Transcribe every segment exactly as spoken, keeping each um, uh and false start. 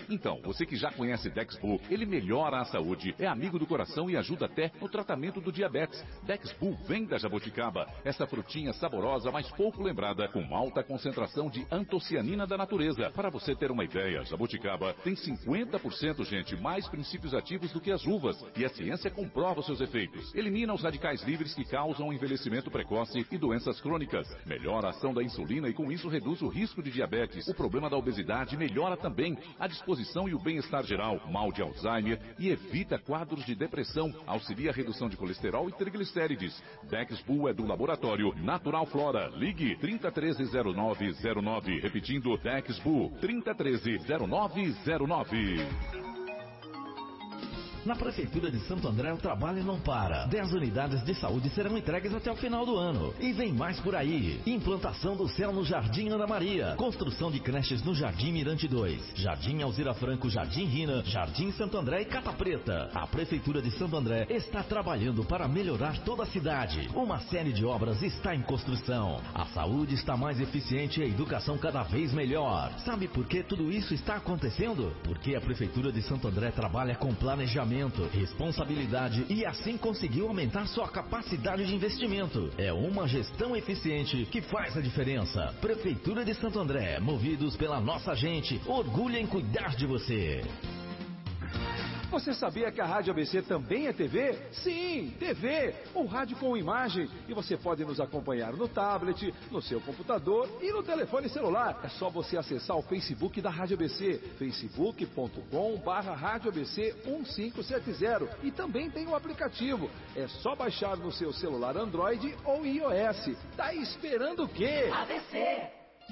Então, você que já conhece Dexbull, ele melhora a saúde, é amigo do coração e ajuda até no tratamento do diabetes. Dexbull vem da jabuticaba, essa frutinha saborosa, mas pouco lembrada, com alta concentração de antocianina da natureza. Para você ter uma ideia, jabuticaba tem cinquenta por cento, gente, mais princípios ativos do que as uvas, e a ciência comprova seus efeitos. Elimina os radicais livres que causam envelhecimento precoce e doenças crônicas. Melhora a ação da insulina e com isso reduz o risco de diabetes. O problema da obesidade melhora também a disposição e o bem-estar geral, mal de Alzheimer e evita quadros de depressão, auxilia a redução de colesterol e triglicérides. Dexbull é do laboratório Natural Flora. Ligue trinta, treze, zero nove zero nove. Repetindo, Dexbull, trinta, treze, zero nove zero nove. Na Prefeitura de Santo André o trabalho não para. dez unidades de saúde serão entregues até o final do ano. E vem mais por aí. Implantação do céu no Jardim Ana Maria. Construção de creches no Jardim Mirante dois. Jardim Alzira Franco, Jardim Rina, Jardim Santo André e Cata Preta. A Prefeitura de Santo André está trabalhando para melhorar toda a cidade. Uma série de obras está em construção. A saúde está mais eficiente e a educação cada vez melhor. Sabe por que tudo isso está acontecendo? Porque a Prefeitura de Santo André trabalha com planejamento, responsabilidade e assim conseguiu aumentar sua capacidade de investimento. É uma gestão eficiente que faz a diferença. Prefeitura de Santo André, movidos pela nossa gente, orgulho em cuidar de você. Você sabia que a Rádio A B C também é T V? Sim, T V, ou rádio com imagem. E você pode nos acompanhar no tablet, no seu computador e no telefone celular. É só você acessar o Facebook da Rádio A B C, facebook ponto com barra rádio A B C um cinco sete zero. E também tem o aplicativo. É só baixar no seu celular Android ou iOS. Tá esperando o quê? A B C.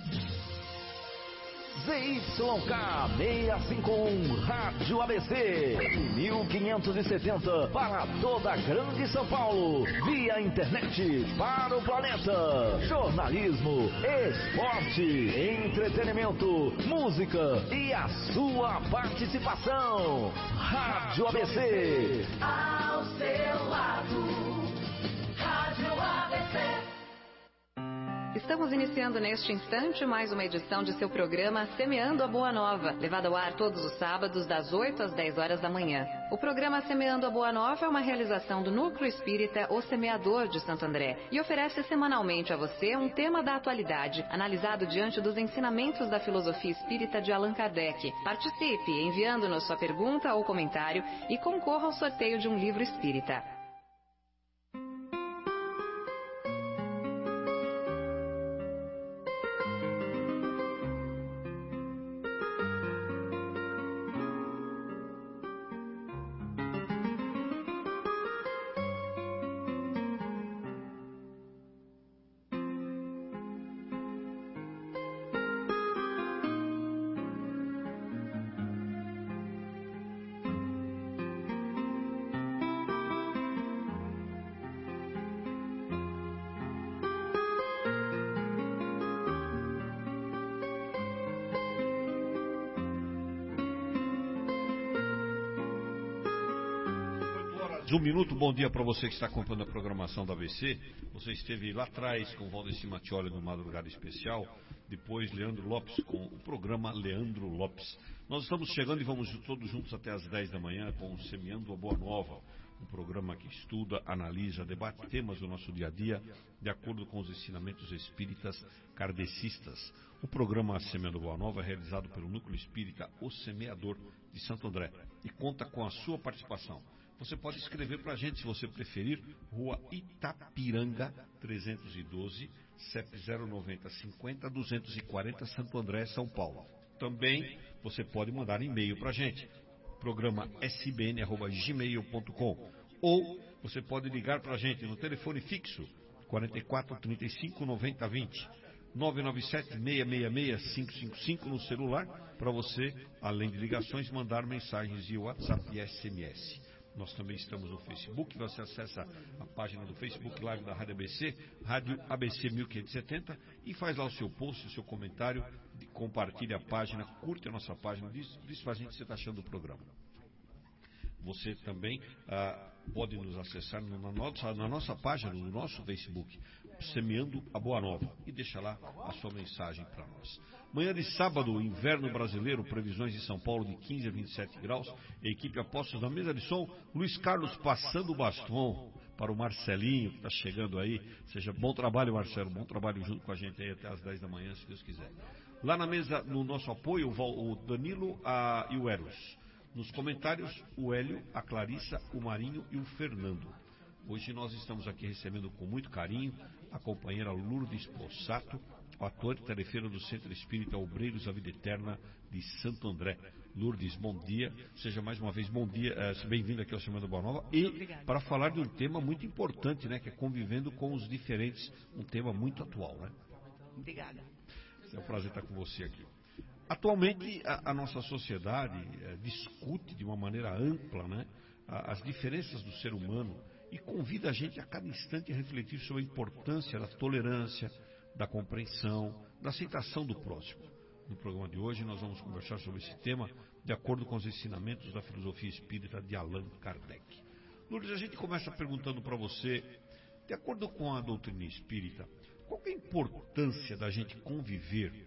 Z Y K seiscentos e cinquenta e um Rádio A B C mil quinhentos e setenta para toda a Grande São Paulo, via internet para o planeta. Jornalismo, esporte, entretenimento, música e a sua participação. Rádio A B C. Ao seu lado, Rádio A B C. Estamos iniciando neste instante mais uma edição de seu programa Semeando a Boa Nova, levado ao ar todos os sábados das oito às dez horas da manhã. O programa Semeando a Boa Nova é uma realização do Núcleo Espírita O Semeador de Santo André e oferece semanalmente a você um tema da atualidade, analisado diante dos ensinamentos da filosofia espírita de Allan Kardec. Participe enviando-nos sua pergunta ou comentário e concorra ao sorteio de um livro espírita. Um minuto, bom dia para você que está acompanhando a programação da A B C. Você esteve lá atrás com o Valdeci Mattioli no Madrugada Especial, depois Leandro Lopes com o programa Leandro Lopes. Nós estamos chegando e vamos todos juntos até às dez da manhã com o Semeando a Boa Nova, um programa que estuda, analisa, debate temas do nosso dia a dia de acordo com os ensinamentos espíritas kardecistas. O programa Semeando a Boa Nova é realizado pelo Núcleo Espírita O Semeador de Santo André e conta com a sua participação. Você pode escrever para a gente, se você preferir, Rua Itapiranga, trezentos e doze, C E P zero nove zero cinco zero dois quatro zero, Santo André, São Paulo. Também você pode mandar e-mail para a gente, programa s b n arroba gmail ponto com, ou você pode ligar para a gente no telefone fixo, quarenta e quatro, trinta e cinco, noventa, vinte, nove nove sete, seis seis seis, cinco cinco cinco no celular, para você, além de ligações, mandar mensagens de WhatsApp e S M S. Nós também estamos no Facebook, você acessa a página do Facebook Live da Rádio A B C, Rádio A B C mil quinhentos e setenta, e faz lá o seu post, o seu comentário, compartilha a página, curte a nossa página, diz, diz pra gente o que você está achando do programa. Você também ah, pode nos acessar na nossa, na nossa página, no nosso Facebook, Semeando a Boa Nova, e deixa lá a sua mensagem para nós. Manhã de sábado, inverno brasileiro, previsões de São Paulo de quinze a vinte e sete graus, a equipe Apostos na mesa de som, Luiz Carlos passando o bastão para o Marcelinho, que está chegando aí. Seja bom trabalho, Marcelo, bom trabalho junto com a gente aí até às dez da manhã, se Deus quiser. Lá na mesa, no nosso apoio, o Danilo a, e o Eros. Nos comentários, o Hélio, a Clarissa, o Marinho e o Fernando. Hoje nós estamos aqui recebendo com muito carinho a companheira Lourdes Possato, o ator e tarefeiro do Centro Espírita Obreiros da Vida Eterna de Santo André. Lourdes, bom dia. Seja mais uma vez bom dia, uh, bem-vindo aqui ao Semana Boa Nova. E Obrigada. Para falar de um tema muito importante, né, que é convivendo com os diferentes, um tema muito atual, né? Obrigada. É um prazer estar com você aqui. Atualmente, a, a nossa sociedade é, discute de uma maneira ampla, né, a, as diferenças do ser humano e convida a gente a cada instante a refletir sobre a importância da tolerância, da compreensão, da aceitação do próximo. No programa de hoje nós vamos conversar sobre esse tema de acordo com os ensinamentos da filosofia espírita de Allan Kardec. Lourdes, a gente começa perguntando para você, de acordo com a doutrina espírita, qual é a importância da gente conviver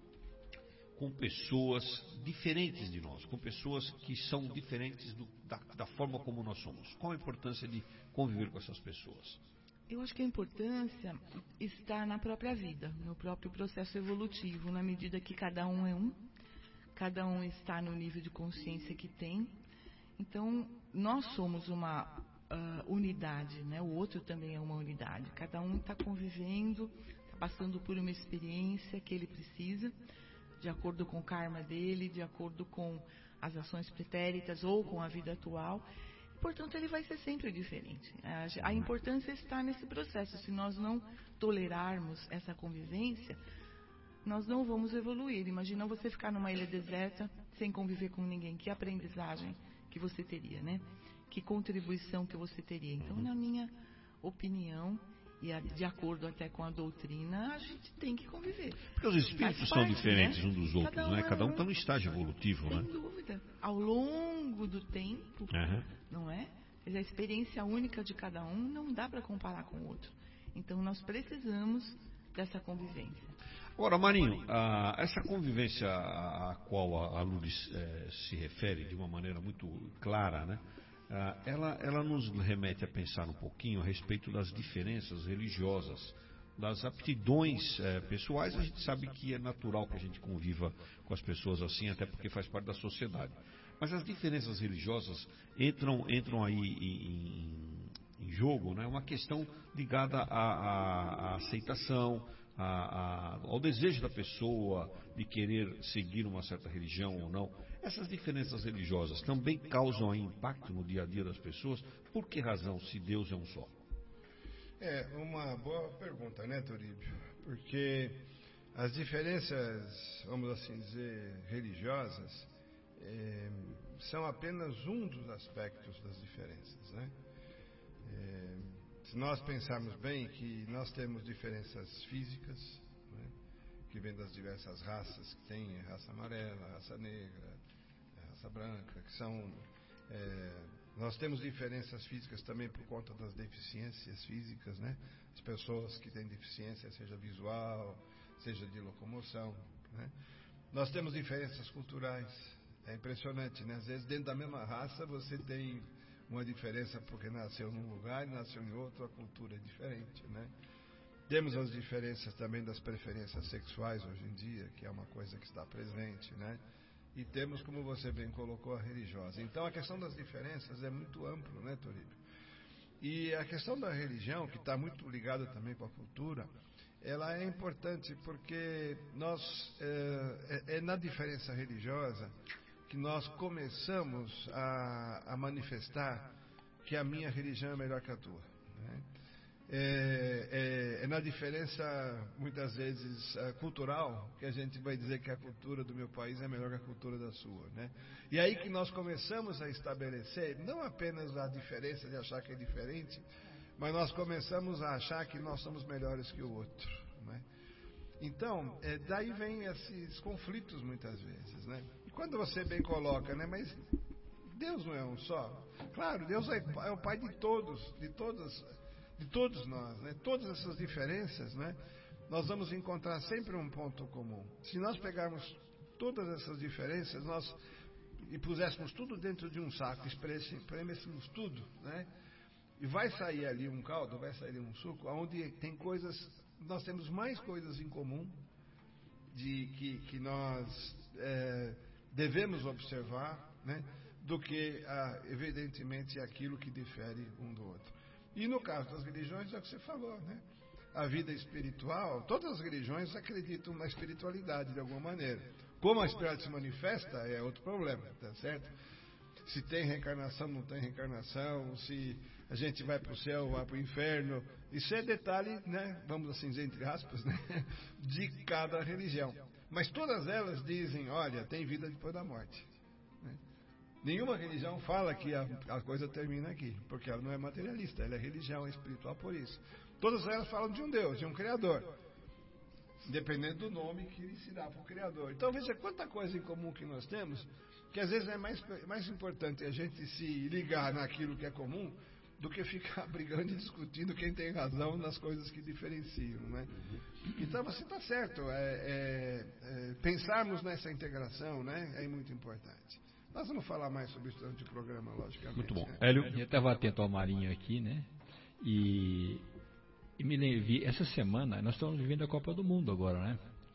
com pessoas diferentes de nós, com pessoas que são diferentes do, da, da forma como nós somos? Qual a importância de conviver com essas pessoas? Eu acho que a importância está na própria vida, no próprio processo evolutivo, na medida que cada um é um, cada um está no nível de consciência que tem. Então, nós somos uma uh, unidade, né? O outro também é uma unidade. Cada um está convivendo, está passando por uma experiência que ele precisa, de acordo com o karma dele, de acordo com as ações pretéritas ou com a vida atual. Portanto, ele vai ser sempre diferente. A, a importância está nesse processo. Se nós não tolerarmos essa convivência, nós não vamos evoluir. Imagina você ficar numa ilha deserta, sem conviver com ninguém. Que aprendizagem que você teria, né? Que contribuição que você teria. Então, na minha opinião, e de acordo até com a doutrina, a gente tem que conviver. Porque os espíritos são parte, diferentes, né? uns dos outros, Cada um né? é Cada um um, está no estágio evolutivo, sem né? dúvida. Ao longo do tempo, Uhum. não é? Mas a experiência única de cada um não dá para comparar com o outro. Então, nós precisamos dessa convivência. Agora, Marinho, a, essa convivência a, a qual a, a Lourdes eh, se refere de uma maneira muito clara, né? Ah, ela, ela nos remete a pensar um pouquinho a respeito das diferenças religiosas, das aptidões eh, pessoais. A gente sabe que é natural que a gente conviva com as pessoas assim, até porque faz parte da sociedade. Mas as diferenças religiosas entram, entram aí em, em jogo, né? Uma questão ligada à, à, à aceitação, à, à, ao desejo da pessoa de querer seguir uma certa religião ou não. Essas diferenças religiosas também causam aí impacto no dia a dia das pessoas? Por que razão, se Deus é um só? É uma boa pergunta, né, Toríbio? Porque as diferenças, vamos assim dizer, religiosas, é, são apenas um dos aspectos das diferenças, né? É, se nós pensarmos bem que nós temos diferenças físicas, né, que vêm das diversas raças que tem, raça amarela, raça negra, raça branca, que são... É, nós temos diferenças físicas também por conta das deficiências físicas, né? As pessoas que têm deficiência, seja visual, seja de locomoção, né? Nós temos diferenças culturais. É impressionante, né? Às vezes dentro da mesma raça você tem uma diferença porque nasceu num lugar e nasceu em outro, a cultura é diferente, né? Temos as diferenças também das preferências sexuais hoje em dia, que é uma coisa que está presente, né? E temos, como você bem colocou, a religiosa. Então a questão das diferenças é muito amplo, né, Toríbio? E a questão da religião, que está muito ligada também com a cultura, ela é importante porque nós, é, é, é na diferença religiosa que nós começamos a, a manifestar que a minha religião é melhor que a tua, né? É, é, é na diferença, muitas vezes, cultural, que a gente vai dizer que a cultura do meu país é melhor que a cultura da sua, né? E aí que nós começamos a estabelecer, não apenas a diferença de achar que é diferente, mas nós começamos a achar que nós somos melhores que o outro, né? Então, é, daí vem esses conflitos muitas vezes, né? E quando você bem coloca, né? Mas Deus não é um só. Claro, Deus é, é o Pai de todos, de todas, de todos nós, né? Todas essas diferenças, né? Nós vamos encontrar sempre um ponto comum. Se nós pegarmos todas essas diferenças, nós e puséssemos tudo dentro de um saco, espremêssemos tudo, né? E vai sair ali um caldo, vai sair um suco, onde tem coisas, nós temos mais coisas em comum de que, que nós é, devemos observar, né? Do que, ah, evidentemente, aquilo que difere um do outro. E no caso das religiões, é o que você falou, né? A vida espiritual, todas as religiões acreditam na espiritualidade de alguma maneira. Como a espiritualidade se manifesta é outro problema, tá certo? Se tem reencarnação, não tem reencarnação, se a gente vai para o céu, vai para o inferno, isso é detalhe, né? Vamos assim dizer, entre aspas, né? De cada religião. Mas todas elas dizem, olha, tem vida depois da morte. Né? Nenhuma religião fala que a, a coisa termina aqui, porque ela não é materialista, ela é religião, é espiritual por isso. Todas elas falam de um Deus, de um Criador, dependendo do nome que se dá para o Criador. Então veja quanta coisa em comum que nós temos, que às vezes é mais, mais importante a gente se ligar naquilo que é comum, do que ficar brigando e discutindo quem tem razão nas coisas que diferenciam, né? Então você está certo, é, é, é, pensarmos nessa integração, né, é muito importante. Nós vamos falar mais sobre isso durante o programa, logicamente. Muito bom. Né? Hélio? Eu estava atento ao Marinho aqui, né? E, e me lembro, essa semana, nós estamos vivendo a Copa do Mundo agora, né?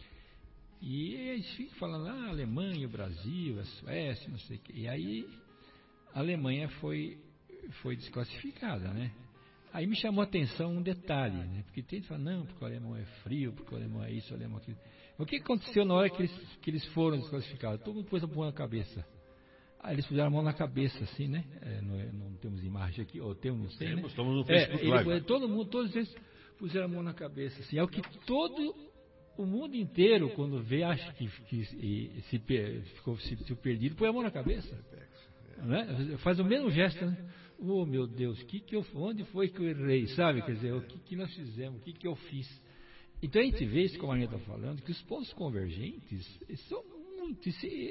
E eles ficam falando, ah, a Alemanha, o Brasil, a Suécia, não sei o quê. E aí, a Alemanha foi, foi desclassificada, né? Aí me chamou a atenção um detalhe, né? Porque tem que falar, não, porque o alemão é frio, porque o alemão é isso, o alemão é aquilo. O que aconteceu na hora que eles, que eles foram desclassificados? Todo mundo pôs a mão na cabeça. Aí eles puseram a mão na cabeça, assim, né? É, não, é, não temos imagem aqui, ou temos, não sei, temos, né? Estamos no Facebook é, Live. Ele, todo mundo, todos eles puseram a mão na cabeça, assim. É o que todo o mundo inteiro, quando vê, acha que, que se, se, ficou se, se perdido, põe a mão na cabeça. Né? Faz o mesmo gesto, né? Oh, meu Deus, que que eu, onde foi que eu errei, sabe? Quer dizer, o que, que nós fizemos, o que, que eu fiz. Então a gente vê isso, como a gente está falando, que os pontos convergentes são muito,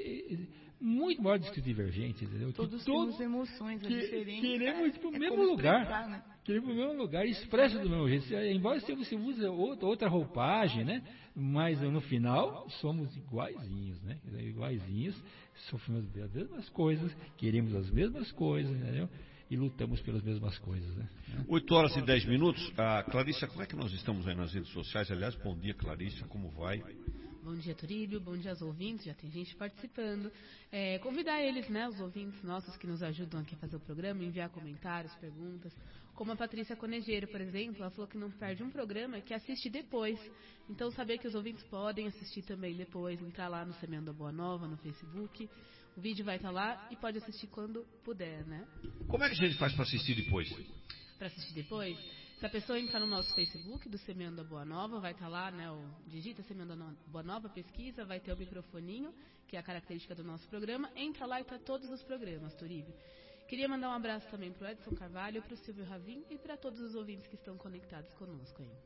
muito maiores que os divergentes, entendeu? Todos que temos emoções que, diferentes. Queremos ir para o é mesmo como lugar. Né? Queremos ir para o mesmo lugar e expressa do mesmo jeito. Embora você use outra, outra roupagem, né? Mas no final somos iguaizinhos, né? Iguaizinhos, sofremos as mesmas coisas, queremos as mesmas coisas, entendeu? E lutamos pelas mesmas coisas, né? oito horas e dez minutos. Ah, Clarissa, como é que nós estamos aí nas redes sociais? Aliás, bom dia, Clarissa, como vai? Bom dia, Turíbio, bom dia aos ouvintes, já tem gente participando. É, convidar eles, né, os ouvintes nossos que nos ajudam aqui a fazer o programa, enviar comentários, perguntas. Como a Patrícia Conejeiro, por exemplo, ela falou que não perde um programa, que assiste depois. Então, saber que os ouvintes podem assistir também depois, entrar lá no Semeando a Boa Nova, no Facebook. O vídeo vai estar lá e pode assistir quando puder, né? Como é que a gente faz para assistir depois? Para assistir depois? Se a pessoa entrar no nosso Facebook do Semeando a Boa Nova, vai estar lá, né, o, digita Semeando a Boa Nova, pesquisa, vai ter o microfoninho, que é a característica do nosso programa. Entra lá e está todos os programas, Turíbio. Queria mandar um abraço também para o Edson Carvalho, para o Silvio Ravim e para todos os ouvintes que estão conectados conosco aí.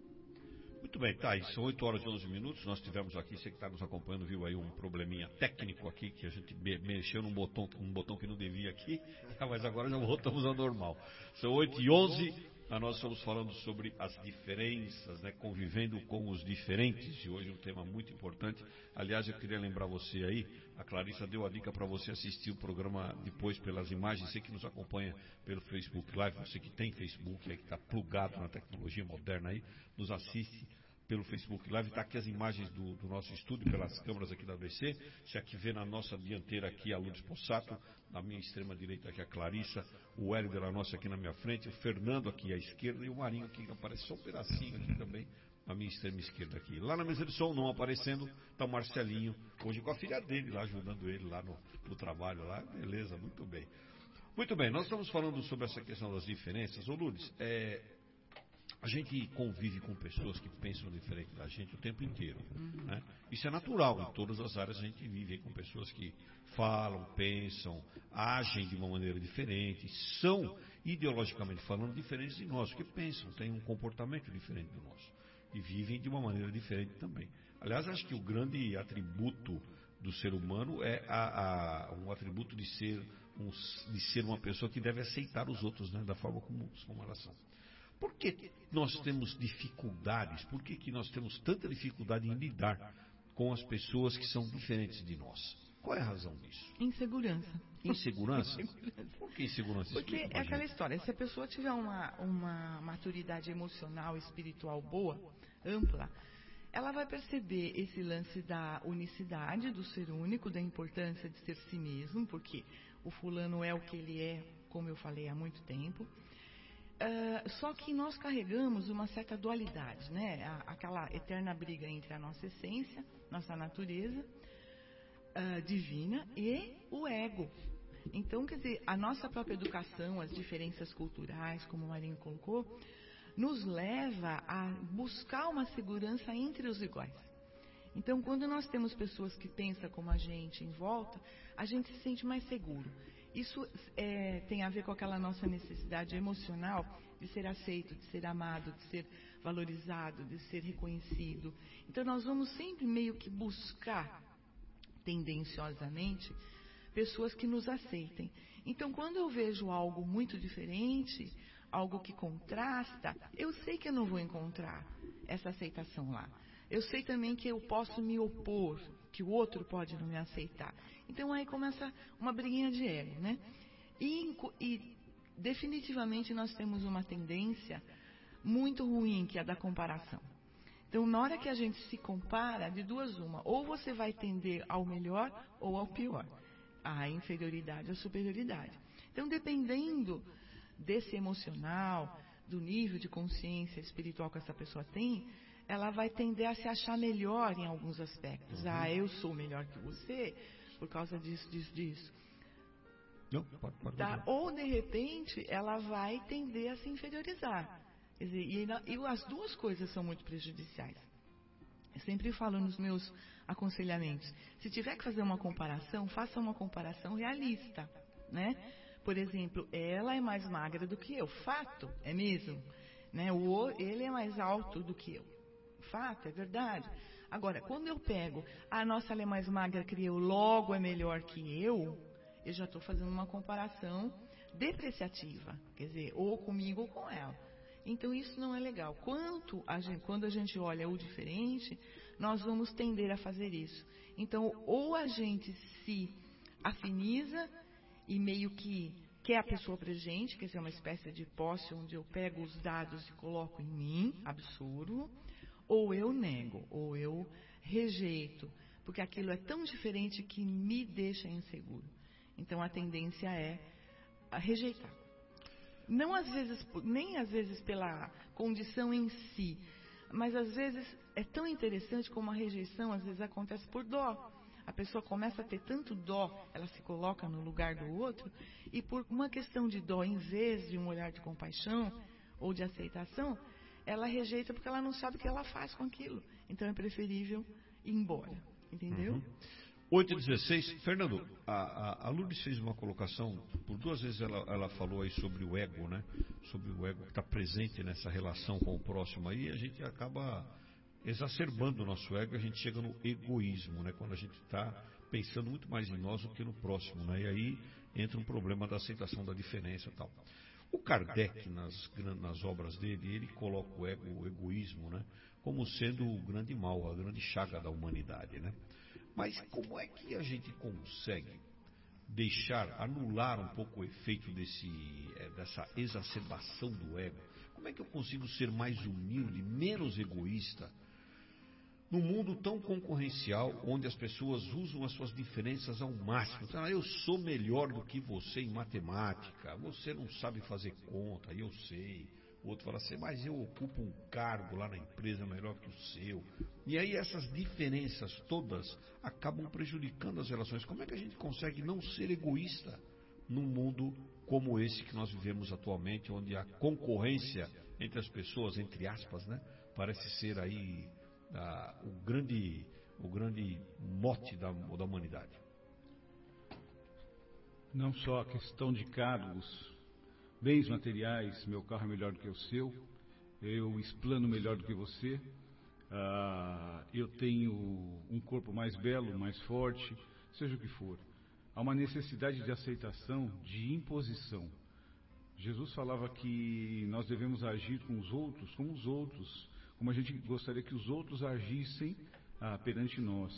Muito bem, tá, são oito horas e onze minutos, nós tivemos aqui, você que está nos acompanhando, viu aí um probleminha técnico aqui, que a gente mexeu num botão, um botão que não devia aqui, mas agora já voltamos ao normal. São oito e onze, nós estamos falando sobre as diferenças, né, convivendo com os diferentes, e hoje um tema muito importante. Aliás, eu queria lembrar você aí, a Clarissa deu a dica para você assistir o programa depois pelas imagens, você que nos acompanha pelo Facebook Live, você que tem Facebook aí, que está plugado na tecnologia moderna aí, nos assiste pelo Facebook Live, está aqui as imagens do, do nosso estúdio, pelas câmeras aqui da A B C, você aqui vê na nossa dianteira aqui a Lourdes Possato, na minha extrema direita aqui a Clarissa, o Hélio de la Nossa aqui na minha frente, o Fernando aqui à esquerda e o Marinho aqui, que aparece só um pedacinho aqui também, na minha extrema esquerda aqui. Lá na mesa de som, não aparecendo, está o Marcelinho, hoje com a filha dele lá, ajudando ele lá no, no trabalho lá, beleza, muito bem. Muito bem, nós estamos falando sobre essa questão das diferenças. Ô Lourdes, é... a gente convive com pessoas que pensam diferente da gente o tempo inteiro, né? Isso é natural, em todas as áreas a gente vive com pessoas que falam, pensam, agem de uma maneira diferente, são, ideologicamente falando, diferentes de nós, que pensam, têm um comportamento diferente do nosso e vivem de uma maneira diferente também. Aliás, acho que o grande atributo do ser humano é a, a, um atributo de ser, um, de ser uma pessoa que deve aceitar os outros, né, da forma como, como elas são. Por que nós temos dificuldades? Por que, que nós temos tanta dificuldade em lidar com as pessoas que são diferentes de nós? Qual é a razão disso? Insegurança. Insegurança? Insegurança. Por que insegurança? Porque Explica é aquela gente. história, se a pessoa tiver uma, uma maturidade emocional e espiritual boa, ampla, ela vai perceber esse lance da unicidade, do ser único, da importância de ser si mesmo, porque o fulano é o que ele é, como eu falei há muito tempo. Uh, só que nós carregamos uma certa dualidade, né? A, aquela eterna briga entre a nossa essência, nossa natureza uh, divina e o ego. Então, quer dizer, a nossa própria educação, as diferenças culturais, como o Marinho colocou, nos leva a buscar uma segurança entre os iguais. Então, quando nós temos pessoas que pensam como a gente em volta, a gente se sente mais seguro. Isso é, tem a ver com aquela nossa necessidade emocional de ser aceito, de ser amado, de ser valorizado, de ser reconhecido. Então, nós vamos sempre meio que buscar, tendenciosamente, pessoas que nos aceitem. Então, quando eu vejo algo muito diferente, algo que contrasta, eu sei que eu não vou encontrar essa aceitação lá. Eu sei também que eu posso me opor, que o outro pode não me aceitar. Então aí começa uma briguinha de ego, né? E, e definitivamente nós temos uma tendência muito ruim, que é a da comparação. Então, na hora que a gente se compara, de duas uma, ou você vai tender ao melhor ou ao pior, a inferioridade ou a superioridade. Então, dependendo desse emocional, do nível de consciência espiritual que essa pessoa tem, ela vai tender a se achar melhor em alguns aspectos. Uhum. Ah, eu sou melhor que você por causa disso, disso, disso. Não, pode, pode, tá? Ou, de repente, ela vai tender a se inferiorizar. Quer dizer, e, e as duas coisas são muito prejudiciais. Eu sempre falo nos meus aconselhamentos, se tiver que fazer uma comparação, faça uma comparação realista, né? Por exemplo, ela é mais magra do que eu. Fato, é mesmo. Né? O, ele é mais alto do que eu. Fato, é verdade. Agora, quando eu pego, a nossa ela é mais magra que eu, logo é melhor que eu, eu já estou fazendo uma comparação depreciativa. Quer dizer, ou comigo ou com ela. Então, isso não é legal. Quanto a gente, quando a gente olha o diferente, nós vamos tender a fazer isso. Então, ou a gente se afiniza e meio que quer a pessoa pra gente, quer dizer, uma espécie de posse onde eu pego os dados e coloco em mim, absorvo, ou eu nego, ou eu rejeito, porque aquilo é tão diferente que me deixa inseguro. Então a tendência é a rejeitar. Não às vezes, nem às vezes pela condição em si, mas às vezes é tão interessante como a rejeição às vezes acontece por dó. A pessoa começa a ter tanto dó, ela se coloca no lugar do outro, e por uma questão de dó, em vez de um olhar de compaixão ou de aceitação, ela rejeita porque ela não sabe o que ela faz com aquilo. Então é preferível ir embora, entendeu? Uhum. oito e dezesseis, Fernando, a, a, a Lourdes fez uma colocação, por duas vezes ela, ela falou aí sobre o ego, né? Sobre o ego que está presente nessa relação com o próximo aí, a gente acaba exacerbando o nosso ego, a gente chega no egoísmo, né? Quando a gente está pensando muito mais em nós do que no próximo, né? E aí entra um problema da aceitação da diferença e tal. O Kardec, nas, nas obras dele, ele coloca o, ego, o egoísmo, né? Como sendo o grande mal, a grande chaga da humanidade, né? Mas como é que a gente consegue deixar, anular um pouco o efeito desse, dessa exacerbação do ego? Como é que eu consigo ser mais humilde, menos egoísta, num mundo tão concorrencial, onde as pessoas usam as suas diferenças ao máximo? Então, ah, eu sou melhor do que você em matemática, você não sabe fazer conta, eu sei. O outro fala assim, mas eu ocupo um cargo lá na empresa melhor que o seu. E aí essas diferenças todas acabam prejudicando as relações. Como é que a gente consegue não ser egoísta num mundo como esse que nós vivemos atualmente, onde a concorrência entre as pessoas, entre aspas, né, parece ser aí a, o, grande, o grande mote da, da humanidade? Não só a questão de cargos, bens materiais, meu carro é melhor do que o seu, eu explano melhor do que você. uh, eu tenho um corpo mais belo, mais forte, seja o que for. Há uma necessidade de aceitação, de imposição. Jesus falava que nós devemos agir com os outros, como os outros, como a gente gostaria que os outros agissem ah, perante nós.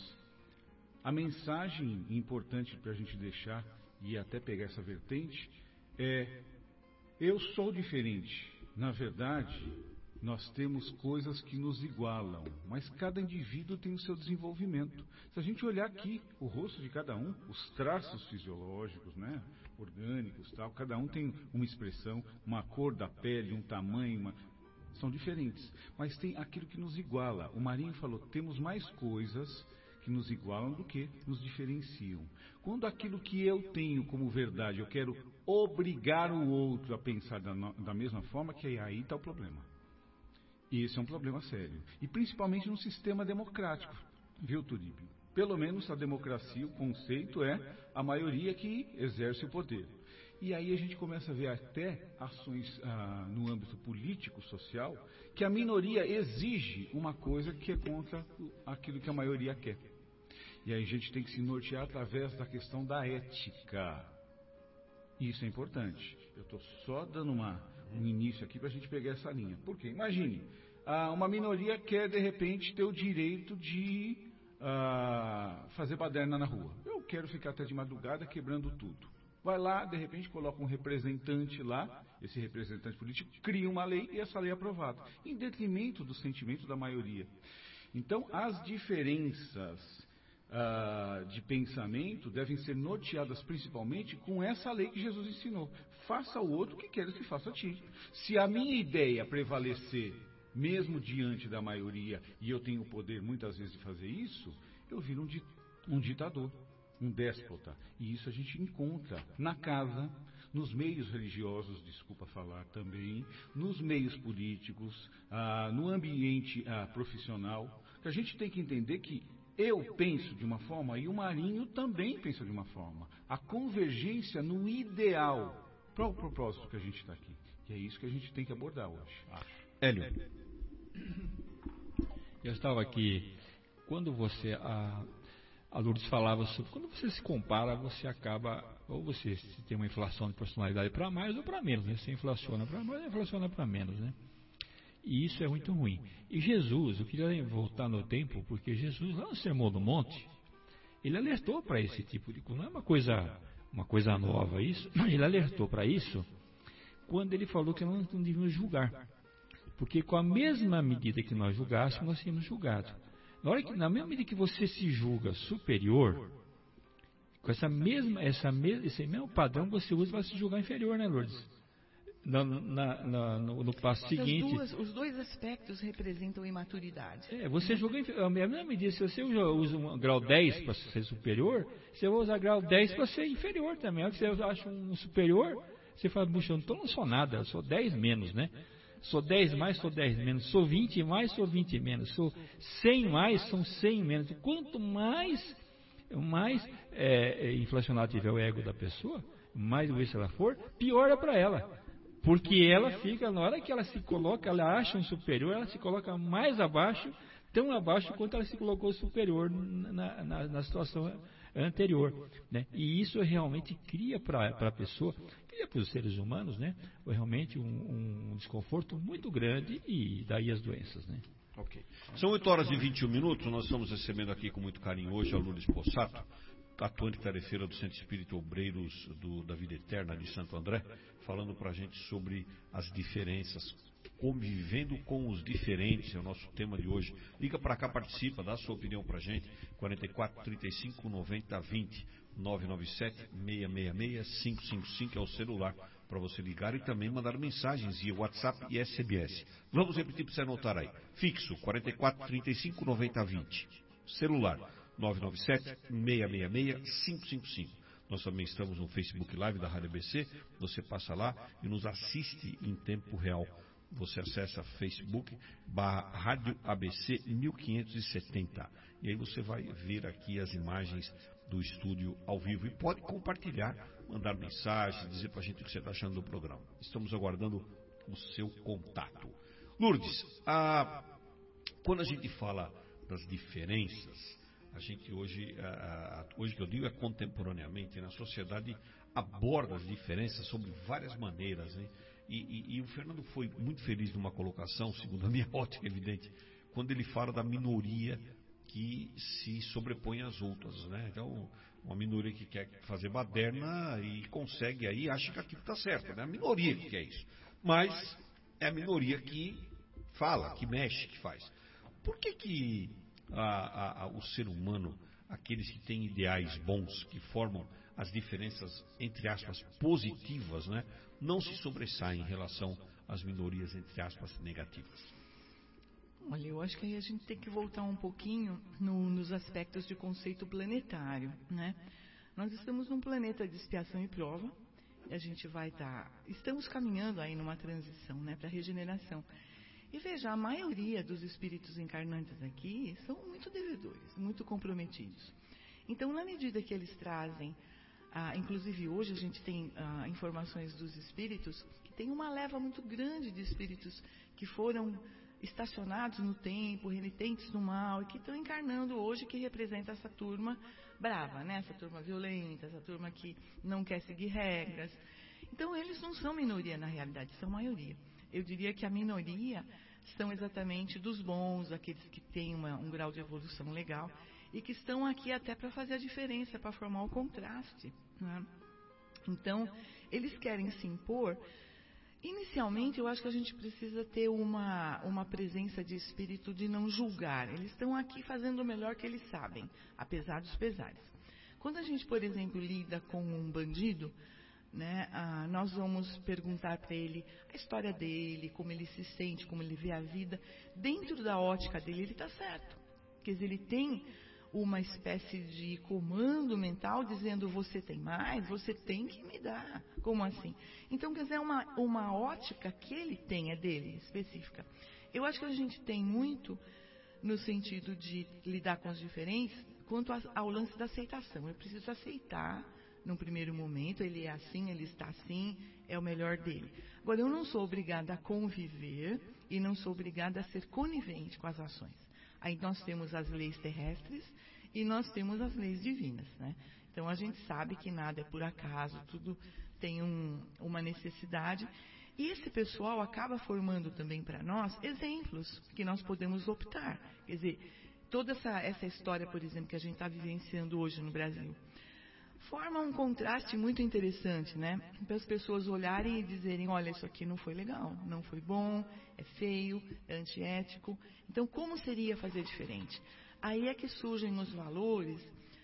A mensagem importante para a gente deixar, e até pegar essa vertente, é: eu sou diferente. Na verdade, nós temos coisas que nos igualam, mas cada indivíduo tem o seu desenvolvimento. Se a gente olhar aqui o rosto de cada um, os traços fisiológicos, né, orgânicos, tal, cada um tem uma expressão, uma cor da pele, um tamanho, uma... são diferentes. Mas tem aquilo que nos iguala. O Marinho falou: temos mais coisas que nos igualam do que nos diferenciam. Quando aquilo que eu tenho como verdade, eu quero obrigar o outro a pensar da, da mesma forma, que aí está o problema. E esse é um problema sério. E principalmente no sistema democrático, viu, Turíbio? Pelo menos a democracia, o conceito é a maioria que exerce o poder. E aí a gente começa a ver até ações ah, no âmbito político, social, que a minoria exige uma coisa que é contra aquilo que a maioria quer. E aí a gente tem que se nortear através da questão da ética. Isso é importante. Eu estou só dando uma, um início aqui para a gente pegar essa linha. Por quê? Imagine, ah, uma minoria quer de repente ter o direito de ah, fazer baderna na rua. Eu quero ficar até de madrugada quebrando tudo. Vai lá, de repente coloca um representante lá, esse representante político cria uma lei e essa lei é aprovada, em detrimento do sentimento da maioria. Então, as diferenças ah, de pensamento devem ser norteadas principalmente com essa lei que Jesus ensinou. Faça ao outro o que queres que faça a ti. Se a minha ideia prevalecer, mesmo diante da maioria, e eu tenho o poder muitas vezes de fazer isso, eu viro um, di um ditador. Um déspota. E isso a gente encontra na casa, nos meios religiosos, desculpa falar também, nos meios políticos, ah, no ambiente ah, profissional. A gente tem que entender que eu penso de uma forma e o Marinho também pensa de uma forma. A convergência no ideal para o propósito que a gente está aqui. E é isso que a gente tem que abordar hoje. Ah. Hélio. Eu estava aqui, quando você... A... A Lourdes falava sobre, quando você se compara, você acaba, ou você tem uma inflação de personalidade para mais ou para menos, né? Você inflaciona para mais ou inflaciona para menos, né? E isso é muito ruim. E Jesus, eu queria voltar no tempo, porque Jesus, lá no Sermão do Monte, ele alertou para esse tipo de coisa, não é uma coisa, uma coisa nova isso, ele alertou para isso quando ele falou que nós não devíamos julgar. Porque com a mesma medida que nós julgássemos, nós seríamos julgados. Na, hora que, na mesma medida que você se julga superior, com essa mesma, essa mesma, esse mesmo padrão você usa para se julgar inferior, né, Lourdes? Na, na, na, no, no passo As seguinte... Duas, os dois aspectos representam imaturidade. É, você julga inferior. Na mesma medida, se você usa um grau dez para ser superior, você vai usar grau dez para ser inferior também. Na hora que você acha um superior, você fala, puxa, eu não sou nada, eu sou dez menos, né? Sou dez mais, sou dez menos. Sou vinte mais, sou vinte menos. Sou cem mais, são cem menos. Quanto mais, mais é, inflacionado tiver o ego da pessoa, mais egoísta ela for, pior é para ela. Porque ela fica, na hora que ela se coloca, ela acha um superior, ela se coloca mais abaixo, tão abaixo quanto ela se colocou superior na, na, na situação anterior, né? E isso realmente cria para a pessoa, cria para os seres humanos, né? Realmente um, um desconforto muito grande e daí as doenças, né? Ok. São oito horas e vinte e um minutos, nós estamos recebendo aqui com muito carinho hoje a Lourdes Possato, atuante tarefeira do Centro Espírita Obreiros do, da Vida Eterna de Santo André, falando para a gente sobre as diferenças, convivendo com os diferentes, é o nosso tema de hoje. Liga para cá, participa, dá a sua opinião para a gente, quarenta e quatro, trinta e cinco, noventa, vinte, nove nove sete, seis seis seis, cinco cinco cinco é o celular para você ligar e também mandar mensagens via WhatsApp e S M S. Vamos repetir para você anotar aí. Fixo, quarenta e quatro, trinta e cinco, noventa, vinte. Celular, nove nove sete, seis seis seis, cinco cinco cinco. Nós também estamos no Facebook Live da Rádio A B C. Você passa lá e nos assiste em tempo real. Você acessa Facebook barra Rádio A B C mil quinhentos e setenta. E aí você vai ver aqui as imagens do estúdio ao vivo. E pode compartilhar, mandar mensagem, dizer pra gente o que você está achando do programa. Estamos aguardando o seu contato. Lourdes, a... Quando a gente fala das diferenças, a gente hoje, a, a, hoje que eu digo é contemporaneamente, na sociedade aborda as diferenças sobre várias maneiras, né? E, e, e o Fernando foi muito feliz numa colocação, segundo a minha ótica, evidente, quando ele fala da minoria que se sobrepõe às outras, né? Então, uma minoria que quer fazer baderna e consegue aí, acha que aquilo está certo, né? A minoria que quer isso. Mas é a minoria que fala, que mexe, que faz. Por que que a, a, a, o ser humano, aqueles que têm ideais bons, que formam as diferenças, entre aspas, positivas, né, não se sobressaem em relação às minorias, entre aspas, negativas? Olha, eu acho que aí a gente tem que voltar um pouquinho no, nos aspectos de conceito planetário, né? Nós estamos num planeta de expiação e prova, e a gente vai estar... Tá, estamos caminhando aí numa transição, né, para regeneração. E veja, a maioria dos espíritos encarnantes aqui são muito devedores, muito comprometidos. Então, na medida que eles trazem, ah, inclusive hoje a gente tem ah, informações dos espíritos, que tem uma leva muito grande de espíritos que foram estacionados no tempo, renitentes no mal, e que estão encarnando hoje, que representa essa turma brava, né? Essa turma violenta, essa turma que não quer seguir regras. Então, eles não são minoria na realidade, são maioria. Eu diria que a minoria são exatamente dos bons, aqueles que têm uma, um grau de evolução legal e que estão aqui até para fazer a diferença, para formar o contraste, né? Então, eles querem se impor. Inicialmente, eu acho que a gente precisa ter uma, uma presença de espírito de não julgar. Eles estão aqui fazendo o melhor que eles sabem, apesar dos pesares. Quando a gente, por exemplo, lida com um bandido, né, ah, nós vamos perguntar para ele a história dele, como ele se sente, como ele vê a vida. Dentro da ótica dele, ele está certo. Quer dizer, ele tem uma espécie de comando mental dizendo: você tem mais, você tem que me dar. Como assim? Então, quer dizer, é uma, uma ótica que ele tem, é dele, específica. Eu acho que a gente tem muito no sentido de lidar com os diferentes quanto ao lance da aceitação. Eu preciso aceitar, num primeiro momento, ele é assim, ele está assim, é o melhor dele. Agora, eu não sou obrigada a conviver e não sou obrigada a ser conivente com as ações. Aí nós temos as leis terrestres e nós temos as leis divinas, né? Então a gente sabe que nada é por acaso, tudo tem um, uma necessidade. E esse pessoal acaba formando também para nós exemplos que nós podemos optar. Quer dizer, toda essa, essa história, por exemplo, que a gente está vivenciando hoje no Brasil, forma um contraste muito interessante, né? Para as pessoas olharem e dizerem: olha, isso aqui não foi legal, não foi bom, é feio, é antiético. Então, como seria fazer diferente? Aí é que surgem os valores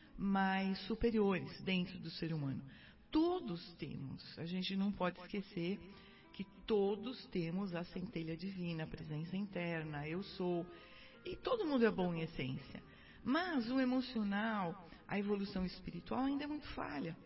mais superiores dentro do ser humano. Todos temos, a gente não pode esquecer que todos temos a centelha divina, a presença interna, eu sou. E todo mundo é bom em essência. Mas o emocional, a evolução espiritual ainda é muito falha.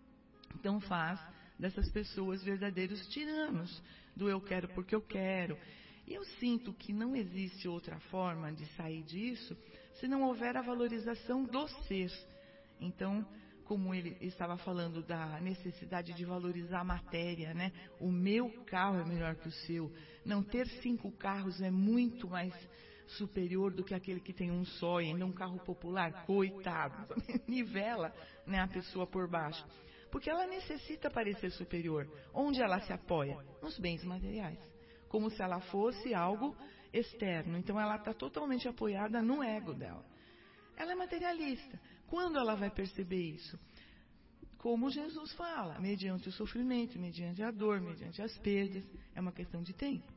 Então faz dessas pessoas verdadeiros tiranos do eu quero porque eu quero. E eu sinto que não existe outra forma de sair disso se não houver a valorização do ser. Então, como ele estava falando da necessidade de valorizar a matéria, né? O meu carro é melhor que o seu. Não ter cinco carros é muito mais superior do que aquele que tem um só e ainda um carro popular. Coitado, nivela, né, a pessoa por baixo. Porque ela necessita parecer superior. Onde ela se apoia? Nos bens materiais. Como se ela fosse algo externo. Então ela está totalmente apoiada no ego dela. Ela é materialista. Quando ela vai perceber isso? Como Jesus fala, mediante o sofrimento, mediante a dor, mediante as perdas. É uma questão de tempo.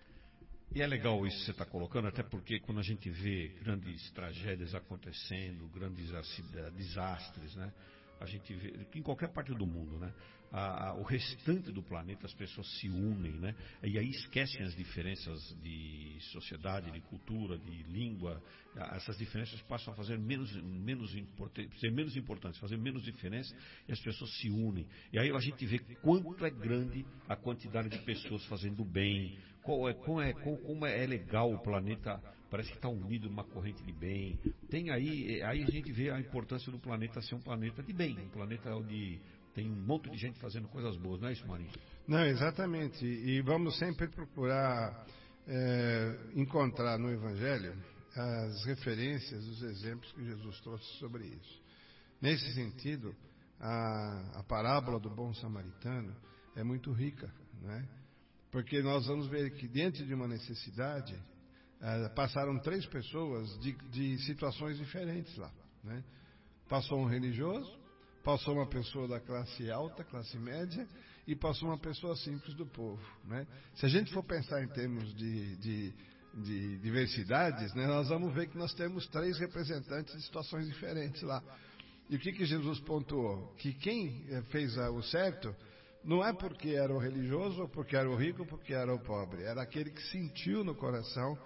E é legal isso que você está colocando, até porque quando a gente vê grandes tragédias acontecendo, grandes desastres, né? A gente vê, em qualquer parte do mundo, né? A, a, o restante do planeta, as pessoas se unem, né? E aí esquecem as diferenças de sociedade, de cultura, de língua. Essas diferenças passam a fazer menos, menos, ser menos importantes, fazer menos diferença, e as pessoas se unem. E aí a gente vê quanto é grande a quantidade de pessoas fazendo bem, qual é, como, é, como é legal o planeta, parece que está unido numa corrente de bem. Tem aí, aí a gente vê a importância do planeta ser um planeta de bem, um planeta onde tem um monte de gente fazendo coisas boas, não é isso, Marinho? Não, exatamente. E vamos sempre procurar é, encontrar no Evangelho as referências, os exemplos que Jesus trouxe sobre isso. Nesse sentido, a, a parábola do bom samaritano é muito rica, né? Porque nós vamos ver que diante de uma necessidade, uh, passaram três pessoas de, de situações diferentes lá, né? Passou um religioso, passou uma pessoa da classe alta, classe média, e passou uma pessoa simples do povo, né? Se a gente for pensar em termos de, de, de diversidades, né, nós vamos ver que nós temos três representantes de situações diferentes lá. E o que, que Jesus pontuou? Que quem fez o certo não é porque era o religioso, ou porque era o rico, ou porque era o pobre. Era aquele que sentiu no coração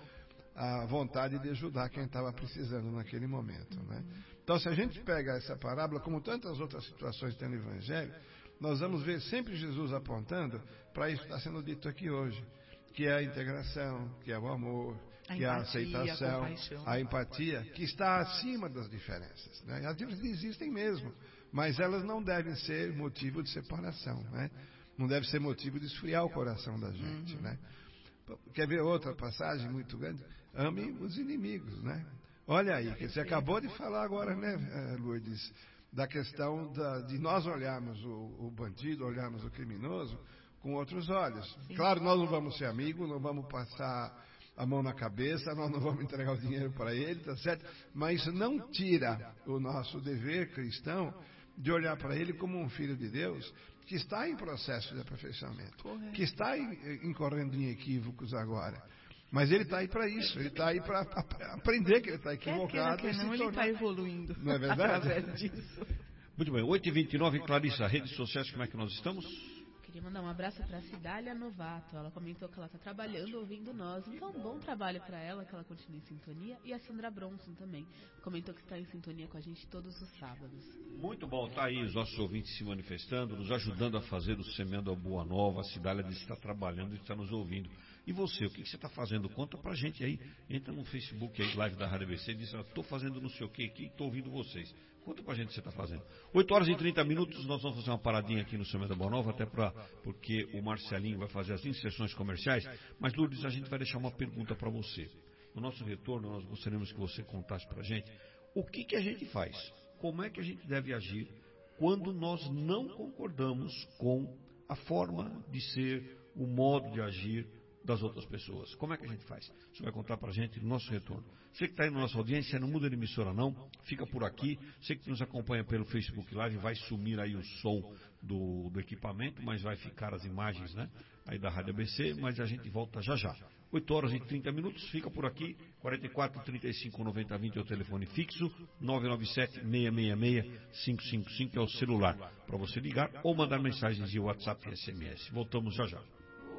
a vontade de ajudar quem estava precisando naquele momento, né? Então, se a gente pega essa parábola, como tantas outras situações que tem no Evangelho, nós vamos ver sempre Jesus apontando para isso que está sendo dito aqui hoje, que é a integração, que é o amor, a que empatia, é a aceitação, a, a empatia, que está acima das diferenças, né? As diferenças existem mesmo, mas elas não devem ser motivo de separação, né? Não deve ser motivo de esfriar o coração da gente, uhum. né? Quer ver outra passagem muito grande? Ame os inimigos, né? Olha aí, que você acabou de falar agora, né, Lourdes, da questão da, de nós olharmos o, o bandido, olharmos o criminoso com outros olhos. Sim. Claro, nós não vamos ser amigos, não vamos passar a mão na cabeça, nós não vamos entregar o dinheiro para ele, tá certo? Mas isso não tira o nosso dever cristão de olhar para ele como um filho de Deus que está em processo de aperfeiçoamento, correto, que está em, incorrendo em equívocos agora. Mas ele está aí para isso, ele está aí para aprender que ele está equivocado. Quer queira, quer não, ele está evoluindo. Não é verdade? Através disso. Muito bem, oito e vinte e nove, Clarissa, redes sociais, como é que nós estamos? Queria mandar um abraço para a Cidália Novato. Ela comentou que ela está trabalhando, ouvindo nós. Então, bom trabalho para ela, que ela continue em sintonia. E a Sandra Bronson também. Comentou que está em sintonia com a gente todos os sábados. Muito bom, está aí os nossos ouvintes se manifestando, nos ajudando a fazer o Semeando a Boa Nova. A Cidália disse que está trabalhando e está nos ouvindo. E você, o que, que você está fazendo? Conta pra gente aí. Entra no Facebook aí, live da Rádio A B C, e diz, estou fazendo não sei o que aqui, estou ouvindo vocês. Conta pra gente o que você está fazendo. oito horas e trinta minutos, nós vamos fazer uma paradinha aqui no Semeando a Boa Nova, até pra, porque o Marcelinho vai fazer as inserções comerciais. Mas, Lourdes, a gente vai deixar uma pergunta para você. No nosso retorno, nós gostaríamos que você contasse pra gente o que, que a gente faz, como é que a gente deve agir quando nós não concordamos com a forma de ser, o modo de agir das outras pessoas. Como é que a gente faz? Você vai contar pra gente no nosso retorno. Você que está aí na nossa audiência, não muda de emissora não, fica por aqui. Você que nos acompanha pelo Facebook Live, vai sumir aí o som do, do equipamento, mas vai ficar as imagens, né, aí da Rádio A B C, mas a gente volta já já. oito horas e trinta minutos, fica por aqui. quarenta e quatro, trinta e cinco, noventa, vinte é o telefone fixo, nove nove sete, seis seis seis, cinco cinco cinco é o celular para você ligar ou mandar mensagens de WhatsApp e S M S. Voltamos já já.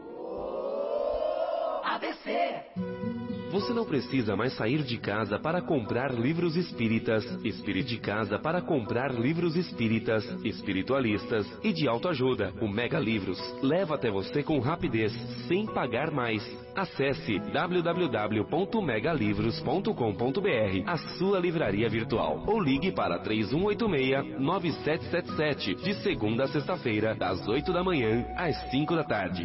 A B C. Você não precisa mais sair de casa para comprar livros espíritas, Espírito de casa para comprar livros espíritas, espiritualistas e de autoajuda. O Mega Livros leva até você com rapidez, sem pagar mais. Acesse w w w ponto mega livros ponto com ponto b r, a sua livraria virtual, ou ligue para três um oito seis, nove sete sete sete, de segunda a sexta-feira, das oito da manhã às cinco da tarde.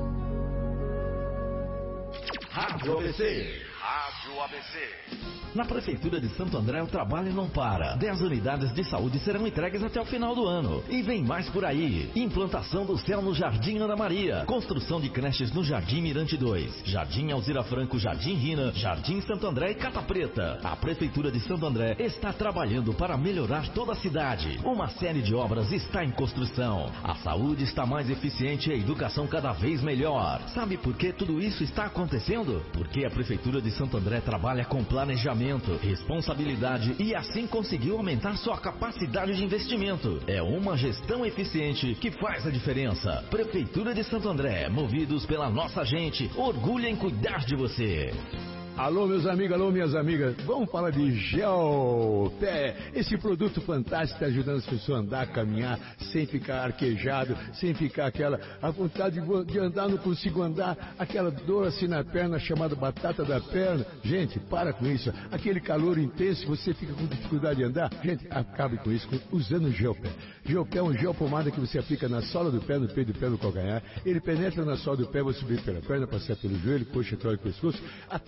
Rádio A B C. Rádio A B C. Na Prefeitura de Santo André o trabalho não para. dez unidades de saúde serão entregues até o final do ano. E vem mais por aí. Implantação do céu no Jardim Ana Maria. Construção de creches no Jardim Mirante dois. Jardim Alzira Franco, Jardim Rina, Jardim Santo André e Cata Preta. A Prefeitura de Santo André está trabalhando para melhorar toda a cidade. Uma série de obras está em construção. A saúde está mais eficiente e a educação cada vez melhor. Sabe por que tudo isso está acontecendo? Porque a Prefeitura de Santo André trabalha com planejamento, responsabilidade e assim conseguiu aumentar sua capacidade de investimento. É uma gestão eficiente que faz a diferença. Prefeitura de Santo André, movidos pela nossa gente, orgulha em cuidar de você. Alô, meus amigos, alô, minhas amigas. Vamos falar de Gelpé. Esse produto fantástico está ajudando as pessoas a andar, a caminhar, sem ficar arquejado, sem ficar aquela a vontade de, de andar, não consigo andar, aquela dor assim na perna chamada batata da perna. Gente, para com isso. Aquele calor intenso, você fica com dificuldade de andar. Gente, acabe com isso usando o Gelpé. Gelpé é um gel pomada que você aplica na sola do pé, no peito do pé, no calcanhar. Ele penetra na sola do pé, você subir pela perna, passar pelo joelho, coxa, trói e pescoço, até chegar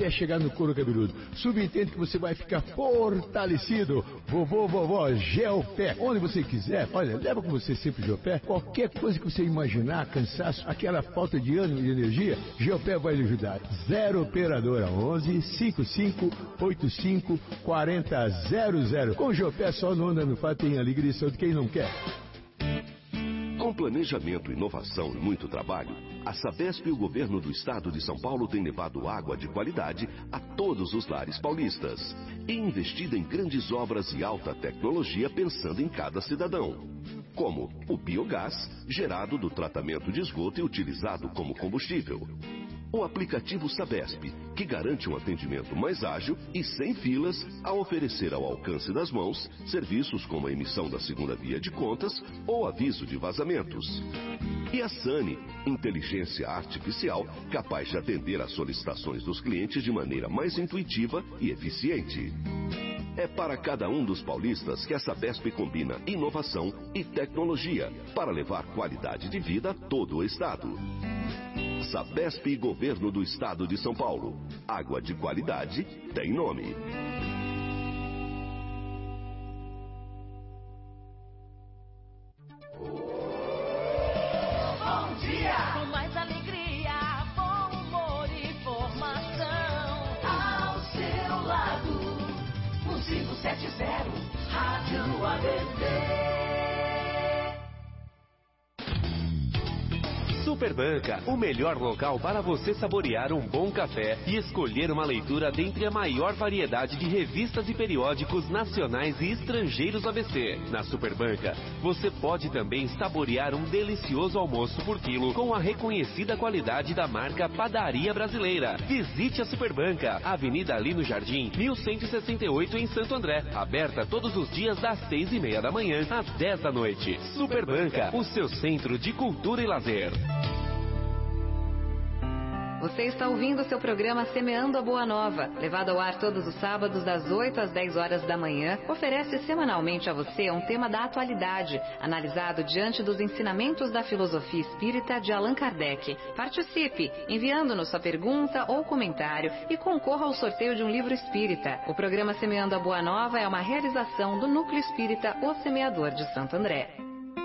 no couro cabeludo. Subentende que você vai ficar fortalecido. Vovô, vovó, Geopé. Onde você quiser, olha, leva com você sempre Geopé. Qualquer coisa que você imaginar, cansaço, aquela falta de ânimo e de energia, Geopé vai lhe ajudar. Zero Operadora onze, cinquenta e cinco, oitenta e cinco, quarenta, zero zero. Com Geopé só não anda no fato, tem alegria e saúde quem não quer. Com planejamento, inovação e muito trabalho, a Sabesp e o governo do estado de São Paulo têm levado água de qualidade a todos os lares paulistas e investido em grandes obras e alta tecnologia pensando em cada cidadão, como o biogás, gerado do tratamento de esgoto e utilizado como combustível. O aplicativo Sabesp, que garante um atendimento mais ágil e sem filas, a oferecer ao alcance das mãos serviços como a emissão da segunda via de contas ou aviso de vazamentos. E a Sani, inteligência artificial capaz de atender às solicitações dos clientes de maneira mais intuitiva e eficiente. É para cada um dos paulistas que a Sabesp combina inovação e tecnologia para levar qualidade de vida a todo o estado. Sabesp e Governo do Estado de São Paulo. Água de qualidade tem nome. Bom dia! Com mais alegria, bom humor e informação. Ao seu lado, um cinco sete zero, Rádio A B C. Superbanca, o melhor local para você saborear um bom café e escolher uma leitura dentre a maior variedade de revistas e periódicos nacionais e estrangeiros A B C. Na Superbanca, você pode também saborear um delicioso almoço por quilo com a reconhecida qualidade da marca Padaria Brasileira. Visite a Superbanca, Avenida Lino Jardim, mil cento e sessenta e oito em Santo André. Aberta todos os dias das seis e meia da manhã às dez da noite. Superbanca, o seu centro de cultura e lazer. Você está ouvindo o seu programa Semeando a Boa Nova, levado ao ar todos os sábados das oito às dez horas da manhã, oferece semanalmente a você um tema da atualidade, analisado diante dos ensinamentos da filosofia espírita de Allan Kardec. Participe, enviando-nos sua pergunta ou comentário e concorra ao sorteio de um livro espírita. O programa Semeando a Boa Nova é uma realização do Núcleo Espírita O Semeador de Santo André.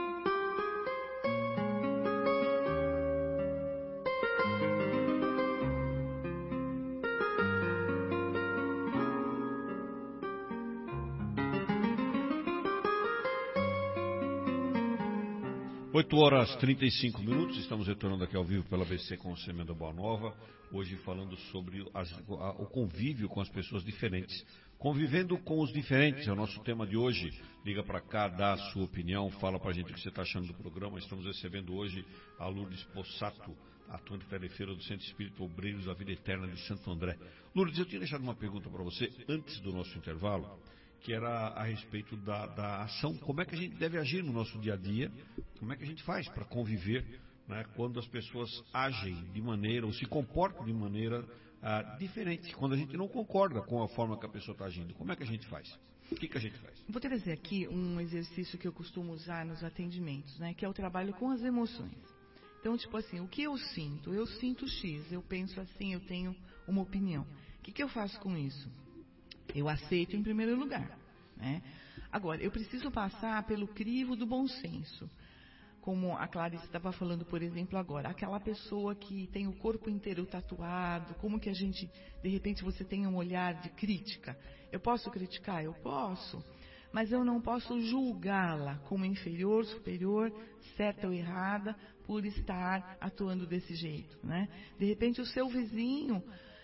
oito horas e trinta e cinco minutos, estamos retornando aqui ao vivo pela A B C com o Semeando a Boa Nova, hoje falando sobre as, a, o convívio com as pessoas diferentes. Convivendo com os diferentes é o nosso tema de hoje. Liga para cá, dá a sua opinião, fala para a gente o que você está achando do programa. Estamos recebendo hoje a Lourdes Possato, atuante tarefeira do Centro Espírita Obreiros da Vida Eterna de Santo André. Lourdes, eu tinha deixado uma pergunta para você antes do nosso intervalo, que era a respeito da, da ação, como é que a gente deve agir no nosso dia a dia, como é que a gente faz para conviver, né, quando as pessoas agem de maneira, ou se comportam de maneira ah, diferente, quando a gente não concorda com a forma que a pessoa está agindo, como é que a gente faz? O que, que a gente faz? Vou trazer aqui um exercício que eu costumo usar nos atendimentos, né, que é o trabalho com as emoções. Então, tipo assim, o que eu sinto? Eu sinto X, eu penso assim, eu tenho uma opinião. O que, que eu faço com isso? Eu aceito em primeiro lugar, né? Agora, eu preciso passar pelo crivo do bom senso. Como a Clarice estava falando, por exemplo, agora. Aquela pessoa que tem o corpo inteiro tatuado, como que a gente, de repente, você tem um olhar de crítica. Eu posso criticar? Eu posso. Mas eu não posso julgá-la como inferior, superior, certa ou errada, por estar atuando desse jeito, né? De repente, o seu vizinho...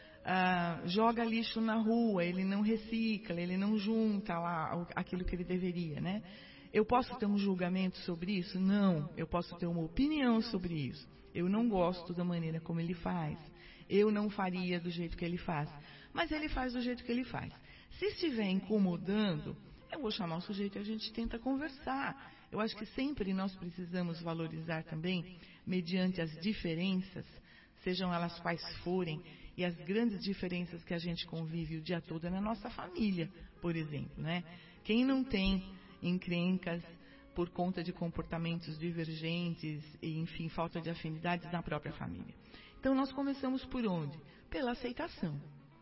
Ah, joga lixo na rua, ele não recicla, ele não junta lá aquilo que ele deveria, né? Eu posso ter um julgamento sobre isso? Não, eu posso ter uma opinião sobre isso. Eu não gosto da maneira como ele faz, eu não faria do jeito que ele faz, mas ele faz do jeito que ele faz. Se estiver incomodando, eu vou chamar o sujeito e a gente tenta conversar. Eu acho que sempre nós precisamos valorizar também, mediante as diferenças, sejam elas quais forem, e as grandes diferenças que a gente convive o dia todo é na nossa família, por exemplo, né? Quem não tem encrencas por conta de comportamentos divergentes e, enfim, falta de afinidades na própria família? Então, nós começamos por onde? Pela aceitação,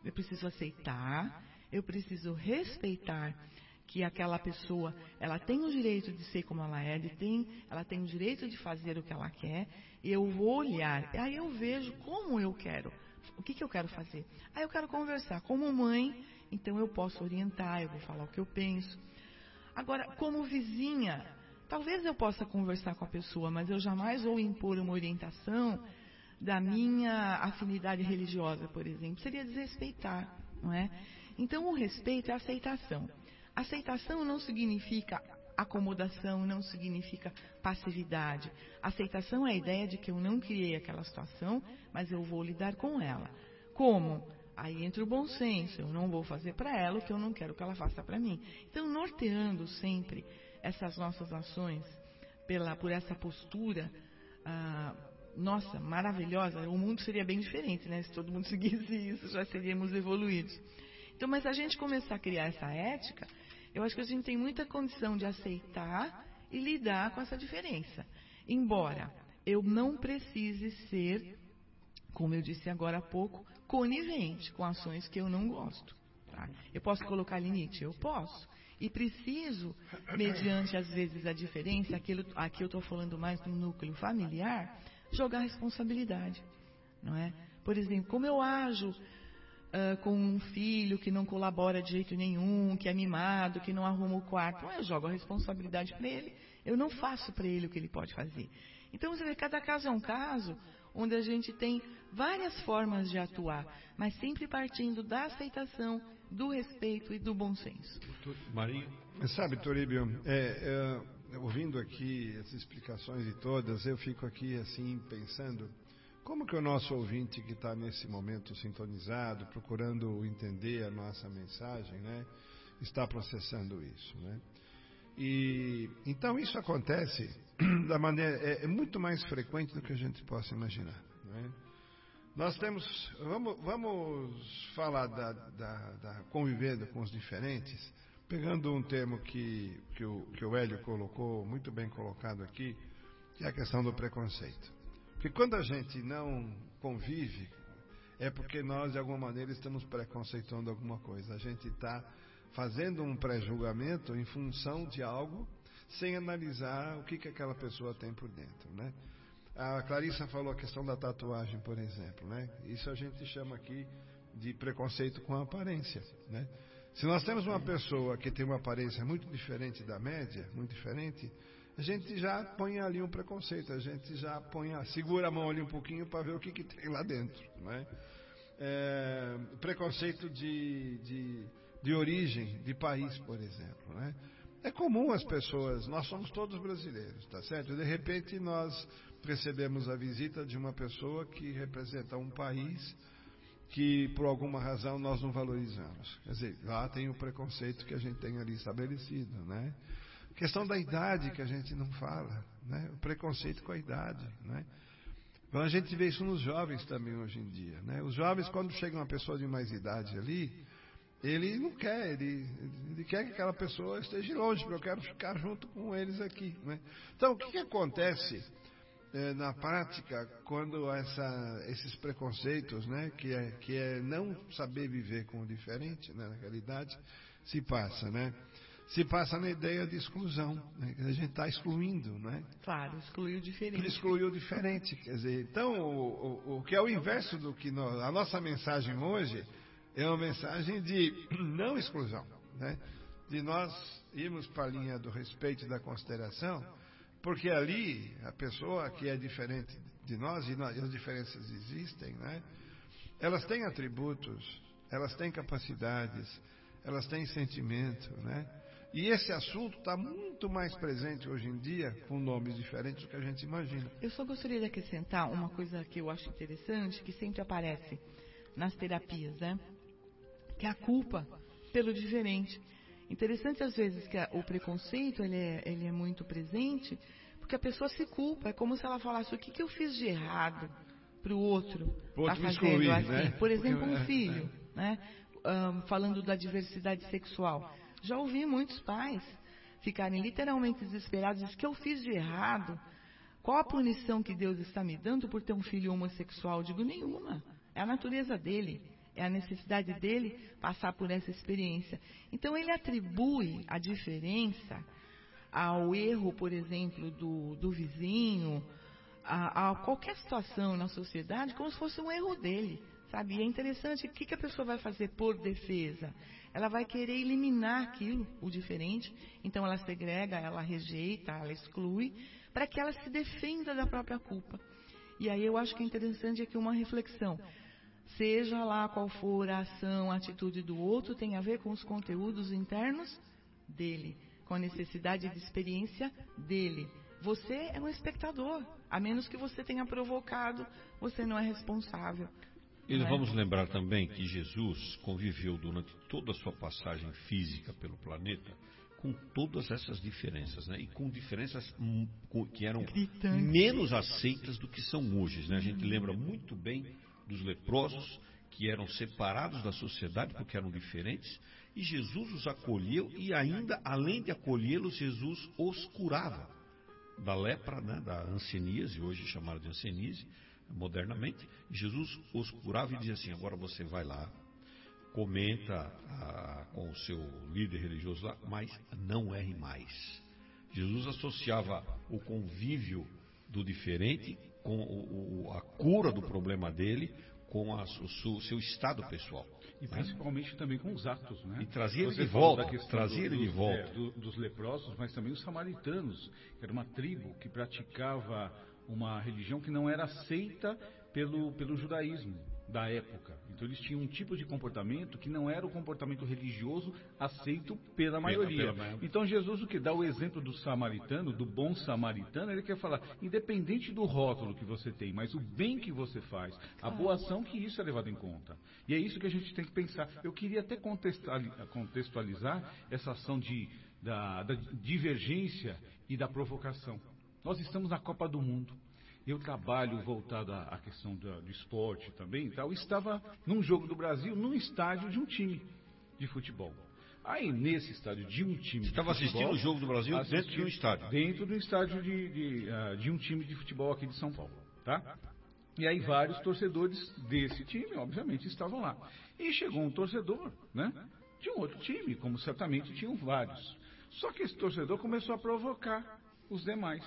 eu preciso aceitar, eu preciso respeitar que aquela pessoa, ela tem o direito de ser como ela é, de tem, ela tem o direito de fazer o que ela quer, e eu vou olhar, aí eu vejo como eu quero, o que, que eu quero fazer. Aí eu quero conversar como mãe, então eu posso orientar, eu vou falar o que eu penso. Agora, como vizinha, talvez eu possa conversar com a pessoa, mas eu jamais vou impor uma orientação da minha afinidade religiosa, por exemplo. Seria desrespeitar, não é? Então, o respeito é a aceitação. Aceitação não significa acomodação, não significa passividade. Aceitação é a ideia de que eu não criei aquela situação, mas eu vou lidar com ela. Como? Aí entra o bom senso. Eu não vou fazer para ela o que eu não quero que ela faça para mim. Então, norteando sempre essas nossas ações pela, por essa postura, ah, nossa, maravilhosa, o mundo seria bem diferente, né? Se todo mundo seguisse isso, já seríamos evoluídos. Então, mas a gente começar a criar essa ética, eu acho que a gente tem muita condição de aceitar e lidar com essa diferença. Embora eu não precise ser, como eu disse agora há pouco, conivente com ações que eu não gosto. Tá? Eu posso colocar limite? Eu posso. E preciso, mediante às vezes a diferença, aquilo, aqui eu estou falando mais do núcleo familiar, jogar responsabilidade. Não é? Por exemplo, como eu ajo Uh, com um filho que não colabora de jeito nenhum, que é mimado, que não arruma o quarto, eu jogo a responsabilidade para ele, eu não faço para ele o que ele pode fazer. Então, você vê, cada caso é um caso onde a gente tem várias formas de atuar, mas sempre partindo da aceitação, do respeito e do bom senso. Marinho? Sabe, Toribio, é, é, ouvindo aqui essas explicações e todas, eu fico aqui assim pensando, como que o nosso ouvinte que está nesse momento sintonizado, procurando entender a nossa mensagem, né, está processando isso, né? E então isso acontece da maneira é, é muito mais frequente do que a gente possa imaginar, né? Nós temos, vamos, vamos falar da, da, da convivendo com os diferentes, pegando um termo que que o, que o Hélio colocou, muito bem colocado aqui, que é a questão do preconceito. Porque quando a gente não convive, é porque nós, de alguma maneira, estamos preconceituando alguma coisa. A gente está fazendo um pré-julgamento em função de algo, sem analisar o que, que aquela pessoa tem por dentro, né? A Clarissa falou a questão da tatuagem, por exemplo, né? Isso a gente chama aqui de preconceito com a aparência, né? Se nós temos uma pessoa que tem uma aparência muito diferente da média, muito diferente, a gente já põe ali um preconceito, a gente já põe, a, segura a mão ali um pouquinho para ver o que, que tem lá dentro, né? É, preconceito de, de, de origem, de país, por exemplo, né? É comum as pessoas, nós somos todos brasileiros, tá certo? De repente nós recebemos a visita de uma pessoa que representa um país que por alguma razão nós não valorizamos. Quer dizer, lá tem o preconceito que a gente tem ali estabelecido, né? A questão da idade que a gente não fala, né? O preconceito com a idade, né? Então a gente vê isso nos jovens também hoje em dia, né? Os jovens, quando chega uma pessoa de mais idade ali, ele não quer, ele, ele quer que aquela pessoa esteja longe, porque eu quero ficar junto com eles aqui, né? Então, o que, que acontece é, na prática quando essa, esses preconceitos, né, que é, que é não saber viver com o diferente, né, na realidade, se passa, né? Se passa na ideia de exclusão, né? A gente está excluindo, né? Claro, excluiu o diferente. Excluiu o diferente, quer dizer, então o, o, o que é o inverso do que nós, a nossa mensagem hoje é uma mensagem de não exclusão, né? De nós irmos para a linha do respeito e da consideração, porque ali a pessoa que é diferente de nós, e nós, as diferenças existem, né? Elas têm atributos, elas têm capacidades, elas têm sentimento, né? E esse assunto está muito mais presente hoje em dia, com nomes diferentes do que a gente imagina. Eu só gostaria de acrescentar uma coisa que eu acho interessante, que sempre aparece nas terapias, né? Que é a culpa pelo diferente. Interessante às vezes que a, o preconceito ele é, ele é muito presente, porque a pessoa se culpa. É como se ela falasse: o que, que eu fiz de errado para o outro estar tá fazendo excluir, assim? Né? Por exemplo, um filho, né? Um, falando da diversidade sexual. Já ouvi muitos pais ficarem literalmente desesperados: o que eu fiz de errado? Qual a punição que Deus está me dando por ter um filho homossexual? Eu digo: nenhuma. É a natureza dele. É a necessidade dele passar por essa experiência. Então ele atribui a diferença ao erro, por exemplo, do, do vizinho, a, a qualquer situação na sociedade, como se fosse um erro dele, sabe? E é interessante, o que, que a pessoa vai fazer por defesa? Ela vai querer eliminar aquilo, o diferente, então ela segrega, ela rejeita, ela exclui, para que ela se defenda da própria culpa. E aí eu acho que é interessante aqui uma reflexão. Seja lá qual for a ação, a atitude do outro, tem a ver com os conteúdos internos dele, com a necessidade de experiência dele. Você é um espectador, a menos que você tenha provocado, você não é responsável. E não é? vamos lembrar também que Jesus conviveu durante toda a sua passagem física pelo planeta com todas essas diferenças, né? E com diferenças hum, com, que eram Gritante. menos aceitas do que são hoje, né? A gente lembra muito bem dos leprosos, que eram separados da sociedade porque eram diferentes, e Jesus os acolheu, e ainda, além de acolhê-los, Jesus os curava da lepra, né, da hanseníase, hoje chamada de hanseníase, modernamente. Jesus os curava e dizia assim: agora você vai lá, comenta ah, com o seu líder religioso lá, mas não erre mais. Jesus associava o convívio do diferente com o, o, a cura do problema dele, com a, o, o seu estado pessoal. E principalmente, né, também com os atos, né? E trazia ele Você de falou volta, da questão trazia do, ele de dos, volta. É, do, dos leprosos, mas também os samaritanos, que era uma tribo que praticava uma religião que não era aceita pelo, pelo judaísmo da época. Então eles tinham um tipo de comportamento que não era o comportamento religioso aceito pela maioria. Pela, pela... Então Jesus, o que dá o exemplo do samaritano, do bom samaritano, ele quer falar, independente do rótulo que você tem, mas o bem que você faz, a boa ação, que isso é levado em conta. E é isso que a gente tem que pensar. Eu queria até contextualizar essa ação de, da, da divergência e da provocação. Nós estamos na Copa do Mundo. Eu trabalho voltado à questão do, do esporte também e tal. Estava num jogo do Brasil, num estádio de um time de futebol. Aí, nesse estádio de um time Você de estava futebol... assistindo o jogo do Brasil dentro de um estádio? Dentro do estádio de, de, uh, de um time de futebol aqui de São Paulo, tá? E aí vários torcedores desse time, obviamente, estavam lá. E chegou um torcedor, né, de um outro time, como certamente tinham vários. Só que esse torcedor começou a provocar os demais.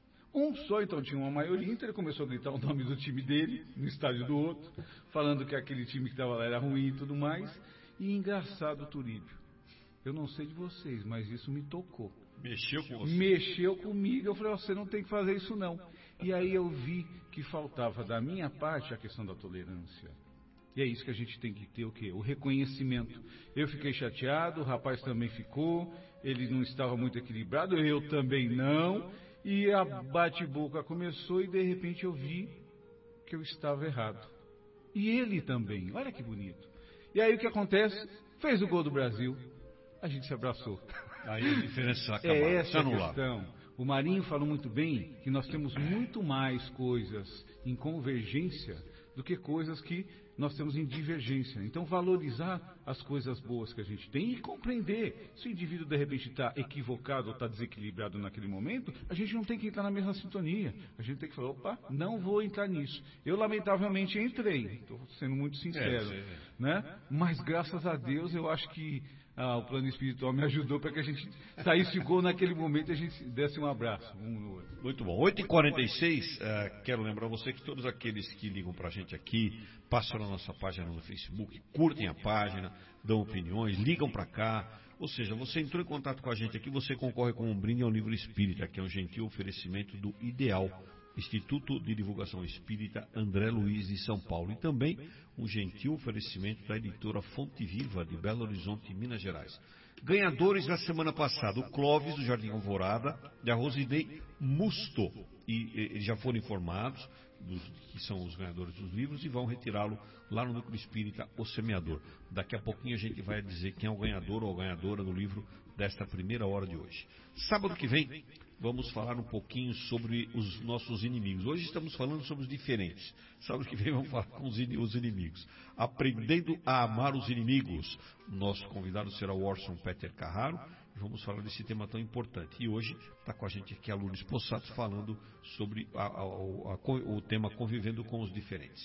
Um só, então, tinha uma maioria, então ele começou a gritar o nome do time dele, no estádio do outro, falando que aquele time que estava lá era ruim e tudo mais. E engraçado, Turíbio, eu não sei de vocês, mas isso me tocou. Mexeu com você? Mexeu comigo, eu falei, você não tem que fazer isso não. E aí eu vi que faltava da minha parte a questão da tolerância. E é isso que a gente tem que ter, o quê? O reconhecimento. Eu fiquei chateado, o rapaz também ficou, ele não estava muito equilibrado, eu também não. E a bate-boca começou e de repente eu vi que eu estava errado. E ele também, olha que bonito. E aí o que acontece? Fez o gol do Brasil, a gente se abraçou. Aí a diferença acaba. É essa a questão. O Marinho falou muito bem que nós temos muito mais coisas em convergência do que coisas que nós temos em divergência. Então valorizar as coisas boas que a gente tem e compreender. Se o indivíduo de repente está equivocado ou está desequilibrado naquele momento, a gente não tem que entrar na mesma sintonia. A gente tem que falar, opa, não vou entrar nisso. Eu lamentavelmente entrei, estou sendo muito sincero, é, né? Mas graças a Deus eu acho que ah, o plano espiritual me ajudou para que a gente saísse de gol naquele momento e a gente desse um abraço um no outro. Muito bom. oito e quarenta e seis, uh, quero lembrar você que todos aqueles que ligam para a gente aqui, passam na nossa página no Facebook, curtem a página, dão opiniões, ligam para cá. Ou seja, você entrou em contato com a gente aqui, você concorre com um brinde ao livro espírita, que é um gentil oferecimento do Ideal, Instituto de Divulgação Espírita André Luiz de São Paulo, e também um gentil oferecimento da editora Fonte Viva de Belo Horizonte, Minas Gerais. Ganhadores na semana passada, o Clóvis do Jardim Alvorada e a Rosidei Musto, e eles já foram informados dos, que são os ganhadores dos livros e vão retirá-lo lá no Núcleo Espírita O Semeador. Daqui a pouquinho a gente vai dizer quem é o ganhador ou a ganhadora do livro desta primeira hora de hoje. Sábado que vem vamos falar um pouquinho sobre os nossos inimigos. Hoje estamos falando sobre os diferentes. Sábado que vem vamos falar com os inimigos. Aprendendo a amar os inimigos. Nosso convidado será o Orson Peter Carraro. Vamos falar desse tema tão importante. E hoje está com a gente aqui a Lourdes Possato falando sobre a, a, a, a, o tema Convivendo com os Diferentes.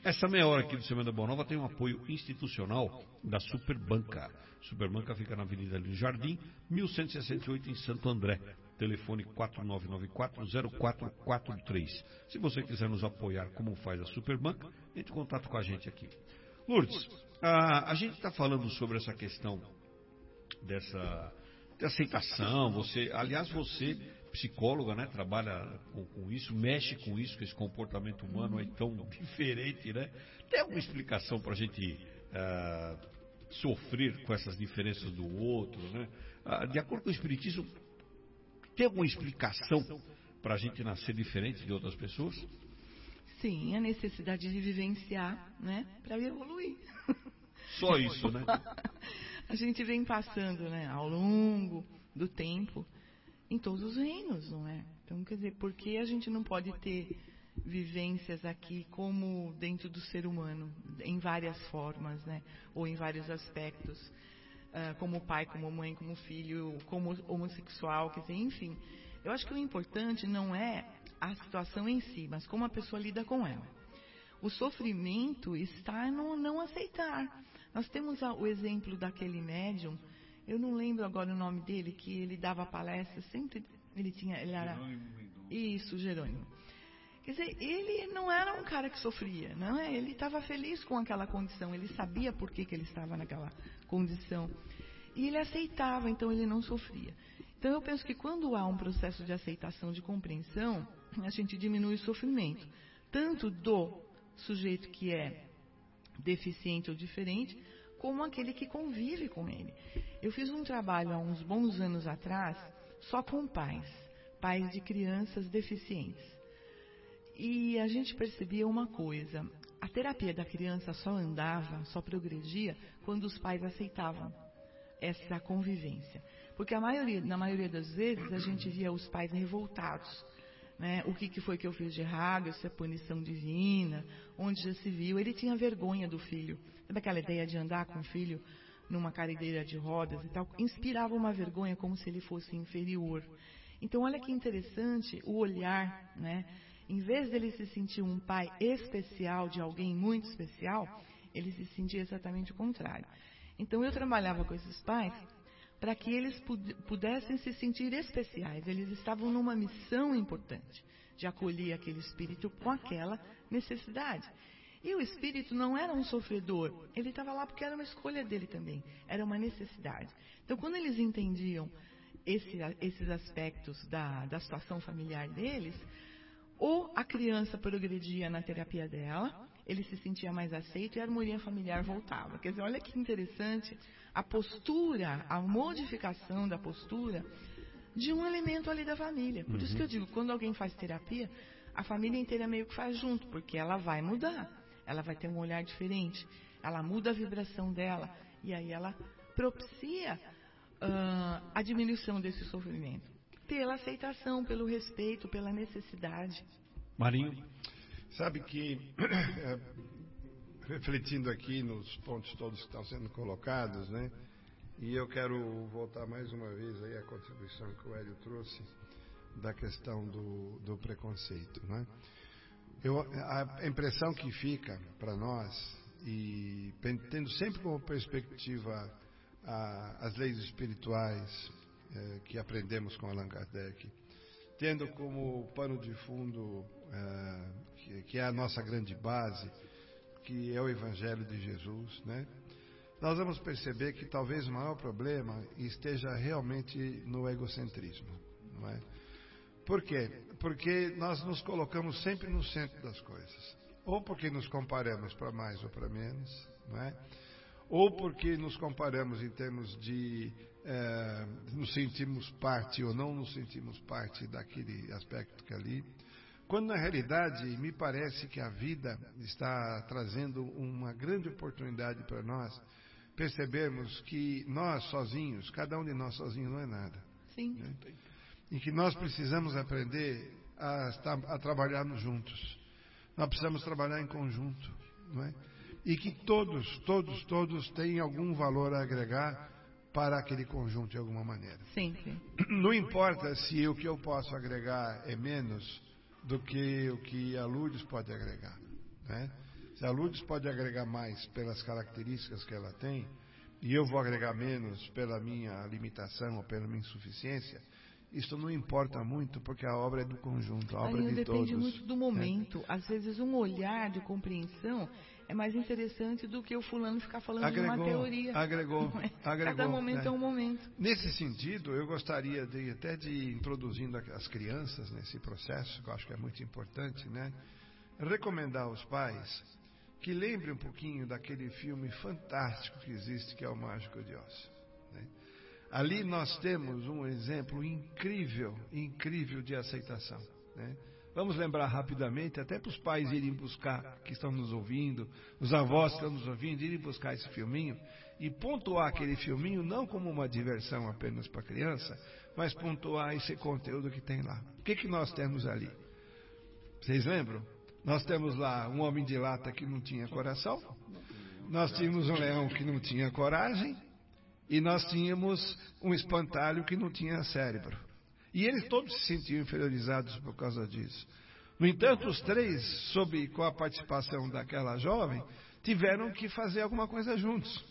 Essa meia hora aqui do Semana Boa Nova tem um apoio institucional da Superbanca. Superbanca fica na Avenida Lino Jardim, mil cento e sessenta e oito, em Santo André. Telefone quatro nove nove quatro zero quatro quatro três. Se você quiser nos apoiar como faz a Superbanca, entre em contato com a gente aqui. Lourdes, a, a gente está falando sobre essa questão dessa de aceitação. Você, aliás, você, psicóloga, né, trabalha com, com isso, mexe com isso, que esse comportamento humano é tão diferente, né? Tem alguma explicação para a gente uh, sofrer com essas diferenças do outro, né? Uh, de acordo com o Espiritismo, tem alguma explicação para a gente nascer diferente de outras pessoas? Sim, a necessidade de vivenciar, né, para evoluir. Só isso, né? A gente vem passando, né, ao longo do tempo, em todos os reinos, não é? Então, quer dizer, por que a gente não pode ter vivências aqui como dentro do ser humano, em várias formas, né? Ou em vários aspectos, uh, como pai, como mãe, como filho, como homossexual, quer dizer, enfim. Eu acho que o importante não é a situação em si, mas como a pessoa lida com ela. O sofrimento está no não aceitar. Nós temos o exemplo daquele médium, eu não lembro agora o nome dele, que ele dava palestra, sempre ele tinha, ele era... Isso, Jerônimo. Quer dizer, ele não era um cara que sofria, não é? Ele estava feliz com aquela condição, ele sabia por que, que ele estava naquela condição. E ele aceitava, então ele não sofria. Então eu penso que quando há um processo de aceitação, de compreensão, a gente diminui o sofrimento, tanto do sujeito que é deficiente ou diferente, como aquele que convive com ele. Eu fiz um trabalho há uns bons anos atrás, só com pais, pais de crianças deficientes. E a gente percebia uma coisa, a terapia da criança só andava, só progredia, quando os pais aceitavam essa convivência. Porque a maioria, na maioria das vezes a gente via os pais revoltados. Né? O que, que foi que eu fiz de errado, isso é punição divina, onde já se viu, ele tinha vergonha do filho. Sabe aquela ideia de andar com o filho numa cadeira de rodas e tal? Inspirava uma vergonha como se ele fosse inferior. Então olha que interessante o olhar, né? Em vez dele se sentir um pai especial de alguém muito especial, ele se sentia exatamente o contrário. Então eu trabalhava com esses pais para que eles pudessem se sentir especiais. Eles estavam numa missão importante de acolher aquele espírito com aquela necessidade. E o espírito não era um sofredor, ele estava lá porque era uma escolha dele também, era uma necessidade. Então, quando eles entendiam esse, esses aspectos da, da situação familiar deles, ou a criança progredia na terapia dela, ele se sentia mais aceito e a harmonia familiar voltava. Quer dizer, olha que interessante a postura, a modificação da postura de um elemento ali da família. Por uhum. isso que eu digo, quando alguém faz terapia, a família inteira meio que faz junto, porque ela vai mudar, ela vai ter um olhar diferente, ela muda a vibração dela e aí ela propicia uh, a diminuição desse sofrimento. Pela aceitação, pelo respeito, pela necessidade. Marinho? Sabe que, refletindo aqui nos pontos todos que estão sendo colocados, né? E eu quero voltar mais uma vez aí à contribuição que o Hélio trouxe da questão do, do preconceito, né? Eu, a impressão que fica para nós, e tendo sempre como perspectiva a, as leis espirituais eh, que aprendemos com Allan Kardec, tendo como pano de fundo eh, que, que é a nossa grande base, que é o Evangelho de Jesus, né? Nós vamos perceber que talvez o maior problema esteja realmente no egocentrismo, não é? Por quê? Porque nós nos colocamos sempre no centro das coisas. Ou porque nos comparamos para mais ou para menos, não é? Ou porque nos comparamos em termos de eh, nos sentimos parte ou não nos sentimos parte daquele aspecto que ali. Quando na realidade me parece que a vida está trazendo uma grande oportunidade para nós percebermos que nós sozinhos, cada um de nós sozinho não é nada. Sim. Né? E que nós precisamos aprender a, a trabalharmos juntos. Nós precisamos trabalhar em conjunto, não é? E que todos, todos, todos têm algum valor a agregar para aquele conjunto de alguma maneira. Sempre. Não importa se o que eu posso agregar é menos do que o que a Lourdes pode agregar, né? Se a Lourdes pode agregar mais pelas características que ela tem, e eu vou agregar menos pela minha limitação ou pela minha insuficiência, isso não importa muito, porque a obra é do conjunto, a obra Aí é de depende todos. muito do momento. É. Às vezes um olhar de compreensão é mais interessante do que o fulano ficar falando agregou, de uma teoria. Agregou, é? agregou. Cada momento é. é um momento. Nesse sentido, eu gostaria de, até de introduzindo as crianças nesse processo, que eu acho que é muito importante, né? Recomendar aos pais que lembrem um pouquinho daquele filme fantástico que existe, que é o Mágico de Oz. Né? Ali nós temos um exemplo incrível, incrível de aceitação. Né? Vamos lembrar rapidamente, até para os pais irem buscar, que estão nos ouvindo, os avós que estão nos ouvindo, irem buscar esse filminho e pontuar aquele filminho não como uma diversão apenas para a criança, mas pontuar esse conteúdo que tem lá. O que, que nós temos ali? Vocês lembram? Nós temos lá um homem de lata que não tinha coração, nós tínhamos um leão que não tinha coragem, e nós tínhamos um espantalho que não tinha cérebro. E eles todos se sentiam inferiorizados por causa disso. No entanto, os três, sob com a participação daquela jovem, tiveram que fazer alguma coisa juntos.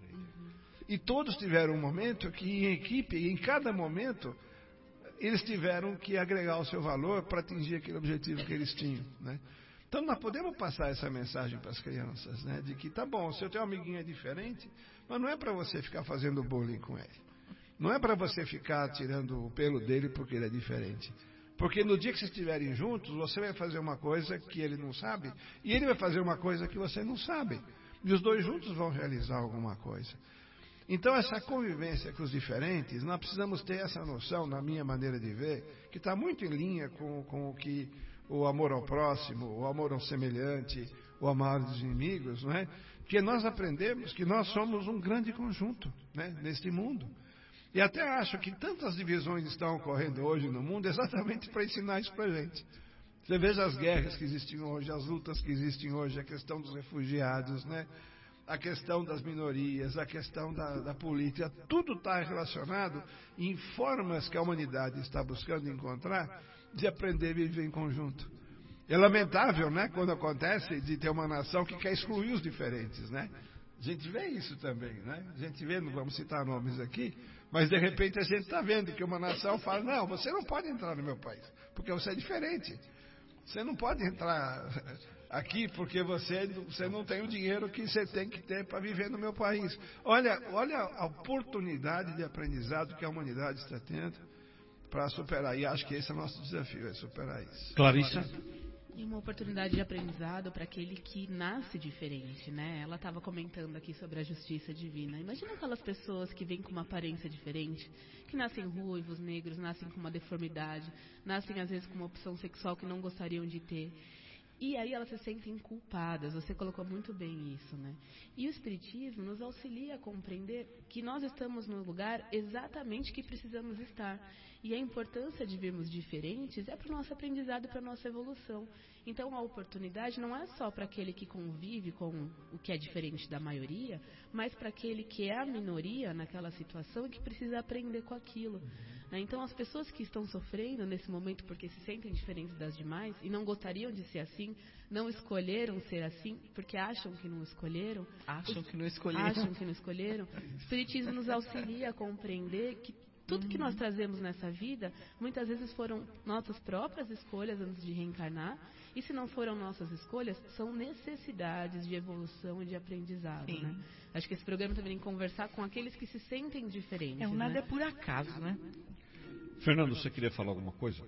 E todos tiveram um momento que, em equipe, e em cada momento, eles tiveram que agregar o seu valor para atingir aquele objetivo que eles tinham, né? Então nós podemos passar essa mensagem para as crianças, né? De que tá bom, se eu tenho um amiguinho é diferente, mas não é para você ficar fazendo bullying com ele. Não é para você ficar tirando o pelo dele porque ele é diferente. Porque no dia que vocês estiverem juntos, você vai fazer uma coisa que ele não sabe, e ele vai fazer uma coisa que você não sabe. E os dois juntos vão realizar alguma coisa. Então, essa convivência com os diferentes, nós precisamos ter essa noção, na minha maneira de ver, que está muito em linha com, com o que o amor ao próximo, o amor ao semelhante, o amar dos inimigos, não é? Porque nós aprendemos que nós somos um grande conjunto, né, neste mundo. E até acho que tantas divisões estão ocorrendo hoje no mundo exatamente para ensinar isso para a gente. Você veja as guerras que existem hoje, as lutas que existem hoje, a questão dos refugiados, né? A questão das minorias, a questão da, da política, tudo está relacionado em formas que a humanidade está buscando encontrar de aprender a viver em conjunto. É lamentável, né, quando acontece de ter uma nação que quer excluir os diferentes, né? A gente vê isso também, né? A gente vê, não vamos citar nomes aqui, mas de repente a gente está vendo que uma nação fala, não, você não pode entrar no meu país, porque você é diferente. Você não pode entrar aqui porque você, você não tem o dinheiro que você tem que ter para viver no meu país. Olha, olha a oportunidade de aprendizado que a humanidade está tendo para superar. E acho que esse é o nosso desafio, é superar isso. Clarissa? E uma oportunidade de aprendizado para aquele que nasce diferente, né? Ela estava comentando aqui sobre a justiça divina. Imagina aquelas pessoas que vêm com uma aparência diferente, que nascem ruivos, negros, nascem com uma deformidade, nascem às vezes com uma opção sexual que não gostariam de ter. E aí elas se sentem culpadas, você colocou muito bem isso, né? E o Espiritismo nos auxilia a compreender que nós estamos no lugar exatamente que precisamos estar. E a importância de virmos diferentes é para o nosso aprendizado e para a nossa evolução. Então a oportunidade não é só para aquele que convive com o que é diferente da maioria, mas para aquele que é a minoria naquela situação e que precisa aprender com aquilo. Então as pessoas que estão sofrendo nesse momento porque se sentem diferentes das demais e não gostariam de ser assim, não escolheram ser assim porque acham que não escolheram. Acham que não escolheram. Acham que não escolheram. O Espiritismo nos auxilia a compreender que tudo que nós trazemos nessa vida, muitas vezes foram nossas próprias escolhas antes de reencarnar, e se não foram nossas escolhas, são necessidades de evolução e de aprendizado, né? Acho que esse programa também tem que conversar com aqueles que se sentem diferentes. É, o nada né? é por acaso, né? Fernando, você queria falar alguma coisa?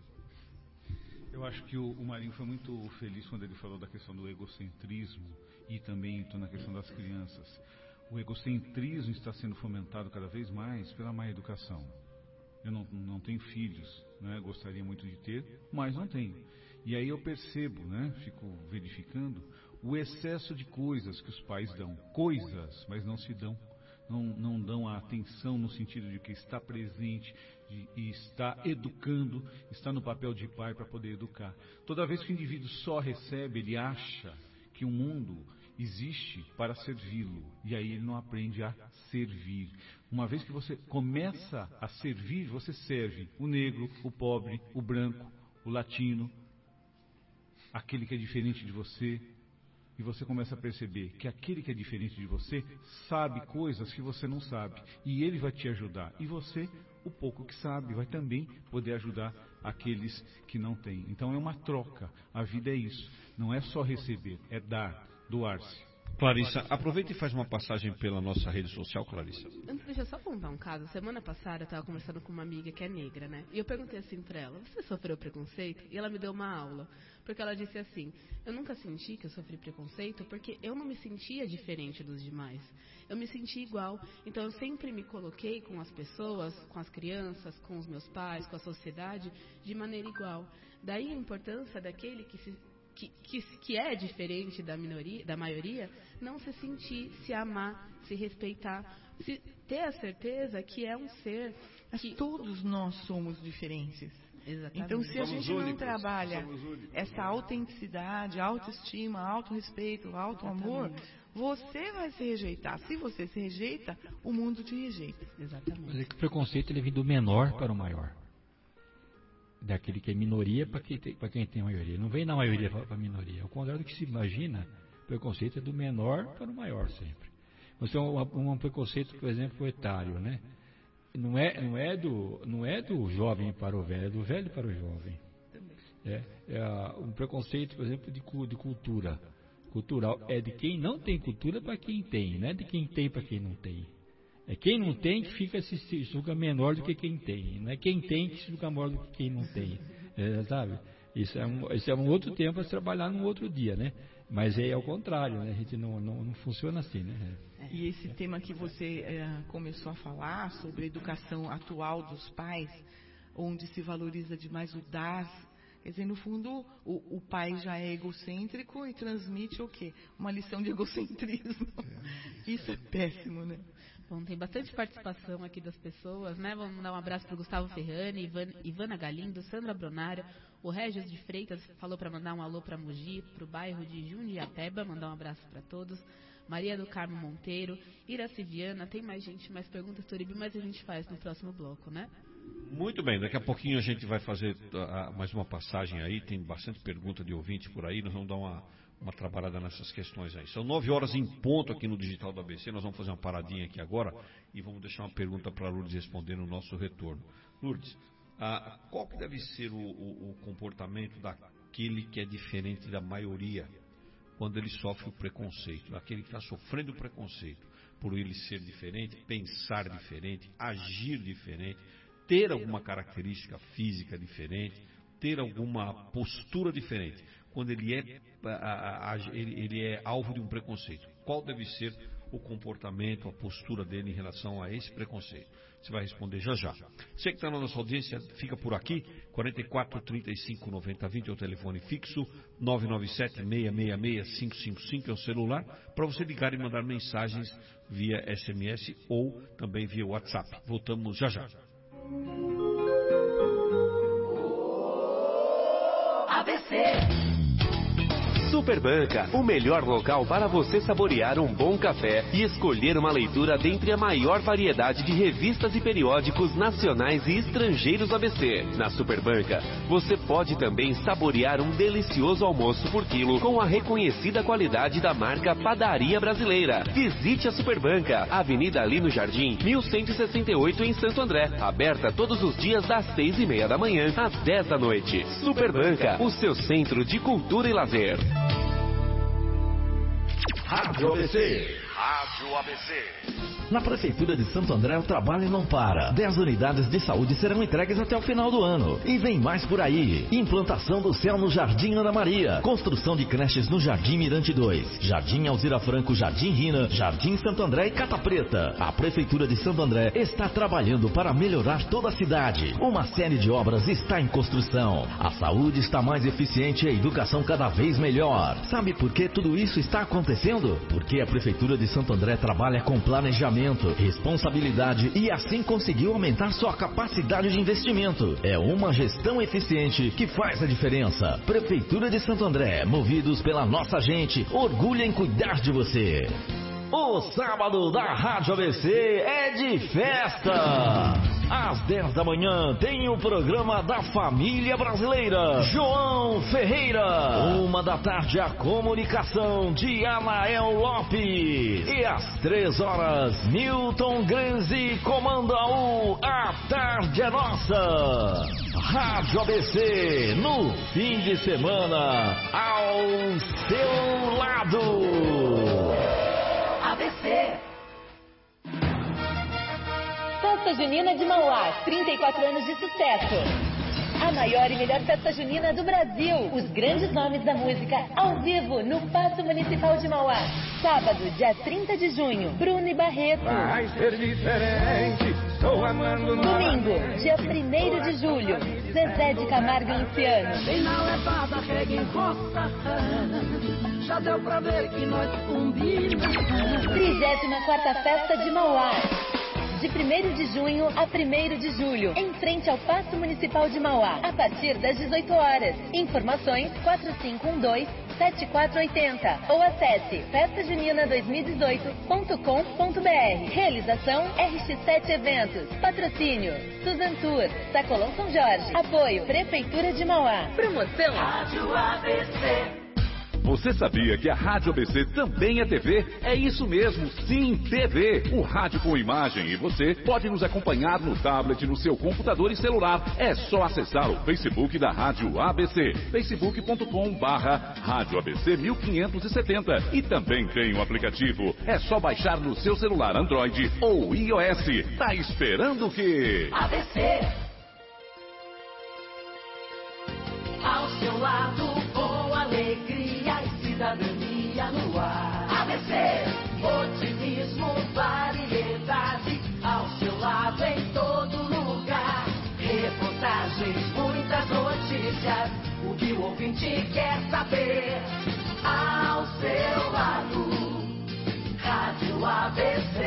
Eu acho que o, o Marinho foi muito feliz quando ele falou da questão do egocentrismo e também então, na questão das crianças. O egocentrismo está sendo fomentado cada vez mais pela má educação. Eu não, não tenho filhos, né? Gostaria muito de ter, mas não tenho. E aí eu percebo, né? Fico verificando o excesso de coisas que os pais dão. Coisas, mas não se dão. Não, não dão a atenção no sentido de que está presente de, e está educando, está no papel de pai para poder educar. Toda vez que o indivíduo só recebe, ele acha que o mundo existe para servi-lo, e aí ele não aprende a servir. Uma vez que você começa a servir, você serve o negro, o pobre, o branco, o latino, aquele que é diferente de você. e você começa a perceber que aquele que é diferente de você sabe coisas que você não sabe. E ele vai te ajudar. E você, o pouco que sabe, vai também poder ajudar aqueles que não têm. Então é uma troca. A vida é isso. Não é só receber, é dar, doar-se. Clarissa, aproveita e faz uma passagem pela nossa rede social, Clarissa. Antes, deixa eu só contar um caso. Semana passada eu estava conversando com uma amiga que é negra, né? E eu perguntei assim para ela, você sofreu preconceito? E ela me deu uma aula. Porque ela disse assim, eu nunca senti que eu sofri preconceito porque eu não me sentia diferente dos demais. Eu me senti igual. Então eu sempre me coloquei com as pessoas, com as crianças, com os meus pais, com a sociedade, de maneira igual. Daí a importância daquele que se... Que, que, que é diferente da, minoria, da maioria, não se sentir, se amar, se respeitar, se ter a certeza que é um ser. Mas que... todos nós somos diferentes. Exatamente. Então, se a Somos gente únicos, não trabalha somos únicos. essa autenticidade, autoestima, autorrespeito, autoamor, você vai se rejeitar. Se você se rejeita, o mundo te rejeita. Exatamente. Mas é que o preconceito ele vem do menor para o maior. Daquele que é minoria para quem, quem tem maioria. Não vem da maioria para a minoria. Ao contrário do que se imagina, o preconceito é do menor para o maior sempre. Você tem um, um preconceito, por exemplo, etário, né? Não é, não, é do, não é do jovem para o velho, é do velho para o jovem. É, é um preconceito, por exemplo, de, de cultura. Cultural é de quem não tem cultura para quem tem, não é de quem tem para quem não tem. É quem não tem que fica se, se julga menor do que quem tem. Não é quem tem que se julga maior do que quem não tem. É, sabe? Isso é, um, isso é um outro tempo a se trabalhar num outro dia, né? Mas é ao contrário, né? A gente não, não, não funciona assim, né? E esse tema que você é, começou a falar sobre a educação atual dos pais, onde se valoriza demais o dar. Quer dizer, no fundo, o, o pai já é egocêntrico e transmite o quê? Uma lição de egocentrismo. Isso é péssimo, né? Bom, tem bastante participação aqui das pessoas, né? Vamos mandar um abraço para o Gustavo Ferrani, Ivan, Ivana Galindo, Sandra Bronário, o Regis de Freitas falou para mandar um alô para Mogi, para o bairro de Jundiapeba, mandar um abraço para todos. Maria do Carmo Monteiro, Iraci Viana, tem mais gente, mais perguntas, Toribio, mas a gente faz no próximo bloco, né? Muito bem, daqui a pouquinho a gente vai fazer uh, mais uma passagem aí, tem bastante pergunta de ouvinte por aí, nós vamos dar uma, uma trabalhada nessas questões aí. São nove horas em ponto aqui no Digital do A B C, nós vamos fazer uma paradinha aqui agora e vamos deixar uma pergunta para a Lourdes responder no nosso retorno. Lourdes, uh, qual que deve ser o, o, o comportamento daquele que é diferente da maioria quando ele sofre o preconceito, daquele que está sofrendo o preconceito por ele ser diferente, pensar diferente, agir diferente, ter alguma característica física diferente, ter alguma postura diferente, quando ele é, a, a, ele, ele é alvo de um preconceito. Qual deve ser o comportamento, a postura dele em relação a esse preconceito? Você vai responder já já. Você que está na nossa audiência, fica por aqui, quarenta e quatro, trinta e cinco, noventa, vinte é o telefone fixo, nove nove sete, seis seis seis, cinco cinco cinco é o celular, para você ligar e mandar mensagens via S M S ou também via WhatsApp. Voltamos já já. A B C Superbanca, o melhor local para você saborear um bom café e escolher uma leitura dentre a maior variedade de revistas e periódicos nacionais e estrangeiros A B C. Na Superbanca, você pode também saborear um delicioso almoço por quilo com a reconhecida qualidade da marca Padaria Brasileira. Visite a Superbanca, Avenida Lino Jardim, mil cento e sessenta e oito em Santo André. Aberta todos os dias das seis e meia da manhã às dez da noite. Superbanca, o seu centro de cultura e lazer. Rádio A B C. Rádio A B C. Na Prefeitura de Santo André o trabalho não para. dez unidades de saúde serão entregues até o final do ano. E vem mais por aí. Implantação do céu no Jardim Ana Maria. Construção de creches no Jardim Mirante dois. Jardim Alzira Franco, Jardim Rina, Jardim Santo André e Cata Preta. A Prefeitura de Santo André está trabalhando para melhorar toda a cidade. Uma série de obras está em construção. A saúde está mais eficiente e a educação cada vez melhor. Sabe por que tudo isso está acontecendo? Porque a Prefeitura de Santo André trabalha com planejamento, responsabilidade e assim conseguiu aumentar sua capacidade de investimento. É uma gestão eficiente que faz a diferença. Prefeitura de Santo André, movidos pela nossa gente, orgulha em cuidar de você. O sábado da Rádio A B C é de festa. Às dez da manhã tem o programa da família brasileira, João Ferreira. Uma da tarde a comunicação de Anael Lopes. E às três horas, Newton Grenzi comanda o A Tarde é Nossa. Rádio A B C, no fim de semana, ao seu lado. A B C. Festa Junina de Mauá, trinta e quatro anos de sucesso. A maior e melhor festa junina do Brasil. Os grandes nomes da música ao vivo no Paço Municipal de Mauá. Sábado, dia trinta de junho, Bruno e Barreto. Vai ser diferente, estou amando. Domingo, dia primeiro de julho, Zezé de Camargo e Luciano. Vem na levada, regue em roça. Já deu pra ver que nós combinamos. trigésima quarta Festa de Mauá. De primeiro de junho a primeiro de julho, em frente ao Paço Municipal de Mauá, a partir das dezoito horas. Informações quatro cinco um dois, sete quatro oito zero ou acesse festa junina dois mil e dezoito ponto com ponto b r. Realização R X sete Eventos. Patrocínio Suzan Tour, Sacolão São Jorge. Apoio Prefeitura de Mauá. Promoção Rádio A B C. Você sabia que a Rádio A B C também é T V? É isso mesmo, sim, T V. O rádio com imagem e você pode nos acompanhar no tablet, no seu computador e celular. É só acessar o Facebook da Rádio A B C, facebook ponto com barra Rádio A B C mil quinhentos e setenta. E também tem um aplicativo. É só baixar no seu celular Android ou iOS. Tá esperando o quê? A B C. Ao seu lado, com alegria e cidadania no ar. A B C, otimismo, variedade. Ao seu lado em todo lugar. Reportagens, muitas notícias. O que o ouvinte quer saber. Ao seu lado, Rádio A B C.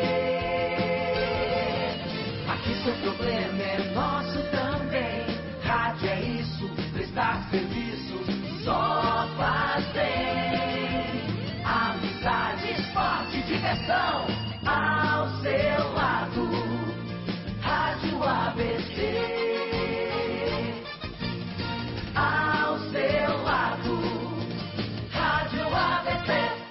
Aqui seu problema é nosso também. Rádio é isso, prestar serviço, só faz bem. Amizade, esporte, diversão, ao seu lado, Rádio A B C. Ao seu lado, Rádio A B C.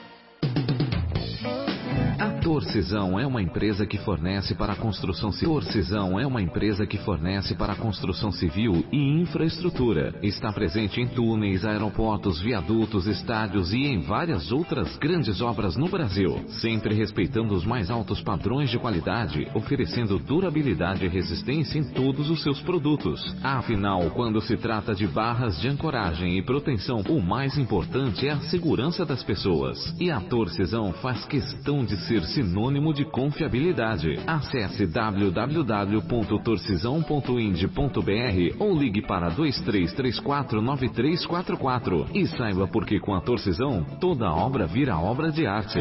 A Torcisão é uma empresa que fornece para a construção civil. Torcisão é uma empresa que fornece para a construção civil e infraestrutura. Está presente em túneis, aeroportos, viadutos, estádios e em várias outras grandes obras no Brasil, sempre respeitando os mais altos padrões de qualidade, oferecendo durabilidade e resistência em todos os seus produtos. Afinal, quando se trata de barras de ancoragem e proteção, o mais importante é a segurança das pessoas. E a Torcisão faz questão de ser sinônimo de confiabilidade. Acesse w w w ponto torcisão ponto ind ponto b r ou ligue para dois três três quatro nove três quatro quatro e saiba porque com a Torcisão toda obra vira obra de arte.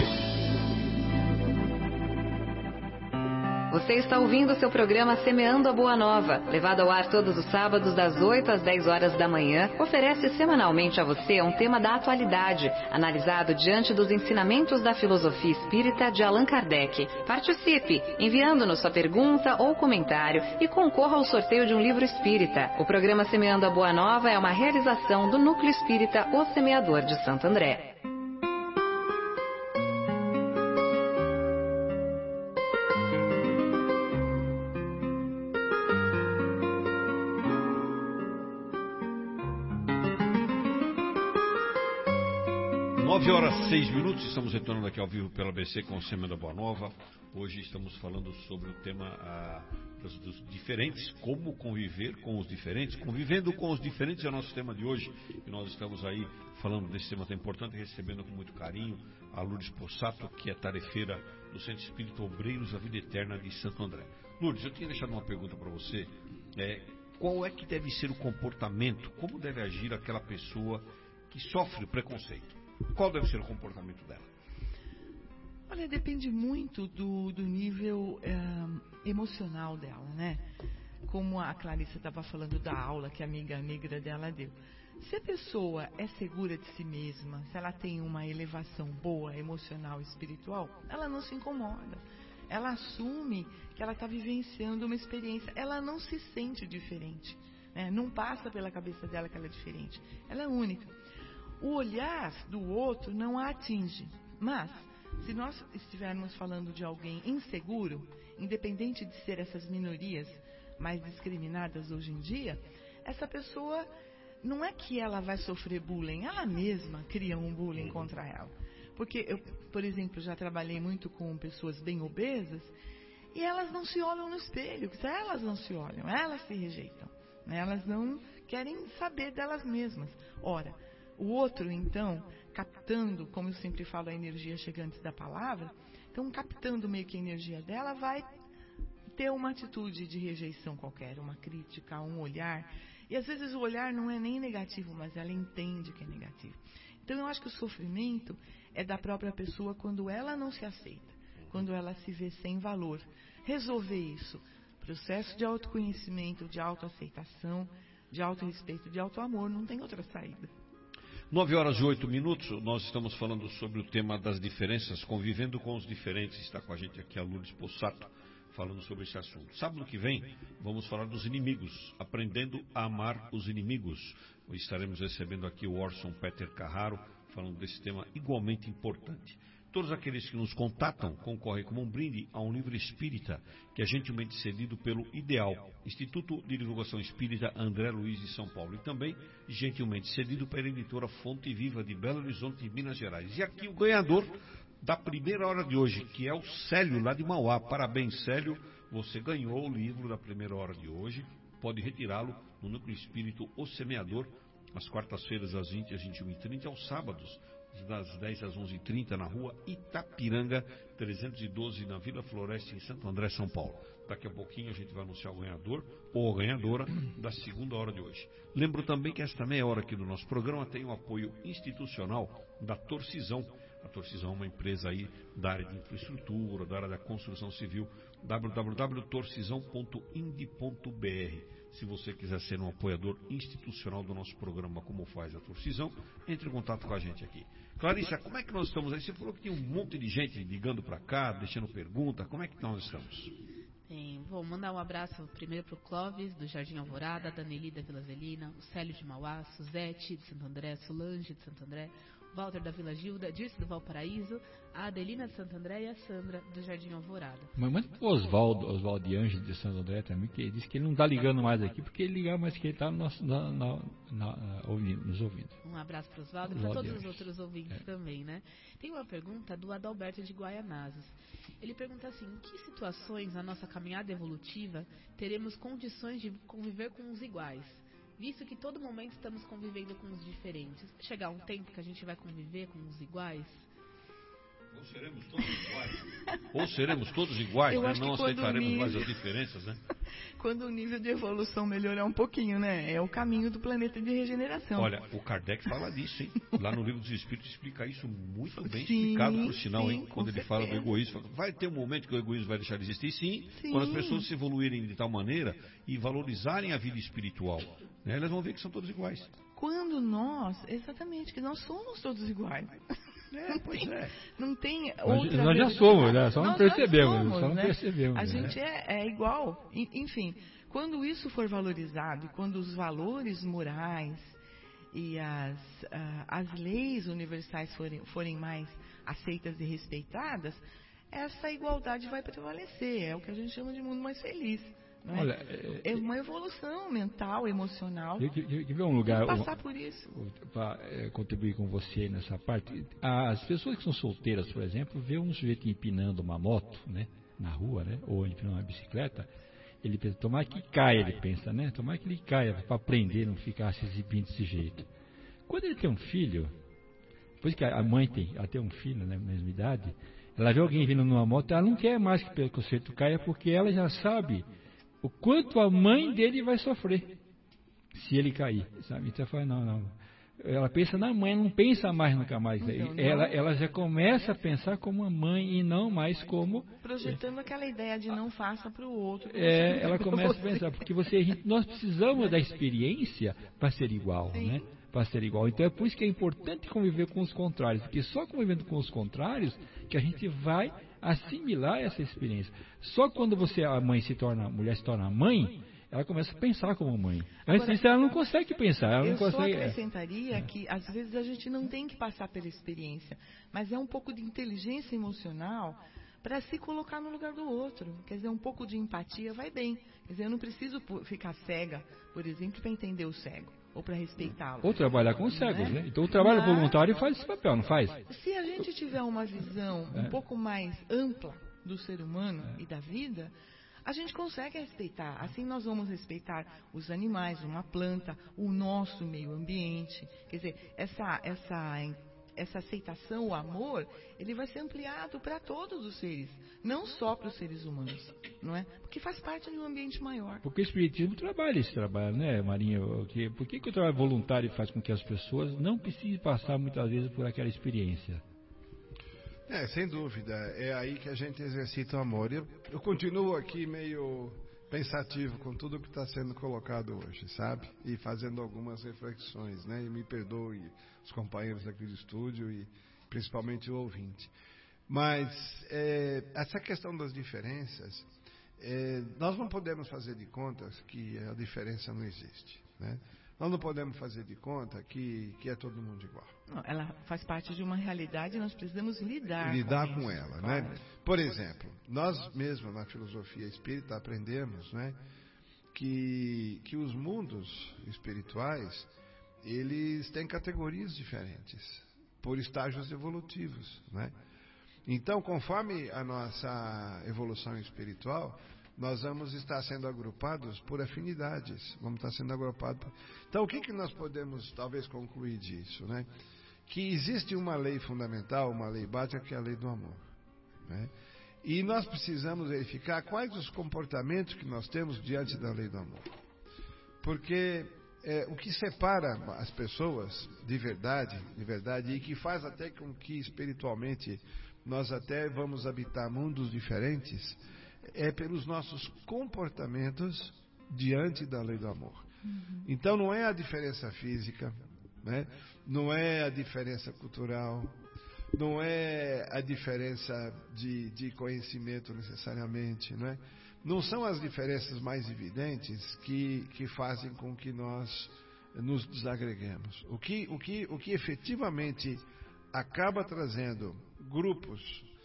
Você está ouvindo o seu programa Semeando a Boa Nova, levado ao ar todos os sábados das oito às dez horas da manhã, oferece semanalmente a você um tema da atualidade, analisado diante dos ensinamentos da filosofia espírita de Allan Kardec. Participe, enviando-nos sua pergunta ou comentário e concorra ao sorteio de um livro espírita. O programa Semeando a Boa Nova é uma realização do Núcleo Espírita O Semeador de Santo André. nove horas e seis minutos, estamos retornando aqui ao vivo pela A B C com o Semeando a Boa Nova. Hoje estamos falando sobre o tema ah, dos, dos diferentes, como conviver com os diferentes. Convivendo com os diferentes é o nosso tema de hoje. E nós estamos aí falando desse tema tão importante, recebendo com muito carinho a Lourdes Possato, que é tarefeira do Centro Espírita Obreiros da Vida Eterna de Santo André. Lourdes, eu tinha deixado uma pergunta para você. É, qual é que deve ser o comportamento, como deve agir aquela pessoa que sofre preconceito? Qual deve ser o comportamento dela? Olha, depende muito do, do nível é, emocional dela, né? Como a Clarissa estava falando da aula que a amiga negra dela deu. Se a pessoa é segura de si mesma, se ela tem uma elevação boa, emocional e espiritual, ela não se incomoda. ela assume que ela está vivenciando uma experiência. Ela não se sente diferente. Né? Não passa pela cabeça dela que ela é diferente. Ela é única. O olhar do outro não a atinge. Mas, se nós estivermos falando de alguém inseguro, independente de ser essas minorias mais discriminadas hoje em dia, essa pessoa, não é que ela vai sofrer bullying, ela mesma cria um bullying contra ela. Porque eu, por exemplo, já trabalhei muito com pessoas bem obesas e elas não se olham no espelho, elas não se olham, elas se rejeitam, né? Elas não querem saber delas mesmas. Ora, o outro, então, captando, como eu sempre falo, a energia chega antes da palavra, então captando meio que a energia dela, vai ter uma atitude de rejeição qualquer, uma crítica, um olhar. E às vezes o olhar não é nem negativo, mas ela entende que é negativo. Então eu acho que o sofrimento é da própria pessoa quando ela não se aceita, quando ela se vê sem valor. Resolver isso, processo de autoconhecimento, de autoaceitação, de autorrespeito, de autoamor, não tem outra saída. Nove horas e oito minutos, nós estamos falando sobre o tema das diferenças, convivendo com os diferentes. Está com a gente aqui a Lourdes Possato, falando sobre esse assunto. Sábado que vem, vamos falar dos inimigos, aprendendo a amar os inimigos. Estaremos recebendo aqui o Orson Peter Carraro, falando desse tema igualmente importante. Todos aqueles que nos contatam concorrem como um brinde a um livro espírita, que é gentilmente cedido pelo Ideal, Instituto de Divulgação Espírita André Luiz de São Paulo, e também gentilmente cedido pela editora Fonte Viva de Belo Horizonte, Minas Gerais. E aqui o ganhador da primeira hora de hoje, que é o Célio, lá de Mauá. Parabéns, Célio, você ganhou o livro da primeira hora de hoje. Pode retirá-lo no Núcleo Espírito O Semeador, às quartas-feiras, às vinte, às vinte e uma e trinta, aos sábados, das dez às onze e trinta, na rua Itapiranga, trezentos e doze, na Vila Floresta, em Santo André, São Paulo. Daqui a pouquinho a gente vai anunciar o ganhador ou a ganhadora da segunda hora de hoje. Lembro também que esta meia hora aqui do nosso programa tem o apoio institucional da Torcisão. A Torcisão é uma empresa aí da área de infraestrutura, da área da construção civil, w w w ponto torcisão ponto ind ponto b r. Se você quiser ser um apoiador institucional do nosso programa, como faz a Torcisão, entre em contato com a gente aqui. Clarissa, como é que nós estamos aí? Você falou que tinha um monte de gente ligando para cá, deixando pergunta. Como é que nós estamos? Bem, vou mandar um abraço primeiro para o Clóvis, do Jardim Alvorada, a Daneli da Vila Zelina, o Célio de Mauá, Suzete de Santo André, Solange de Santo André, Walter da Vila Gilda, Dirce do Valparaíso, a Adelina de Santo André e a Sandra do Jardim Alvorada. Mas manda pro Oswaldo, Oswaldo de Anjos de Santo André também, que ele disse que ele não está ligando mais aqui, porque ele ligar mais que ele está na, na, na, na, ouvindo, nos ouvindo. Um abraço para o Oswaldo e para todos os outros ouvintes é. também, né? Tem uma pergunta do Adalberto de Guaianazes. Ele pergunta assim: em que situações na nossa caminhada evolutiva teremos condições de conviver com os iguais? Visto que todo momento estamos convivendo com os diferentes, chegar um tempo que a gente vai conviver com os iguais? Ou seremos todos iguais? Ou seremos todos iguais, né? Não aceitaremos nível... mais as diferenças, né? Quando o nível de evolução melhorar um pouquinho, né? É o caminho do planeta de regeneração. Olha, o Kardec fala disso, hein? Lá no Livro dos Espíritos explica isso muito bem sim, explicado, por sinal, sim, hein? Quando ele certeza. fala do egoísmo. Vai ter um momento que o egoísmo vai deixar de existir, sim, sim. Quando as pessoas se evoluírem de tal maneira e valorizarem a vida espiritual, né? Elas vão ver que são todos iguais. Quando nós, exatamente, que nós somos todos iguais. É, pois é. Não tem outra nós, nós já somos, né? Só não percebemos. Somos, só não né? percebemos. A né? gente é, é igual. Enfim, quando isso for valorizado, quando os valores morais e as, uh, as leis universais forem, forem mais aceitas e respeitadas, essa igualdade vai prevalecer. É o que a gente chama de mundo mais feliz. Não é? Olha, é, é uma evolução mental, emocional. Eu tive um lugar passar por isso para é, contribuir com você nessa parte. As pessoas que são solteiras, por exemplo, vê um sujeito empinando uma moto, né, na rua, né, ou empinando uma bicicleta, ele pensa, tomar que caia, ele pensa, né, tomar que ele caia para aprender, não ficar se exibindo desse jeito. Quando ele tem um filho, depois que a mãe tem, ela tem um filho, né, na mesma idade, ela vê alguém vindo numa moto, ela não quer mais que o sujeito caia, porque ela já sabe o quanto a mãe dele vai sofrer se ele cair, sabe? Então ela fala, não, não. Ela pensa na mãe, não pensa mais nunca mais. Então, ela, ela já começa a pensar como a mãe e não mais como... Projetando é, aquela ideia de não faça para o outro. É, ela começa a pensar, porque você, nós precisamos da experiência para ser igual, sim, né? Para ser igual. Então é por isso que é importante conviver com os contrários, porque só convivendo com os contrários que a gente vai assimilar essa experiência. Só quando você, a mãe se torna, a mulher se torna mãe, ela começa a pensar como mãe. Antes Agora, disso, ela não consegue pensar. Ela eu não consegue, só acrescentaria é. que, às vezes, a gente não tem que passar pela experiência, mas é um pouco de inteligência emocional para se colocar no lugar do outro. Quer dizer, um pouco de empatia vai bem. Quer dizer, eu não preciso ficar cega, por exemplo, para entender o cego, ou para respeitá-lo. Ou trabalhar com cegos, né? Então o trabalho mas, voluntário faz esse papel, não faz? Se a gente tiver uma visão é. um pouco mais ampla do ser humano é. e da vida, a gente consegue respeitar. Assim nós vamos respeitar os animais, uma planta, o nosso meio ambiente. Quer dizer, essa, essa, essa aceitação, o amor, ele vai ser ampliado para todos os seres, não só para os seres humanos, não é? Porque faz parte de um ambiente maior. Porque o Espiritismo trabalha esse trabalho, né, Marinha? Por que, que o trabalho voluntário faz com que as pessoas não precisem passar muitas vezes por aquela experiência? É, sem dúvida, é aí que a gente exercita o amor. Eu, eu continuo aqui meio pensativo com tudo que está sendo colocado hoje, sabe? E fazendo algumas reflexões, né? E me perdoe os companheiros aqui do estúdio e principalmente o ouvinte. Mas é, essa questão das diferenças, é, nós não podemos fazer de contas que a diferença não existe, né? Nós não podemos fazer de conta que, que é todo mundo igual. Não, ela faz parte de uma realidade e nós precisamos lidar, lidar com, com ela. Isso, Né? claro. Por exemplo, nós mesmos na filosofia espírita aprendemos, né, que, que os mundos espirituais, eles têm categorias diferentes, por estágios evolutivos. Né? Então, conforme a nossa evolução espiritual, nós vamos estar sendo agrupados por afinidades. Vamos estar sendo agrupados por... Então, o que, que nós podemos, talvez, concluir disso? Né? Que existe uma lei fundamental, uma lei básica, que é a lei do amor. Né? E nós precisamos verificar quais os comportamentos que nós temos diante da lei do amor. Porque é, o que separa as pessoas de verdade, de verdade, e que faz até com que espiritualmente nós até vamos habitar mundos diferentes, é pelos nossos comportamentos diante da lei do amor. Uhum. Então não é a diferença física, né? Não é a diferença cultural, não é a diferença de, de conhecimento necessariamente, né? Não são as diferenças mais evidentes que, que fazem com que nós nos desagreguemos. O que, o que, o que efetivamente acaba trazendo grupos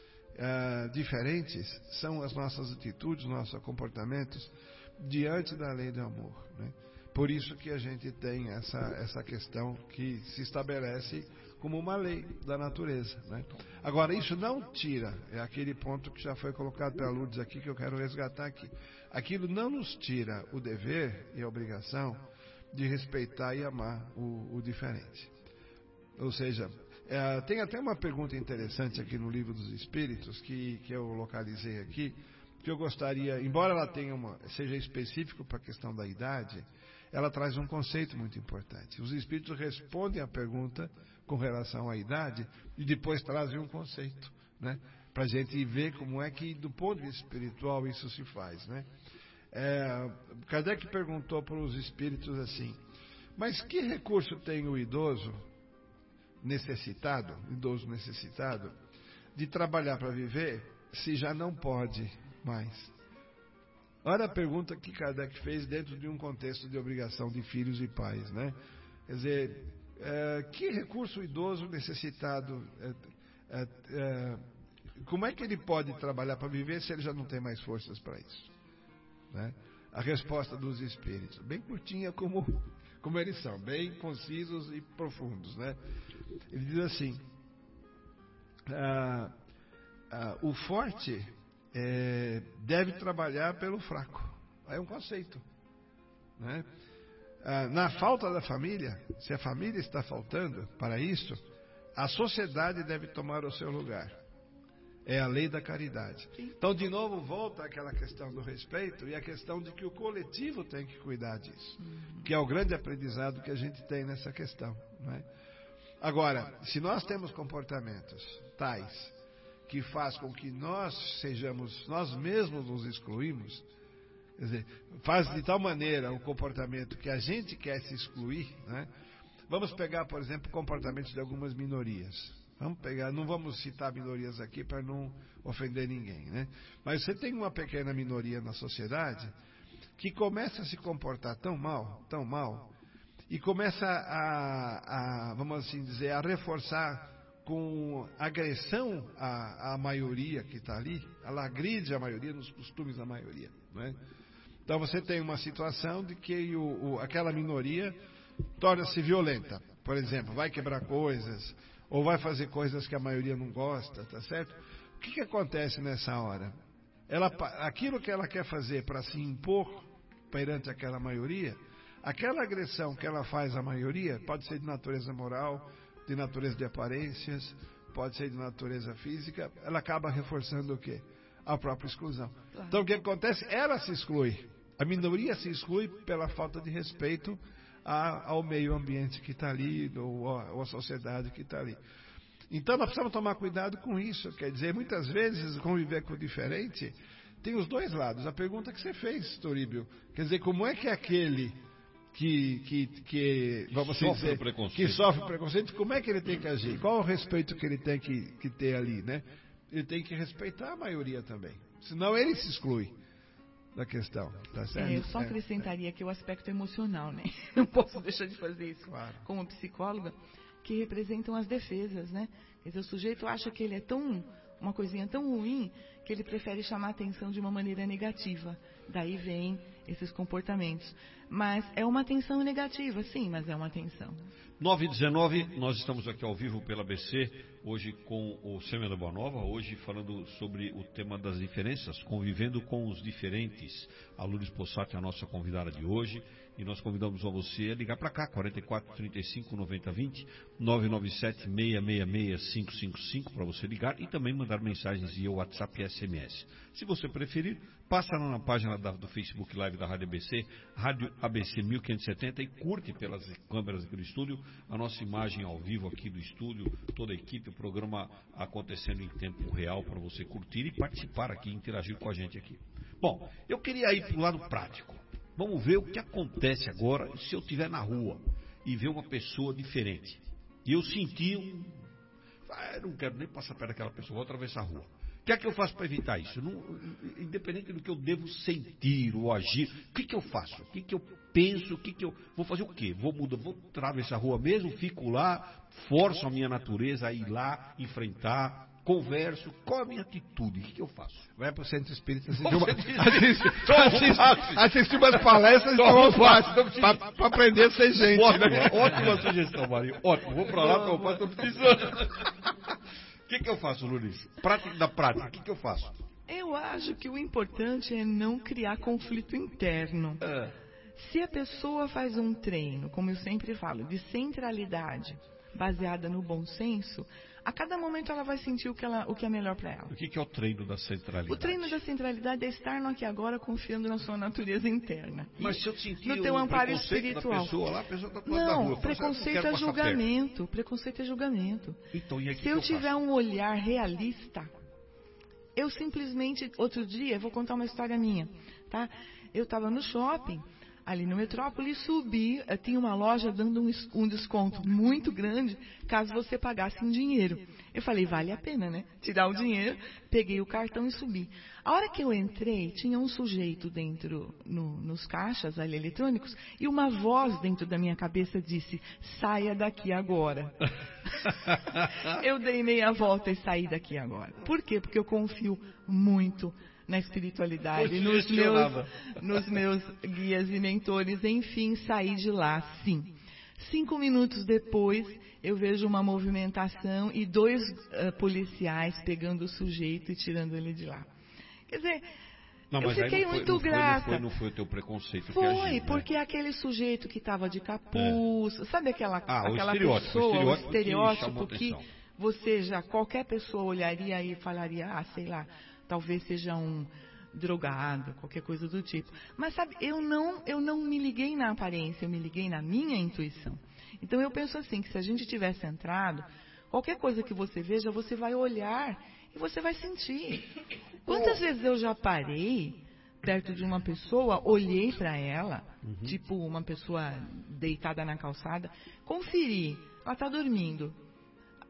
Uh, diferentes são as nossas atitudes, nossos comportamentos diante da lei do amor. Né? Por isso que a gente tem essa, essa questão que se estabelece como uma lei da natureza. Né? Agora, isso não tira, é aquele ponto que já foi colocado pela Lourdes aqui, que eu quero resgatar aqui. Aquilo não nos tira o dever e a obrigação de respeitar e amar o, o diferente. Ou seja, É, tem até uma pergunta interessante aqui no Livro dos Espíritos, que, que eu localizei aqui, que eu gostaria, embora ela tenha uma, seja específico para a questão da idade, ela traz um conceito muito importante. Os Espíritos respondem a pergunta com relação à idade e depois trazem um conceito, né, para a gente ver como é que, do ponto de vista espiritual, isso se faz. Né? É, Kardec perguntou para os Espíritos assim, mas que recurso tem o idoso necessitado, idoso necessitado, de trabalhar para viver, se já não pode mais? Olha a pergunta que Kardec fez dentro de um contexto de obrigação de filhos e pais, né? Quer dizer, é, que recurso o idoso necessitado, é, é, é, como é que ele pode trabalhar para viver se ele já não tem mais forças para isso? Né? A resposta dos Espíritos, bem curtinha como, como eles são, bem concisos e profundos, né? Ele diz assim, ah, ah, o forte é, deve trabalhar pelo fraco. É um conceito. Né? Ah, na falta da família, se a família está faltando para isso, a sociedade deve tomar o seu lugar. É a lei da caridade. Então, de novo, volta àquela questão do respeito e a questão de que o coletivo tem que cuidar disso, que é o grande aprendizado que a gente tem nessa questão. Né? Agora, se nós temos comportamentos tais que faz com que nós sejamos, nós mesmos nos excluímos, quer dizer, faz de tal maneira o comportamento que a gente quer se excluir, né? Vamos pegar, por exemplo, comportamentos de algumas minorias, Vamos pegar, não vamos citar minorias aqui para não ofender ninguém, né? Mas você tem uma pequena minoria na sociedade que começa a se comportar tão mal, tão mal, e começa a, a vamos assim dizer, a reforçar com agressão à, à maioria que está ali. Ela agride a maioria nos costumes da maioria, né? Então você tem uma situação de que o, o, aquela minoria torna-se violenta, por exemplo, vai quebrar coisas, ou vai fazer coisas que a maioria não gosta, tá certo? O que, que acontece nessa hora? Ela, aquilo que ela quer fazer para se impor perante aquela maioria, aquela agressão que ela faz à maioria, pode ser de natureza moral, de natureza de aparências, pode ser de natureza física, ela acaba reforçando o quê? A própria exclusão. Claro. Então o que acontece? Ela se exclui. A minoria se exclui pela falta de respeito a, ao meio ambiente que está ali, ou, ou a sociedade que está ali. Então nós precisamos tomar cuidado com isso. Quer dizer, muitas vezes conviver com o diferente tem os dois lados. A pergunta que você fez, Toríbio, quer dizer, como é que aquele que, que, que vamos sofre dizer, que sofre preconceito, como é que ele tem que agir? Qual o respeito que ele tem que, que ter ali, né? Ele tem que respeitar a maioria também. Senão ele se exclui da questão, tá certo? É, eu só acrescentaria que o aspecto emocional, né? Não posso deixar de fazer isso, claro, como psicóloga, que representam as defesas, né? Quer dizer, o sujeito acha que ele é tão, uma coisinha tão ruim, que ele prefere chamar a atenção de uma maneira negativa. Daí vem esses comportamentos. Mas é uma atenção negativa, sim, mas é uma atenção. nove e dezenove, nós estamos aqui ao vivo pela A B C, hoje com o Semeando a Boa Nova, hoje falando sobre o tema das diferenças, convivendo com os diferentes. A Lourdes Possati é a nossa convidada de hoje, e nós convidamos a você a ligar para cá, quarenta e quatro, trinta e cinco, noventa, vinte, nove nove sete, seis seis seis, cinco cinco cinco, para você ligar e também mandar mensagens via WhatsApp e S M S. Se você preferir, passa lá na página da, do Facebook Live da Rádio A B C, Rádio A B C mil quinhentos e setenta, e curte pelas câmeras aqui do estúdio a nossa imagem ao vivo aqui do estúdio, toda a equipe, o programa acontecendo em tempo real para você curtir e participar aqui, interagir com a gente aqui. Bom, eu queria ir para o lado prático. Vamos ver o que acontece agora se eu estiver na rua e ver uma pessoa diferente. E eu senti um... Ah, eu não quero nem passar perto daquela pessoa, vou atravessar a rua. O que é que eu faço para evitar isso? Não, independente do que eu devo sentir ou agir, o que, que eu faço? O que, que eu penso? O que, que eu vou fazer? O quê? Vou mudar, vou atravessar a rua mesmo? Fico lá, forço a minha natureza a ir lá, enfrentar, converso. Qual é a minha atitude? O que, que eu faço? Vai para o centro espírita assistir, uma, assistir, assistir, assistir umas palestras e tomar um passe para aprender a ser gente. Ótima, né? ótima sugestão, Marinho. Ótimo. Vou para lá, para o passe, estou precisando. O que, que eu faço, Lourdes? Prática da prática, o que, que eu faço? Eu acho que o importante é não criar conflito interno. É. Se a pessoa faz um treino, como eu sempre falo, de centralidade, baseada no bom senso, a cada momento ela vai sentir o que, ela, o que é melhor para ela. O que, que é o treino da centralidade? O treino da centralidade é estar no aqui e agora, confiando na sua natureza interna. Mas se eu sentir no teu o amparo preconceito espiritual. Da pessoa, lá, a pessoa está do lado não, da rua. preconceito falo, é julgamento. Preconceito é julgamento. Então, e aqui se eu, eu tiver faço? um olhar realista, eu simplesmente, outro dia, vou contar uma história minha, tá? Eu estava no shopping, ali no Metrópole, subi, tinha uma loja dando um, um desconto muito grande, caso você pagasse em dinheiro. Eu falei, vale a pena, né? Tirar o dinheiro, peguei o cartão e subi. A hora que eu entrei, tinha um sujeito dentro, no, nos caixas ali eletrônicos, e uma voz dentro da minha cabeça disse, saia daqui agora. Eu dei meia volta e saí daqui agora. Por quê? Porque eu confio muito na espiritualidade, nos meus, nos meus guias e mentores, enfim, saí de lá, sim. Cinco minutos depois, eu vejo uma movimentação e dois uh, policiais pegando o sujeito e tirando ele de lá. Quer dizer, não, eu fiquei não foi, muito não foi, grata. Não foi, não foi o teu preconceito foi, que agiu, porque né? aquele sujeito que estava de capuz, é. sabe aquela, ah, aquela o estereótipo, pessoa, o estereótipo, estereótipo que, que você já, qualquer pessoa olharia e falaria, ah, sei lá, talvez seja um drogado, qualquer coisa do tipo. Mas sabe, eu não, eu não me liguei na aparência, eu me liguei na minha intuição. Então eu penso assim, que se a gente tiver centrado, qualquer coisa que você veja, você vai olhar e você vai sentir. Quantas vezes eu já parei perto de uma pessoa, olhei para ela, uhum. tipo uma pessoa deitada na calçada, conferi, ela está dormindo.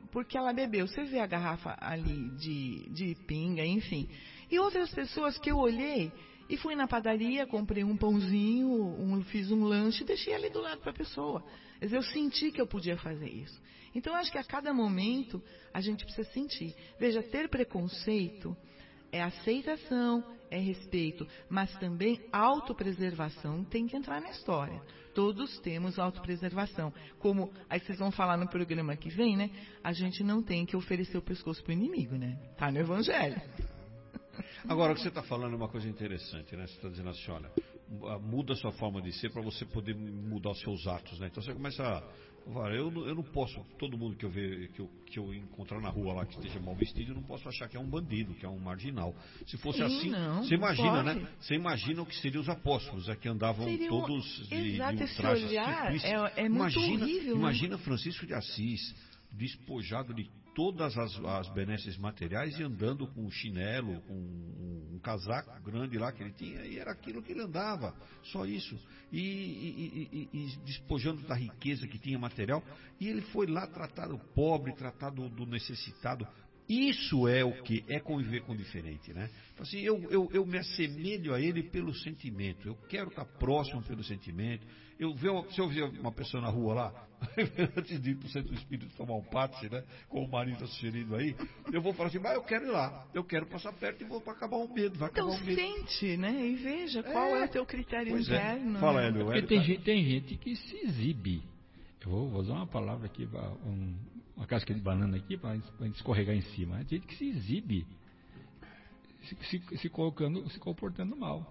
porque ela bebeu. Você vê a garrafa ali de, de pinga, enfim. E outras pessoas que eu olhei e fui na padaria, comprei um pãozinho, um, fiz um lanche e deixei ali do lado para a pessoa. Quer dizer, eu senti que eu podia fazer isso. Então, eu acho que a cada momento a gente precisa sentir. Veja, ter preconceito é aceitação, é respeito, mas também autopreservação tem que entrar na história. Todos temos autopreservação. Como aí vocês vão falar no programa que vem, né? A gente não tem que oferecer o pescoço para o inimigo, né? Está no Evangelho. Agora, o que você está falando é uma coisa interessante, né? Você está dizendo assim, olha, muda a sua forma de ser para você poder mudar os seus atos, né? Então você começa a... Eu não, eu não posso, todo mundo que eu, ver, que, eu, que eu encontrar na rua lá que esteja mal vestido, eu não posso achar que é um bandido, que é um marginal. Se fosse Sim, assim, não, você imagina, pode. né? Você imagina o que seriam os apóstolos, é que andavam Seria todos de, exato, de um esse traje olhar de é, é muito imagina, horrível. Imagina Francisco de Assis, despojado de todas as, as benesses materiais e andando com um chinelo, com um, um casaco grande lá que ele tinha, e era aquilo que ele andava, só isso. E, e, e, e, e despojando da riqueza que tinha material, e ele foi lá tratar do pobre, tratar do, do necessitado. Isso é o que é conviver com o diferente, né? Assim, eu, eu, eu me assemelho a ele pelo sentimento. Eu quero estar próximo pelo sentimento. Eu vejo, se eu ver uma pessoa na rua lá, antes de ir para o centro do espírito tomar um passe, né? Como o marido está sugerindo aí, eu vou falar assim, mas eu quero ir lá, eu quero passar perto e vou para acabar o medo. Vai então acabar o medo. sente, né? E veja qual é, é o teu critério pois interno. É. Fala, né? Hélio. Porque tem, gente, tem gente que se exibe. Eu vou, vou usar uma palavra aqui, um, uma casca de banana aqui para a gente escorregar em cima. Tem gente que se exibe, se, se, se colocando, se comportando mal.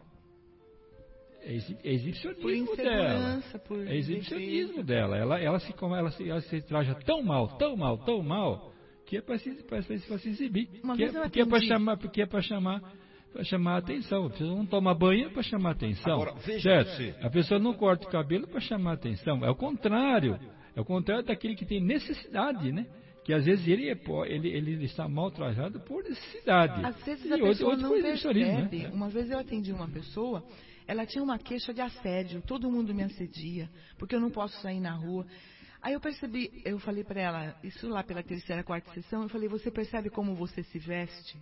É, exib, é exibicionismo por dela. Por é exibicionismo dela. Ela, ela, se, ela, se, ela se traja tão mal, tão mal, tão mal, que é para se, se exibir. Uma que vez é, eu porque é para chamar, porque é para chamar. Para chamar a atenção. A pessoa não toma banho para chamar a atenção. Agora, veja certo? Você. A pessoa não corta o cabelo para chamar a atenção. É o contrário. É o contrário daquele que tem necessidade, né? Que às vezes ele, é, ele, ele está mal trajado por necessidade. Às vezes e a outro, pessoa outro não percebe. Né? Uma vez eu atendi uma pessoa, ela tinha uma queixa de assédio. Todo mundo me assedia, porque eu não posso sair na rua. Aí eu percebi, eu falei para ela, isso lá pela terceira, quarta sessão, eu falei, você percebe como você se veste?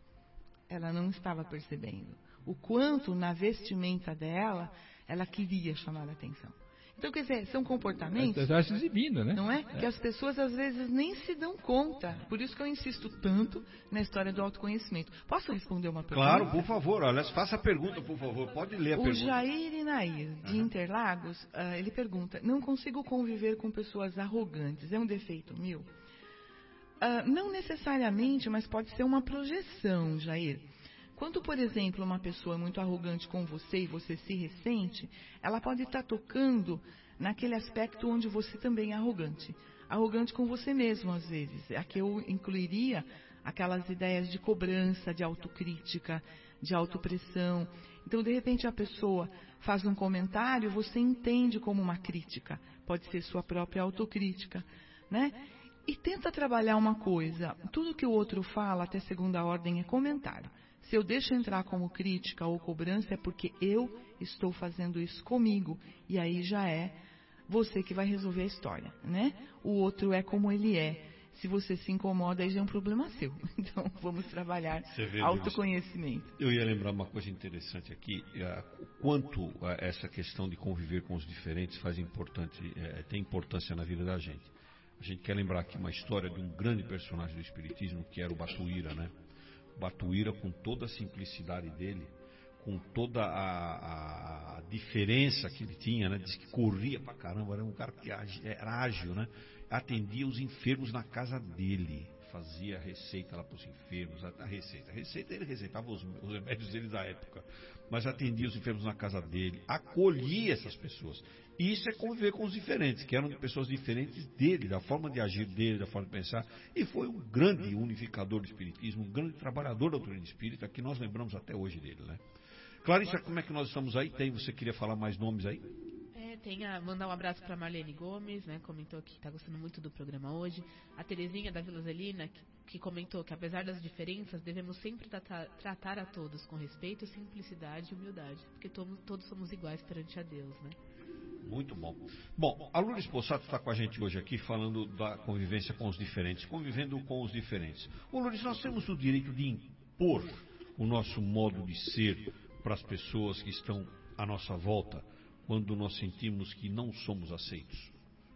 Ela não estava percebendo o quanto na vestimenta dela ela queria chamar a atenção. Então, quer dizer, são comportamentos... Está se exibindo, né? Não é? é? Que as pessoas às vezes nem se dão conta. Por isso que eu insisto tanto na história do autoconhecimento. Posso responder uma pergunta? Claro, por favor. Olha, faça a pergunta, por favor. Pode ler a o pergunta. O Jair Inair, de uhum. Interlagos, uh, ele pergunta, não consigo conviver com pessoas arrogantes. É um defeito meu? Uh, não necessariamente, mas pode ser uma projeção, Jair. Quando, por exemplo, uma pessoa é muito arrogante com você e você se ressente, ela pode estar tocando naquele aspecto onde você também é arrogante. Arrogante com você mesmo, às vezes. Aqui eu incluiria aquelas ideias de cobrança, de autocrítica, de autopressão. Então, de repente, a pessoa faz um comentário, você entende como uma crítica. Pode ser sua própria autocrítica, né? E tenta trabalhar uma coisa. Tudo que o outro fala, até segunda ordem, é comentário. Se eu deixo entrar como crítica ou cobrança, é porque eu estou fazendo isso comigo. E aí já é você que vai resolver a história, né? O outro é como ele é. Se você se incomoda, aí já é um problema seu. Então, vamos trabalhar autoconhecimento. Eu ia lembrar uma coisa interessante aqui. O quanto essa questão de conviver com os diferentes faz importante, é, tem importância na vida da gente. A gente quer lembrar aqui uma história de um grande personagem do Espiritismo, que era o Batuíra, né? Batuíra, com toda a simplicidade dele, com toda a, a diferença que ele tinha, né? Diz que corria pra caramba, era um cara que era ágil, né? Atendia os enfermos na casa dele, fazia receita lá para os enfermos, a, a receita, a receita ele receitava os, os remédios dele da época, mas atendia os enfermos na casa dele, acolhia essas pessoas. E isso é conviver com os diferentes, que eram pessoas diferentes dele, da forma de agir dele, da forma de pensar. E foi um grande unificador do espiritismo, um grande trabalhador da doutrina espírita, que nós lembramos até hoje dele, né? Clarissa, como é que nós estamos aí? Tem, você queria falar mais nomes aí? É, tem a, mandar um abraço para Marlene Gomes, né? Comentou que está gostando muito do programa hoje. A Terezinha da Vila Zelina, que, que comentou que apesar das diferenças, devemos sempre tratar, tratar a todos com respeito, simplicidade e humildade, porque todos, todos somos iguais perante a Deus, né? Muito bom. Bom, a Lourdes Possato está com a gente hoje aqui falando da convivência com os diferentes, convivendo com os diferentes. Ô Lourdes, nós temos o direito de impor o nosso modo de ser para as pessoas que estão à nossa volta, quando nós sentimos que não somos aceitos?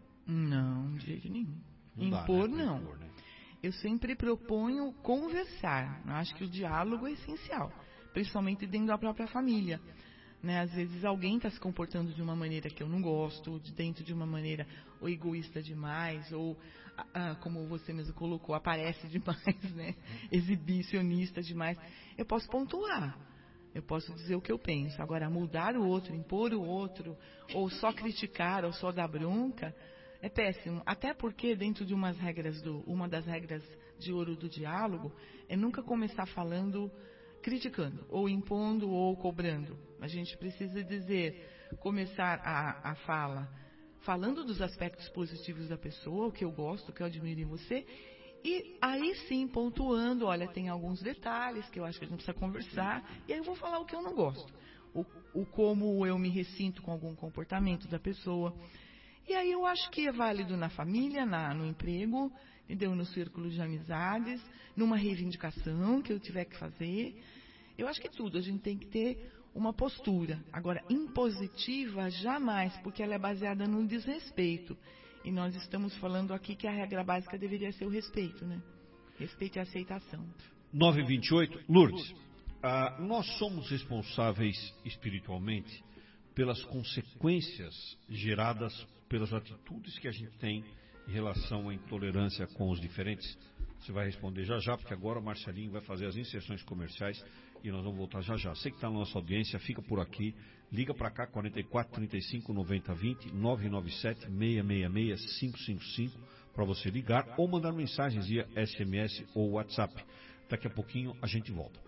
Não, de jeito nenhum. Não dá, impor, né? não. Impor, né? Eu sempre proponho conversar. Eu acho que o diálogo é essencial, principalmente dentro da própria família. Né? Às vezes alguém está se comportando de uma maneira que eu não gosto, de dentro de uma maneira ou egoísta demais, ou, ah, como você mesmo colocou, aparece demais, né? Exibicionista demais. Eu posso pontuar, eu posso dizer o que eu penso. Agora, mudar o outro, impor o outro, ou só criticar, ou só dar bronca, é péssimo. Até porque dentro de umas regras do, uma das regras de ouro do diálogo é nunca começar falando criticando, ou impondo, ou cobrando. A gente precisa dizer, começar a, a fala falando dos aspectos positivos da pessoa, o que eu gosto, o que eu admiro em você, e aí sim pontuando, olha, tem alguns detalhes que eu acho que a gente precisa conversar, e aí eu vou falar o que eu não gosto, o, o como eu me ressinto com algum comportamento da pessoa. E aí eu acho que é válido na família, na, no emprego, entendeu? No círculo de amizades, numa reivindicação que eu tiver que fazer. Eu acho que tudo, a gente tem que ter uma postura. Agora, impositiva, jamais, porque ela é baseada no desrespeito. E nós estamos falando aqui que a regra básica deveria ser o respeito, né? Respeito e aceitação. nove e vinte e oito, Lourdes, ah, nós somos responsáveis espiritualmente pelas consequências geradas pelas atitudes que a gente tem em relação à intolerância com os diferentes? Você vai responder já já, porque agora o Marcelinho vai fazer as inserções comerciais e nós vamos voltar já já. Você que está na nossa audiência, fica por aqui, liga para cá, quarenta e quatro, trinta e cinco, noventa, vinte, nove nove sete, seis seis seis, cinco cinco cinco, para você ligar ou mandar mensagens via S M S ou WhatsApp. Daqui a pouquinho a gente volta.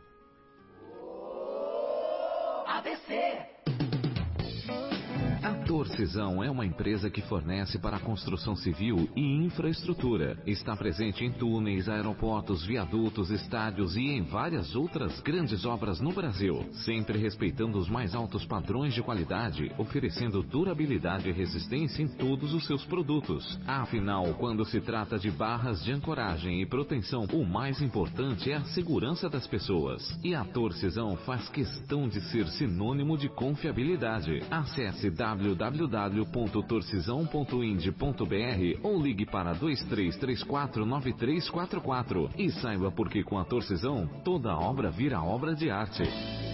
A B C. A Torcisão é uma empresa que fornece para a construção civil e infraestrutura. Está presente em túneis, aeroportos, viadutos, estádios e em várias outras grandes obras no Brasil, sempre respeitando os mais altos padrões de qualidade, oferecendo durabilidade e resistência em todos os seus produtos. Afinal, quando se trata de barras de ancoragem e proteção, o mais importante é a segurança das pessoas. E a Torcisão faz questão de ser sinônimo de confiabilidade. Acesse w w w ponto torcisão ponto ind ponto b r ou ligue para dois três três quatro nove três quatro quatro e saiba por que com a Torcisão toda obra vira obra de arte.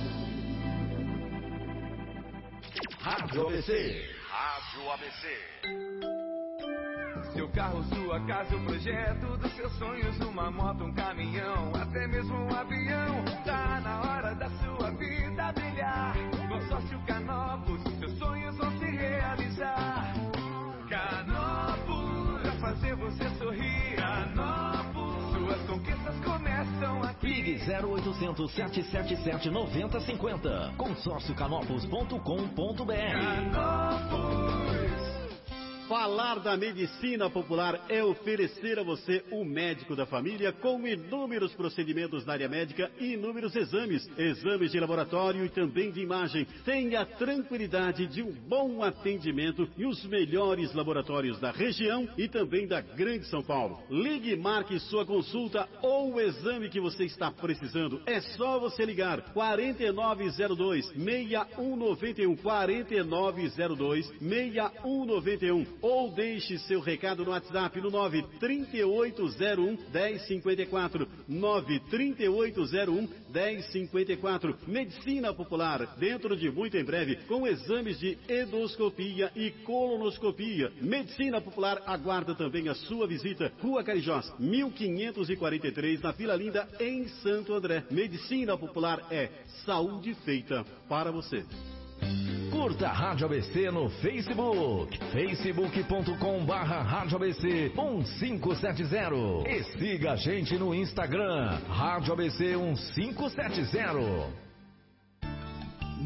Rádio A B C. Rádio A B C. Seu carro, sua casa, o projeto dos seus sonhos, uma moto, um caminhão, até mesmo um avião. Tá na hora da sua vida brilhar. Consórcio Canopus, seus sonhos vão se realizar. Canopus, pra fazer você sorrir. Canopus, suas conquistas começam aqui. Ligue zero oitocentos, sete sete sete, nove zero cinco zero. consórcio canopus ponto com ponto b r. Canopus. Falar da medicina popular é oferecer a você o médico da família com inúmeros procedimentos na área médica e inúmeros exames, exames de laboratório e também de imagem. Tenha a tranquilidade de um bom atendimento e os melhores laboratórios da região e também da Grande São Paulo. Ligue e marque sua consulta ou o exame que você está precisando. É só você ligar quarenta e nove zero dois, seis um nove um, quarenta e nove zero dois, seis um nove um. Ou deixe seu recado no WhatsApp no nove três oito zero um, um zero cinco quatro, nove três oito zero um, um zero cinco quatro. Medicina Popular, dentro de muito em breve, com exames de endoscopia e colonoscopia. Medicina Popular aguarda também a sua visita. Rua Carijós, mil quinhentos e quarenta e três, na Vila Linda, em Santo André. Medicina Popular é saúde feita para você. Curta a Rádio A B C no Facebook, facebook ponto com barra Rádio A B C um cinco sete zero. E siga a gente no Instagram, Rádio A B C um cinco sete zero.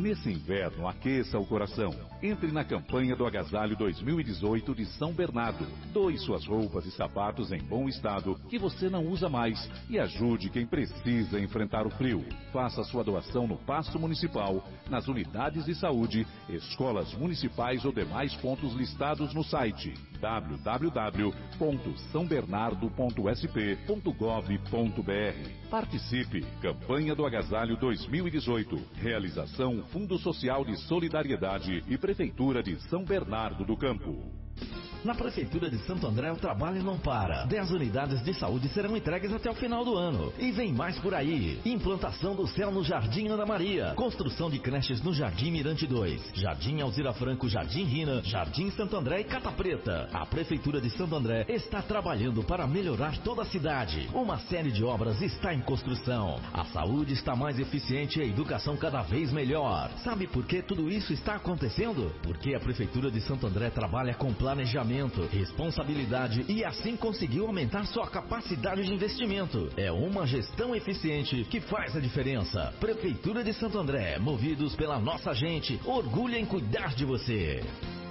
Nesse inverno, aqueça o coração. Entre na campanha do Agasalho dois mil e dezoito de São Bernardo. Doe suas roupas e sapatos em bom estado que você não usa mais e ajude quem precisa enfrentar o frio. Faça sua doação no Paço Municipal, nas unidades de saúde, escolas municipais ou demais pontos listados no site w w w ponto são bernardo ponto s p ponto gov ponto b r. Participe! Campanha do Agasalho dois mil e dezoito. Realização Fundo Social de Solidariedade e Prefeitura de São Bernardo do Campo. Na Prefeitura de Santo André, o trabalho não para. dez unidades de saúde serão entregues até o final do ano. E vem mais por aí. Implantação do céu no Jardim Ana Maria. Construção de creches no Jardim Mirante dois. Jardim Alzira Franco, Jardim Rina, Jardim Santo André e Cata Preta. A Prefeitura de Santo André está trabalhando para melhorar toda a cidade. Uma série de obras está em construção. A saúde está mais eficiente e a educação cada vez melhor. Sabe por que tudo isso está acontecendo? Porque a Prefeitura de Santo André trabalha com planejamento, responsabilidade e assim conseguiu aumentar sua capacidade de investimento. É uma gestão eficiente que faz a diferença. Prefeitura de Santo André, movidos pela nossa gente, orgulho em cuidar de você.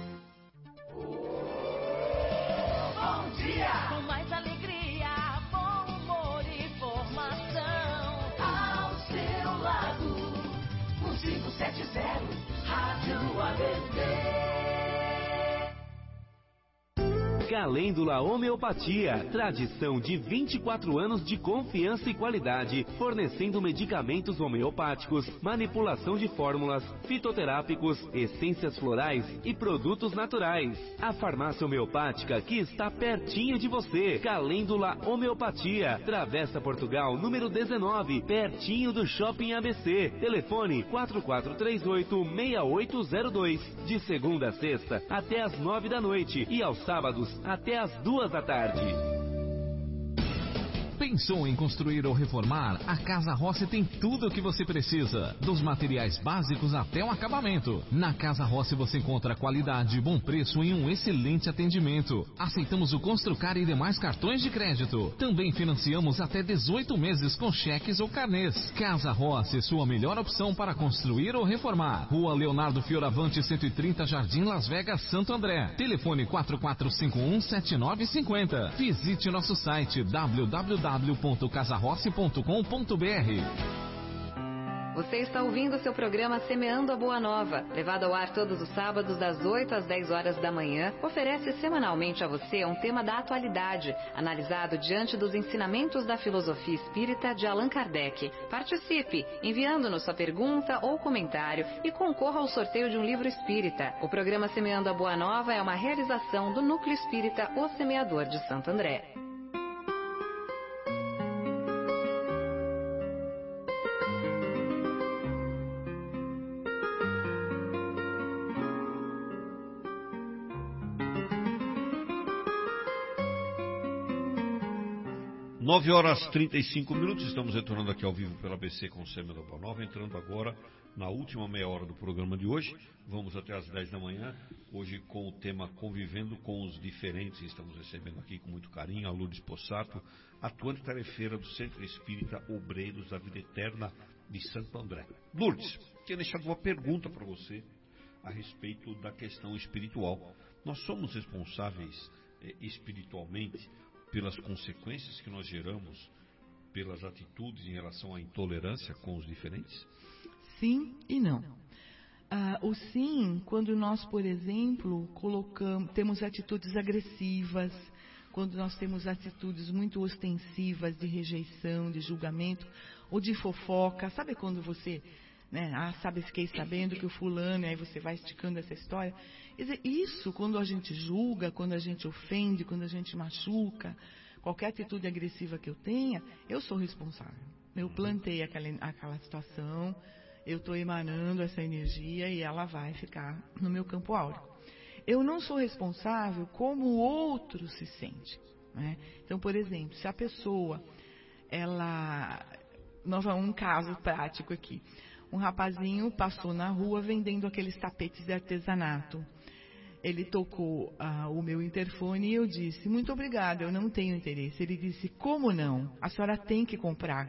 Bom dia! Com mais alegria, bom humor e informação. Ao seu lado, um cinco sete zero, Rádio A B C. Calêndula Homeopatia, tradição de vinte e quatro anos de confiança e qualidade, fornecendo medicamentos homeopáticos, manipulação de fórmulas, fitoterápicos, essências florais e produtos naturais. A farmácia homeopática que está pertinho de você. Calêndula Homeopatia, Travessa Portugal, número dezenove, pertinho do Shopping A B C. Telefone quatro quatro três oito, seis oito zero dois, de segunda a sexta até às nove da noite e aos sábados até às duas da tarde. Pensou em construir ou reformar? A Casa Rossi tem tudo o que você precisa, dos materiais básicos até o acabamento. Na Casa Rossi você encontra qualidade, bom preço e um excelente atendimento. Aceitamos o Construcar e demais cartões de crédito. Também financiamos até dezoito meses com cheques ou carnês. Casa Rossi, sua melhor opção para construir ou reformar. Rua Leonardo Fioravante, cento e trinta, Jardim Las Vegas, Santo André. Telefone quatro quatro cinco um, sete nove cinco zero. Visite nosso site w w w ponto casa rossi ponto com ponto b r. Você está ouvindo o seu programa Semeando a Boa Nova, levado ao ar todos os sábados das oito às dez horas da manhã, oferece semanalmente a você um tema da atualidade, analisado diante dos ensinamentos da filosofia espírita de Allan Kardec. Participe, enviando-nos sua pergunta ou comentário e concorra ao sorteio de um livro espírita. O programa Semeando a Boa Nova é uma realização do Núcleo Espírita O Semeador de Santo André. nove horas e trinta e cinco minutos, estamos retornando aqui ao vivo pela A B C com o Semeando a Boa Nova, entrando agora na última meia hora do programa de hoje. Vamos até às dez da manhã, hoje com o tema Convivendo com os Diferentes. Estamos recebendo aqui com muito carinho a Lourdes Possato, atuante tarefeira do Centro Espírita Obreiros da Vida Eterna de Santo André. Lourdes, tinha deixado uma pergunta para você a respeito da questão espiritual. Nós somos responsáveis eh, espiritualmente pelas consequências que nós geramos, pelas atitudes em relação à intolerância com os diferentes? Sim e não. Ah, o sim, quando nós, por exemplo, colocamos, temos atitudes agressivas, quando nós temos atitudes muito ostensivas de rejeição, de julgamento, ou de fofoca. Sabe quando você, né, ah, sabe, fiquei sabendo que o fulano, e aí você vai esticando essa história. Quer dizer, isso, quando a gente julga, quando a gente ofende, quando a gente machuca, qualquer atitude agressiva que eu tenha, eu sou responsável. Eu plantei aquela, aquela situação, eu estou emanando essa energia e ela vai ficar no meu campo áureo. Eu não sou responsável como o outro se sente, né? Então, por exemplo, se a pessoa, ela... Nova, um caso prático aqui. Um rapazinho passou na rua vendendo aqueles tapetes de artesanato. Ele tocou ah, o meu interfone e eu disse, muito obrigada, eu não tenho interesse. Ele disse, como não? A senhora tem que comprar.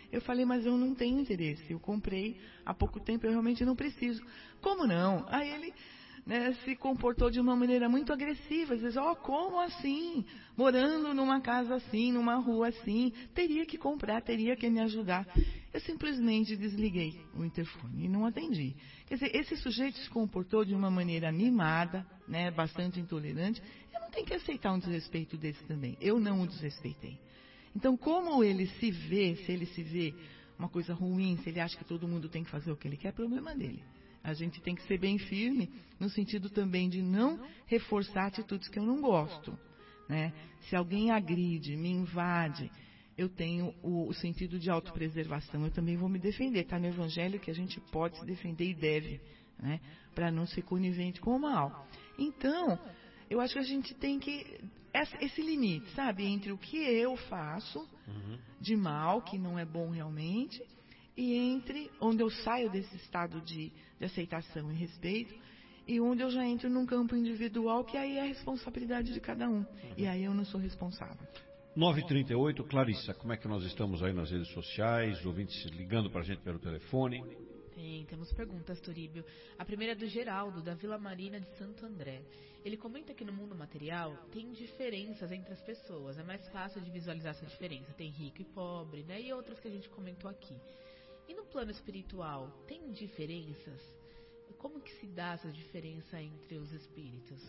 Eu falei, mas eu não tenho interesse. Eu comprei há pouco tempo, eu realmente não preciso. Como não? Aí ele, né, se comportou de uma maneira muito agressiva. Às vezes, ó, oh, como assim? Morando numa casa assim, numa rua assim, teria que comprar, teria que me ajudar. Eu simplesmente desliguei o interfone e não atendi. Quer dizer, esse sujeito se comportou de uma maneira animada, né, bastante intolerante. Eu não tenho que aceitar um desrespeito desse também. Eu não o desrespeitei. Então, como ele se vê, se ele se vê uma coisa ruim, se ele acha que todo mundo tem que fazer o que ele quer, é problema dele. A gente tem que ser bem firme, no sentido também de não reforçar atitudes que eu não gosto, né? Se alguém agride, me invade, eu tenho o, o sentido de autopreservação, eu também vou me defender. Está no Evangelho que a gente pode se defender e deve, né? Para não ser conivente com o mal. Então, eu acho que a gente tem que... Esse limite, sabe? Entre o que eu faço uhum. de mal, que não é bom realmente, e entre onde eu saio desse estado de, de aceitação e respeito, e onde eu já entro num campo individual, que aí é a responsabilidade de cada um. Uhum. E aí eu não sou responsável. nove e trinta e oito, Clarissa, como é que nós estamos aí nas redes sociais, ouvintes ligando para a gente pelo telefone? Tem, temos perguntas, Turíbio. A primeira é do Geraldo, da Vila Marina de Santo André. Ele comenta que no mundo material tem diferenças entre as pessoas. É mais fácil de visualizar essa diferença. Tem rico e pobre, né? E outras que a gente comentou aqui. E no plano espiritual, tem diferenças? Como que se dá essa diferença entre os espíritos?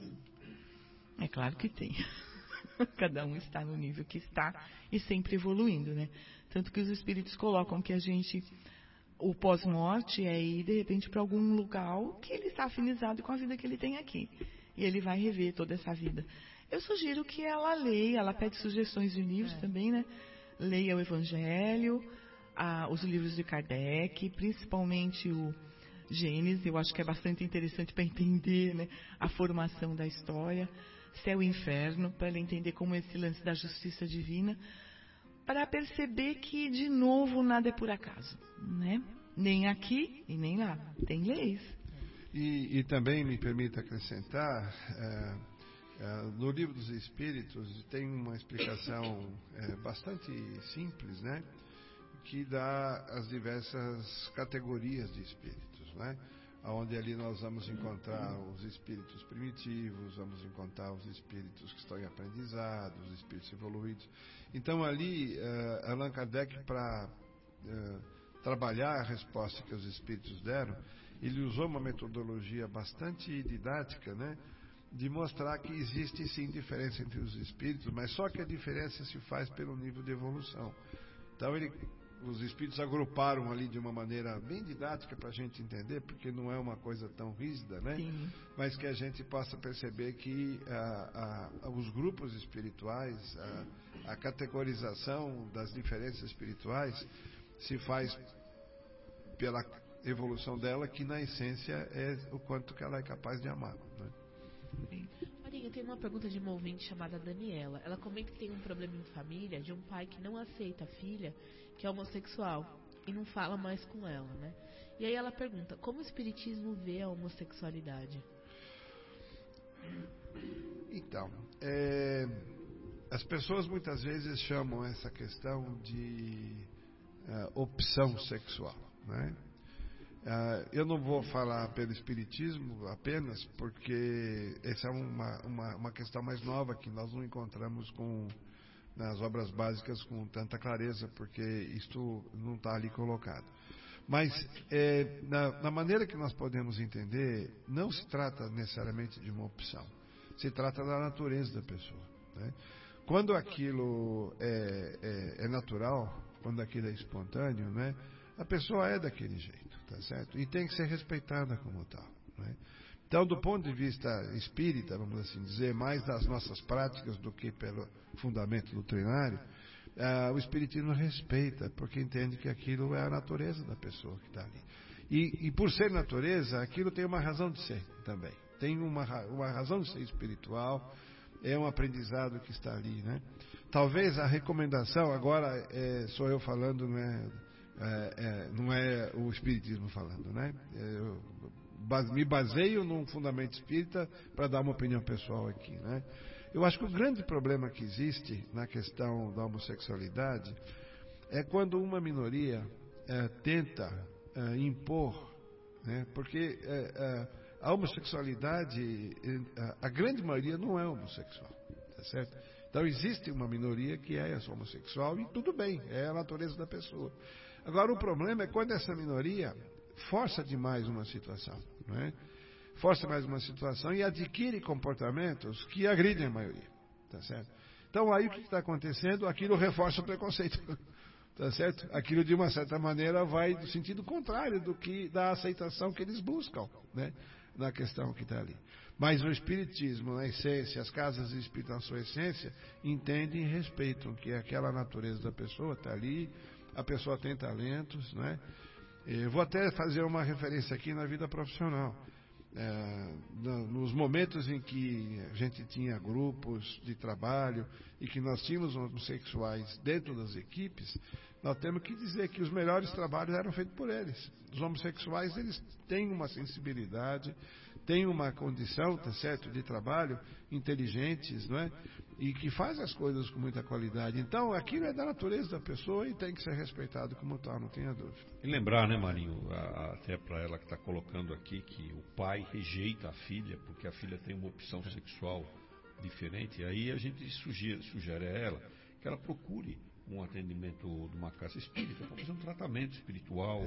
É claro que tem. Cada um está no nível que está e sempre evoluindo, né? Tanto que os espíritos colocam que a gente... O pós-morte é ir, de repente, para algum local que ele está afinizado com a vida que ele tem aqui. E ele vai rever toda essa vida. Eu sugiro que ela leia, ela pede sugestões de livros é. também, né? Leia o Evangelho, a, os livros de Kardec, principalmente o Gênesis. Eu acho que é bastante interessante para entender, né, a formação da história. Céu e Inferno, para ela entender como esse lance da justiça divina, para perceber que, de novo, nada é por acaso, né? Nem aqui e nem lá. Tem leis. E, e também me permita acrescentar, é, é, no Livro dos Espíritos tem uma explicação é, bastante simples, né? Que dá as diversas categorias de espíritos, né? Onde ali nós vamos encontrar os espíritos primitivos, vamos encontrar os espíritos que estão em aprendizado, os espíritos evoluídos. Então ali, uh, Allan Kardec, para uh, trabalhar a resposta que os espíritos deram, ele usou uma metodologia bastante didática, né, de mostrar que existe sim diferença entre os espíritos, mas só que a diferença se faz pelo nível de evolução. Então ele... Os espíritos agruparam ali de uma maneira bem didática para a gente entender, porque não é uma coisa tão rígida, né? Sim. Mas que a gente possa perceber que ah, ah, os grupos espirituais, a, a categorização das diferenças espirituais se faz pela evolução dela, que na essência é o quanto que ela é capaz de amar, né? Sim. Marinha, tem uma pergunta de uma ouvinte chamada Daniela. Ela comenta que tem um problema em família de um pai que não aceita a filha, que é homossexual, e não fala mais com ela, né? E aí ela pergunta, como o espiritismo vê a homossexualidade? Então, é, as pessoas muitas vezes chamam essa questão de uh, opção sexual, né? Uh, eu não vou falar pelo espiritismo apenas, porque essa é uma, uma, uma questão mais nova que nós não encontramos com, nas obras básicas com tanta clareza, porque isto não está ali colocado. Mas, é, na, na maneira que nós podemos entender, não se trata necessariamente de uma opção, se trata da natureza da pessoa, né? Quando aquilo é, é, é natural, quando aquilo é espontâneo, né, a pessoa é daquele jeito, tá certo? E tem que ser respeitada como tal, né? Então, do ponto de vista espírita, vamos assim dizer, mais das nossas práticas do que pelo fundamento doutrinário, ah, o espiritismo respeita, porque entende que aquilo é a natureza da pessoa que está ali. E, e por ser natureza, aquilo tem uma razão de ser também. Tem uma, uma razão de ser espiritual, é um aprendizado que está ali, né? Talvez a recomendação, agora é, sou eu falando, não é, é, é, não é o espiritismo falando, né? Eu me baseio num fundamento espírita para dar uma opinião pessoal aqui, né? Eu acho que o grande problema que existe na questão da homossexualidade é quando uma minoria é, tenta é, impor, né? Porque é, é, a homossexualidade, a, a grande maioria não é homossexual, tá certo? Então existe uma minoria que é homossexual e tudo bem, é a natureza da pessoa. Agora o problema é quando essa minoria força demais uma situação, não é? Força mais uma situação e adquire comportamentos que agridem a maioria, tá certo? Então aí o que está acontecendo? Aquilo reforça o preconceito, tá certo? Aquilo de uma certa maneira vai no sentido contrário do que da aceitação que eles buscam, né? Na questão que está ali. Mas o espiritismo, na essência, as casas de espírito na sua essência, entendem e respeitam que aquela natureza da pessoa está ali, a pessoa tem talentos, né? Eu vou até fazer uma referência aqui na vida profissional. É, nos momentos em que a gente tinha grupos de trabalho e que nós tínhamos homossexuais dentro das equipes, nós temos que dizer que os melhores trabalhos eram feitos por eles. Os homossexuais, eles têm uma sensibilidade, têm uma condição, tá certo, de trabalho, inteligentes, não é? E que fazem as coisas com muita qualidade. Então, aquilo é da natureza da pessoa e tem que ser respeitado como tal, não tenha dúvida. E lembrar, né, Marinho, a, a, até para ela que está colocando aqui, que o pai rejeita a filha, porque a filha tem uma opção sexual diferente, e aí a gente sugere, sugere a ela que ela procure um atendimento de uma casa espírita para fazer um tratamento espiritual,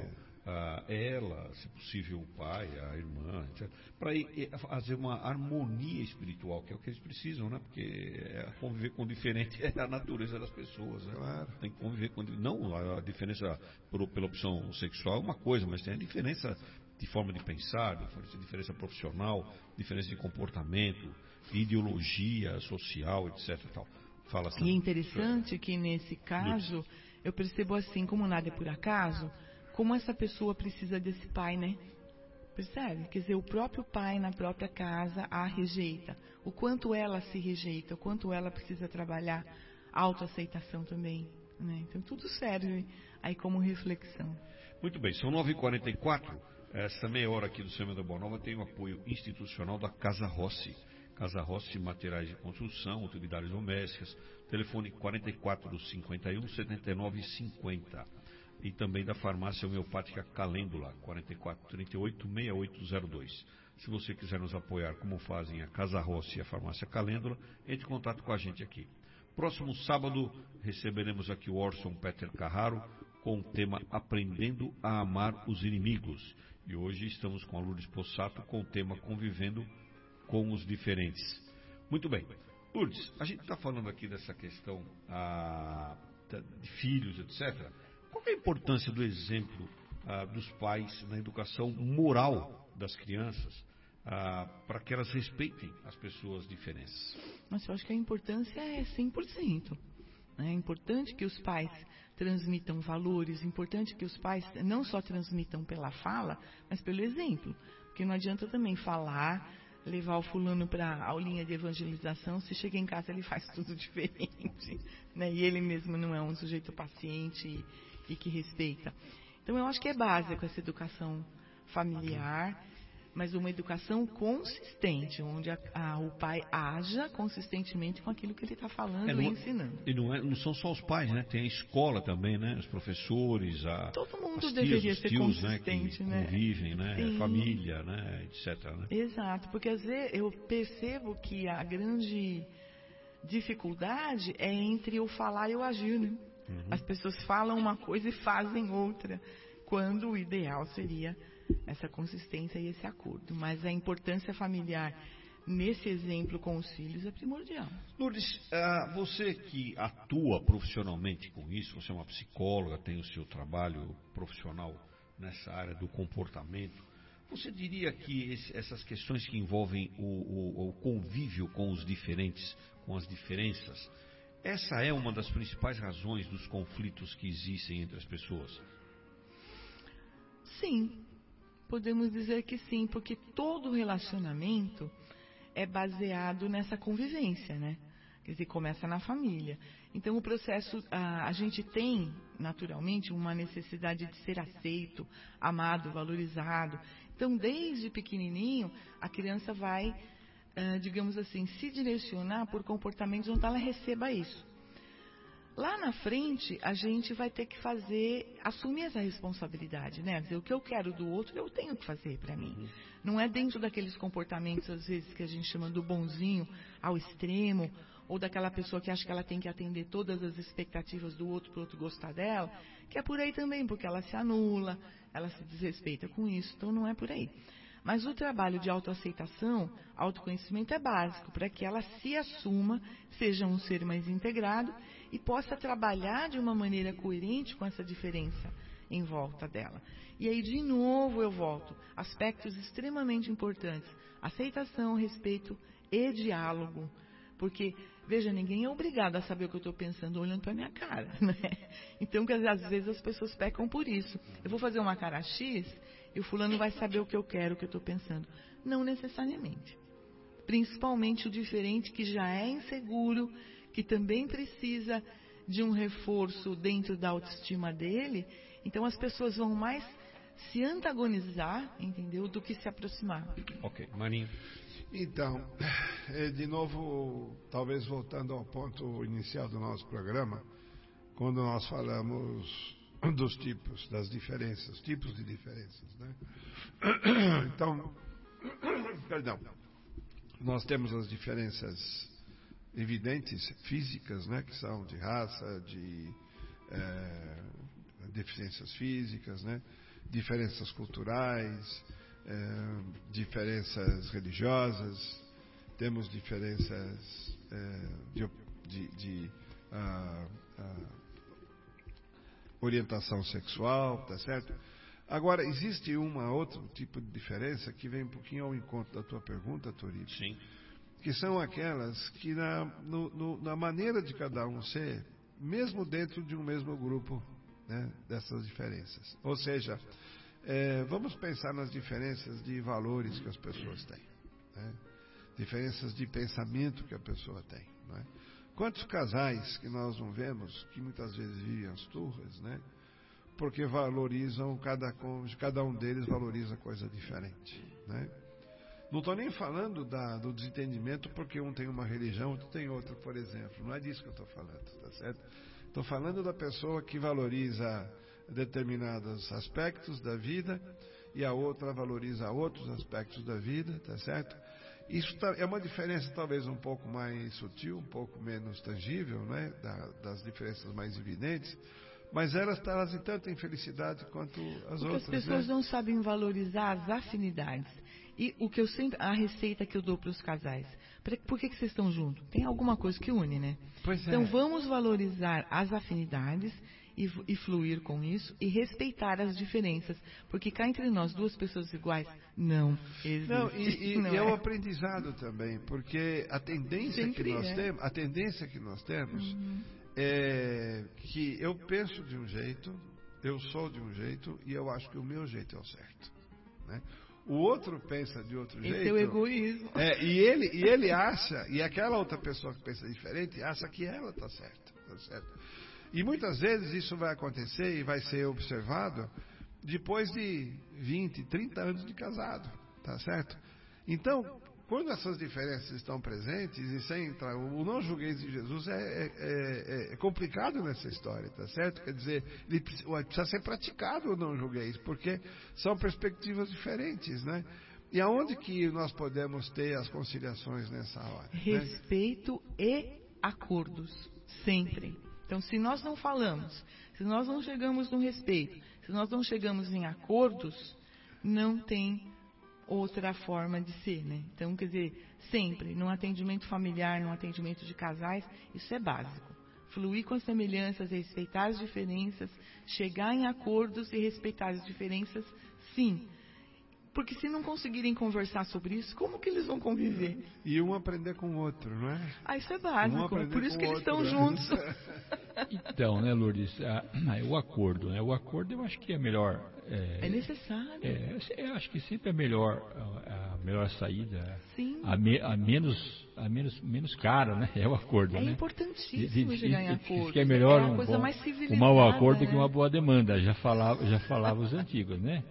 a ela, se possível o pai, a irmã, etcétera, para fazer uma harmonia espiritual, que é o que eles precisam, né? Porque é conviver com o diferente é a natureza das pessoas, né? Claro. Tem que conviver com não a diferença por, pela opção sexual é uma coisa, mas tem a diferença de forma de pensar, diferença, diferença profissional, diferença de comportamento, ideologia social, etcétera. Tal. Fala assim. E é interessante que nesse caso eu percebo assim, como nada é por acaso, como essa pessoa precisa desse pai, né? Percebe? Quer dizer, o próprio pai na própria casa a rejeita. O quanto ela se rejeita, o quanto ela precisa trabalhar a autoaceitação também, né? Então tudo serve aí como reflexão. Muito bem, são nove e quarenta e quatro. Essa meia hora aqui do Semana da Boa Nova tem o apoio institucional da Casa Rossi. Casa Rossi, materiais de construção, utilidades domésticas, telefone quarenta e quatro, cinquenta e um, setenta e nove, cinquenta. E também da farmácia homeopática Calêndula, quarenta e quatro, trinta e oito, sessenta e oito zero dois. Se você quiser nos apoiar, como fazem a Casa Rossi e a farmácia Calêndula, entre em contato com a gente aqui. Próximo sábado, receberemos aqui o Orson Peter Carraro com o tema Aprendendo a Amar os Inimigos. E hoje estamos com a Lourdes Possato com o tema Convivendo com os Diferentes. Muito bem. Lourdes, a gente está falando aqui dessa questão ah, de filhos, etcétera. Qual é a importância do exemplo ah, dos pais na educação moral das crianças ah, para que elas respeitem as pessoas diferentes? Mas eu acho que a importância é cem por cento. É importante que os pais transmitam valores, é importante que os pais não só transmitam pela fala, mas pelo exemplo. Porque não adianta também falar, levar o fulano para a aulinha de evangelização, se chega em casa ele faz tudo diferente, né? E ele mesmo não é um sujeito paciente e, e que respeita. Então eu acho que é básico essa educação familiar, mas uma educação consistente, onde a, a, o pai haja consistentemente com aquilo que ele está falando é, não, e ensinando. E não, é, não são só os pais, né? Tem a escola também, né? Os professores, a, todo mundo as tias, deveria os ser tios, consistente, né? Que né? convivem, né? Sim. Família, né? Etcétera. Né? Exato, porque às vezes eu percebo que a grande dificuldade é entre o falar e o agir, né? Uhum. As pessoas falam uma coisa e fazem outra, quando o ideal seria essa consistência e esse acordo. Mas a importância familiar nesse exemplo com os filhos é primordial. Lourdes, uh, você que atua profissionalmente com isso, você é uma psicóloga, tem o seu trabalho profissional nessa área do comportamento, você diria que esse, essas questões que envolvem o, o, o convívio com os diferentes, com as diferenças, essa é uma das principais razões dos conflitos que existem entre as pessoas? Sim. Podemos dizer que sim, porque todo relacionamento é baseado nessa convivência, né? Quer dizer, começa na família. Então, o processo, a, a gente tem, naturalmente, uma necessidade de ser aceito, amado, valorizado. Então, desde pequenininho, a criança vai, uh, digamos assim, se direcionar por comportamentos onde ela receba isso. Lá na frente, a gente vai ter que fazer, assumir essa responsabilidade, né? Dizer, o que eu quero do outro, eu tenho que fazer para mim. Não é dentro daqueles comportamentos, às vezes, que a gente chama do bonzinho ao extremo, ou daquela pessoa que acha que ela tem que atender todas as expectativas do outro para o outro gostar dela, que é por aí também, porque ela se anula, ela se desrespeita com isso, então não é por aí. Mas o trabalho de autoaceitação, autoconhecimento é básico para que ela se assuma, seja um ser mais integrado e possa trabalhar de uma maneira coerente com essa diferença em volta dela. E aí, de novo, eu volto. Aspectos extremamente importantes. Aceitação, respeito e diálogo. Porque, veja, ninguém é obrigado a saber o que eu estou pensando olhando para a minha cara, né? Então, às vezes as pessoas pecam por isso. Eu vou fazer uma cara X e o fulano vai saber o que eu quero, o que eu estou pensando. Não necessariamente. Principalmente o diferente que já é inseguro, que também precisa de um reforço dentro da autoestima dele. Então as pessoas vão mais se antagonizar, entendeu, do que se aproximar. Ok, Marinho. Então, de novo, talvez voltando ao ponto inicial do nosso programa, quando nós falamos dos tipos, das diferenças, tipos de diferenças, né? Então, perdão, nós temos as diferenças evidentes, físicas, né? Que são de raça, de é, deficiências físicas, né? Diferenças culturais, é, diferenças religiosas, temos diferenças é, de, de, de ah, ah, orientação sexual, tá certo? Agora, existe uma outro tipo de diferença que vem um pouquinho ao encontro da tua pergunta, Toribio. Sim. Que são aquelas que na, no, no, na maneira de cada um ser, mesmo dentro de um mesmo grupo, né, dessas diferenças. Ou seja, é, vamos pensar nas diferenças de valores que as pessoas têm, né? Diferenças de pensamento que a pessoa tem, não é? Quantos casais que nós não vemos, que muitas vezes vivem as turras, né? Porque valorizam, cada cônjuge, cada um deles valoriza coisa diferente, né? Não estou nem falando da, do desentendimento porque um tem uma religião, outro tem outra, por exemplo. Não é disso que eu estou falando, tá certo? Estou falando da pessoa que valoriza determinados aspectos da vida e a outra valoriza outros aspectos da vida, tá certo? Isso tá, é uma diferença talvez um pouco mais sutil, um pouco menos tangível, né? Da, das diferenças mais evidentes, mas elas trazem tanta infelicidade quanto as Porque outras. As pessoas né? não sabem valorizar as afinidades. E o que eu sempre, a receita que eu dou para os casais, pra, por que, que vocês estão juntos? Tem alguma coisa que une, né? Pois é. Então vamos valorizar as afinidades e, e fluir com isso e respeitar as diferenças, porque cá entre nós duas pessoas iguais não existe. Não, e, e, não e é é um aprendizado também, porque a tendência sempre que nós é. temos, a tendência que nós temos uhum. é que eu penso de um jeito, eu sou de um jeito e eu acho que o meu jeito é o certo, né? O outro pensa de outro Esse jeito. Esse é o egoísmo. É, e, ele, e ele acha, e aquela outra pessoa que pensa diferente, acha que ela está certa, tá certo. E muitas vezes isso vai acontecer e vai ser observado depois de vinte, trinta anos de casado, tá certo? Então, quando essas diferenças estão presentes, e sem entrar, o não julgueis de Jesus é, é, é, é complicado nessa história, tá certo? Quer dizer, ele precisa ser praticado o não julgueis, porque são perspectivas diferentes, né? E aonde que nós podemos ter as conciliações nessa hora? Respeito né? e acordos, sempre. Então, se nós não falamos, se nós não chegamos no respeito, se nós não chegamos em acordos, não tem outra forma de ser, né? Então, quer dizer, sempre, num atendimento familiar, num atendimento de casais, isso é básico. Fluir com as semelhanças, respeitar as diferenças, chegar em acordos e respeitar as diferenças, sim. Porque se não conseguirem conversar sobre isso, como que eles vão conviver? E um aprender com o outro, não é? Ah, isso é básico, um por isso que eles outro, estão né? juntos. Então, né, Lourdes, a, a, o acordo, né? O acordo eu acho que é melhor. É, é necessário. É, eu acho que sempre é melhor a, a melhor saída, Sim. A, me, a menos a menos menos cara, né? É o acordo, é né? É importantíssimo de, de, chegar em acordo. Que é melhor é um, coisa bom, mais um mau acordo né? que uma boa demanda. Já falava já falava os antigos, né?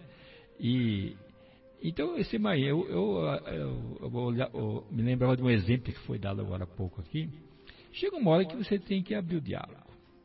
E então, esse Maia, eu, eu, eu, eu, vou olhar, eu me lembrava de um exemplo que foi dado agora há pouco aqui. Chega uma hora que você tem que abrir o diálogo.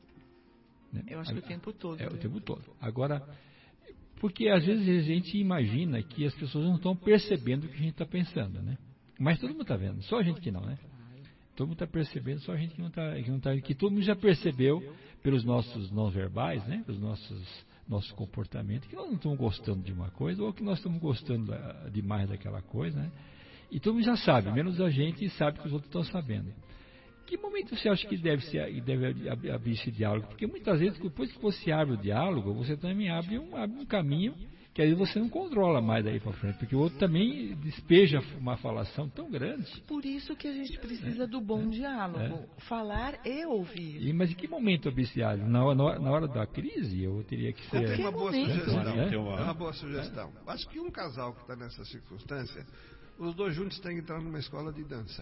Né? Eu acho que o tempo todo. É, né? o tempo todo. Agora, porque às vezes a gente imagina que as pessoas não estão percebendo o que a gente está pensando, né? Mas todo mundo está vendo, só a gente que não, né? Todo mundo está percebendo, só a gente que não está, que não está, que todo mundo já percebeu pelos nossos não verbais, né? Pelos nossos nossos comportamentos, que nós não estamos gostando de uma coisa ou que nós estamos gostando da, demais daquela coisa, né? E todo mundo já sabe, menos a gente, e sabe que os outros estão sabendo. Que momento você acha que deve, ser, deve abrir esse diálogo? Porque muitas vezes, depois que você abre o diálogo, você também abre um, abre um caminho que aí você não controla mais daí para frente, porque o outro também despeja uma falação tão grande. Por isso que a gente precisa é, do bom é, diálogo, é. falar e ouvir. E, mas em que momento abrir esse diálogo? Na, na, na hora da crise, eu teria que ser... Eu tenho uma boa sugestão. É? É uma boa sugestão. Acho que um casal que está nessa circunstância, os dois juntos têm que entrar numa escola de dança.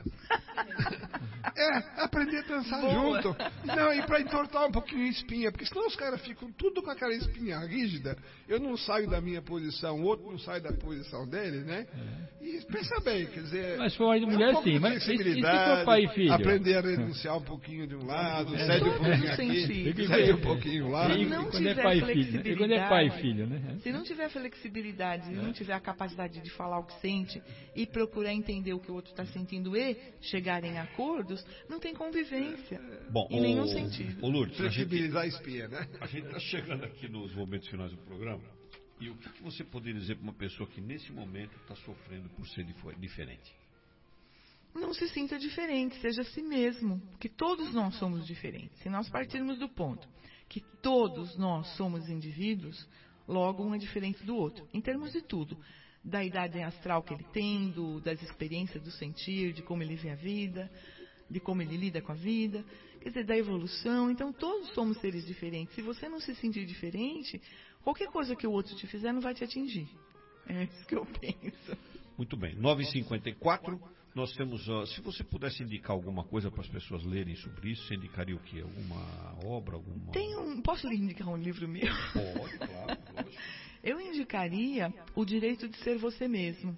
É, aprender a dançar Boa. junto. Não, e para entortar um pouquinho a espinha, porque senão os caras ficam tudo com aquela espinha rígida. Eu não saio da minha posição, o outro não sai da posição dele, né? É. E pensa bem, quer dizer... Mas foi de mulher, um sim. Mas e se for pai e filho? Aprender a renunciar um pouquinho de um lado, é. cede um pouquinho aqui, cede um pouquinho lá. Se não quando é tiver pai flexibilidade, filho, quando é pai e filho, né? Se não tiver flexibilidade, se não tiver a capacidade de falar o que sente e procurar entender o que o outro está sentindo e chegar em acordos, não tem convivência. Bom, em o, nenhum sentido. O Lourdes, flexibilizar a, gente, a espinha, né? A gente está chegando aqui nos momentos finais do programa. E o que, que você poderia dizer para uma pessoa que nesse momento está sofrendo por ser diferente? Não se sinta diferente, seja si mesmo, porque todos nós somos diferentes. Se nós partirmos do ponto que todos nós somos indivíduos, logo um é diferente do outro, em termos de tudo. Da idade astral que ele tem, do, das experiências do sentir, de como ele vê a vida, de como ele lida com a vida, quer dizer, da evolução. Então, todos somos seres diferentes. Se você não se sentir diferente, qualquer coisa que o outro te fizer não vai te atingir. É isso que eu penso. Muito bem. nove e cinquenta e quatro, nós temos... Uh, se você pudesse indicar alguma coisa para as pessoas lerem sobre isso, você indicaria o quê? Alguma obra? Alguma... Tem um, posso lhe indicar um livro meu? Pode, claro, lógico. Eu indicaria O Direito de Ser Você Mesmo,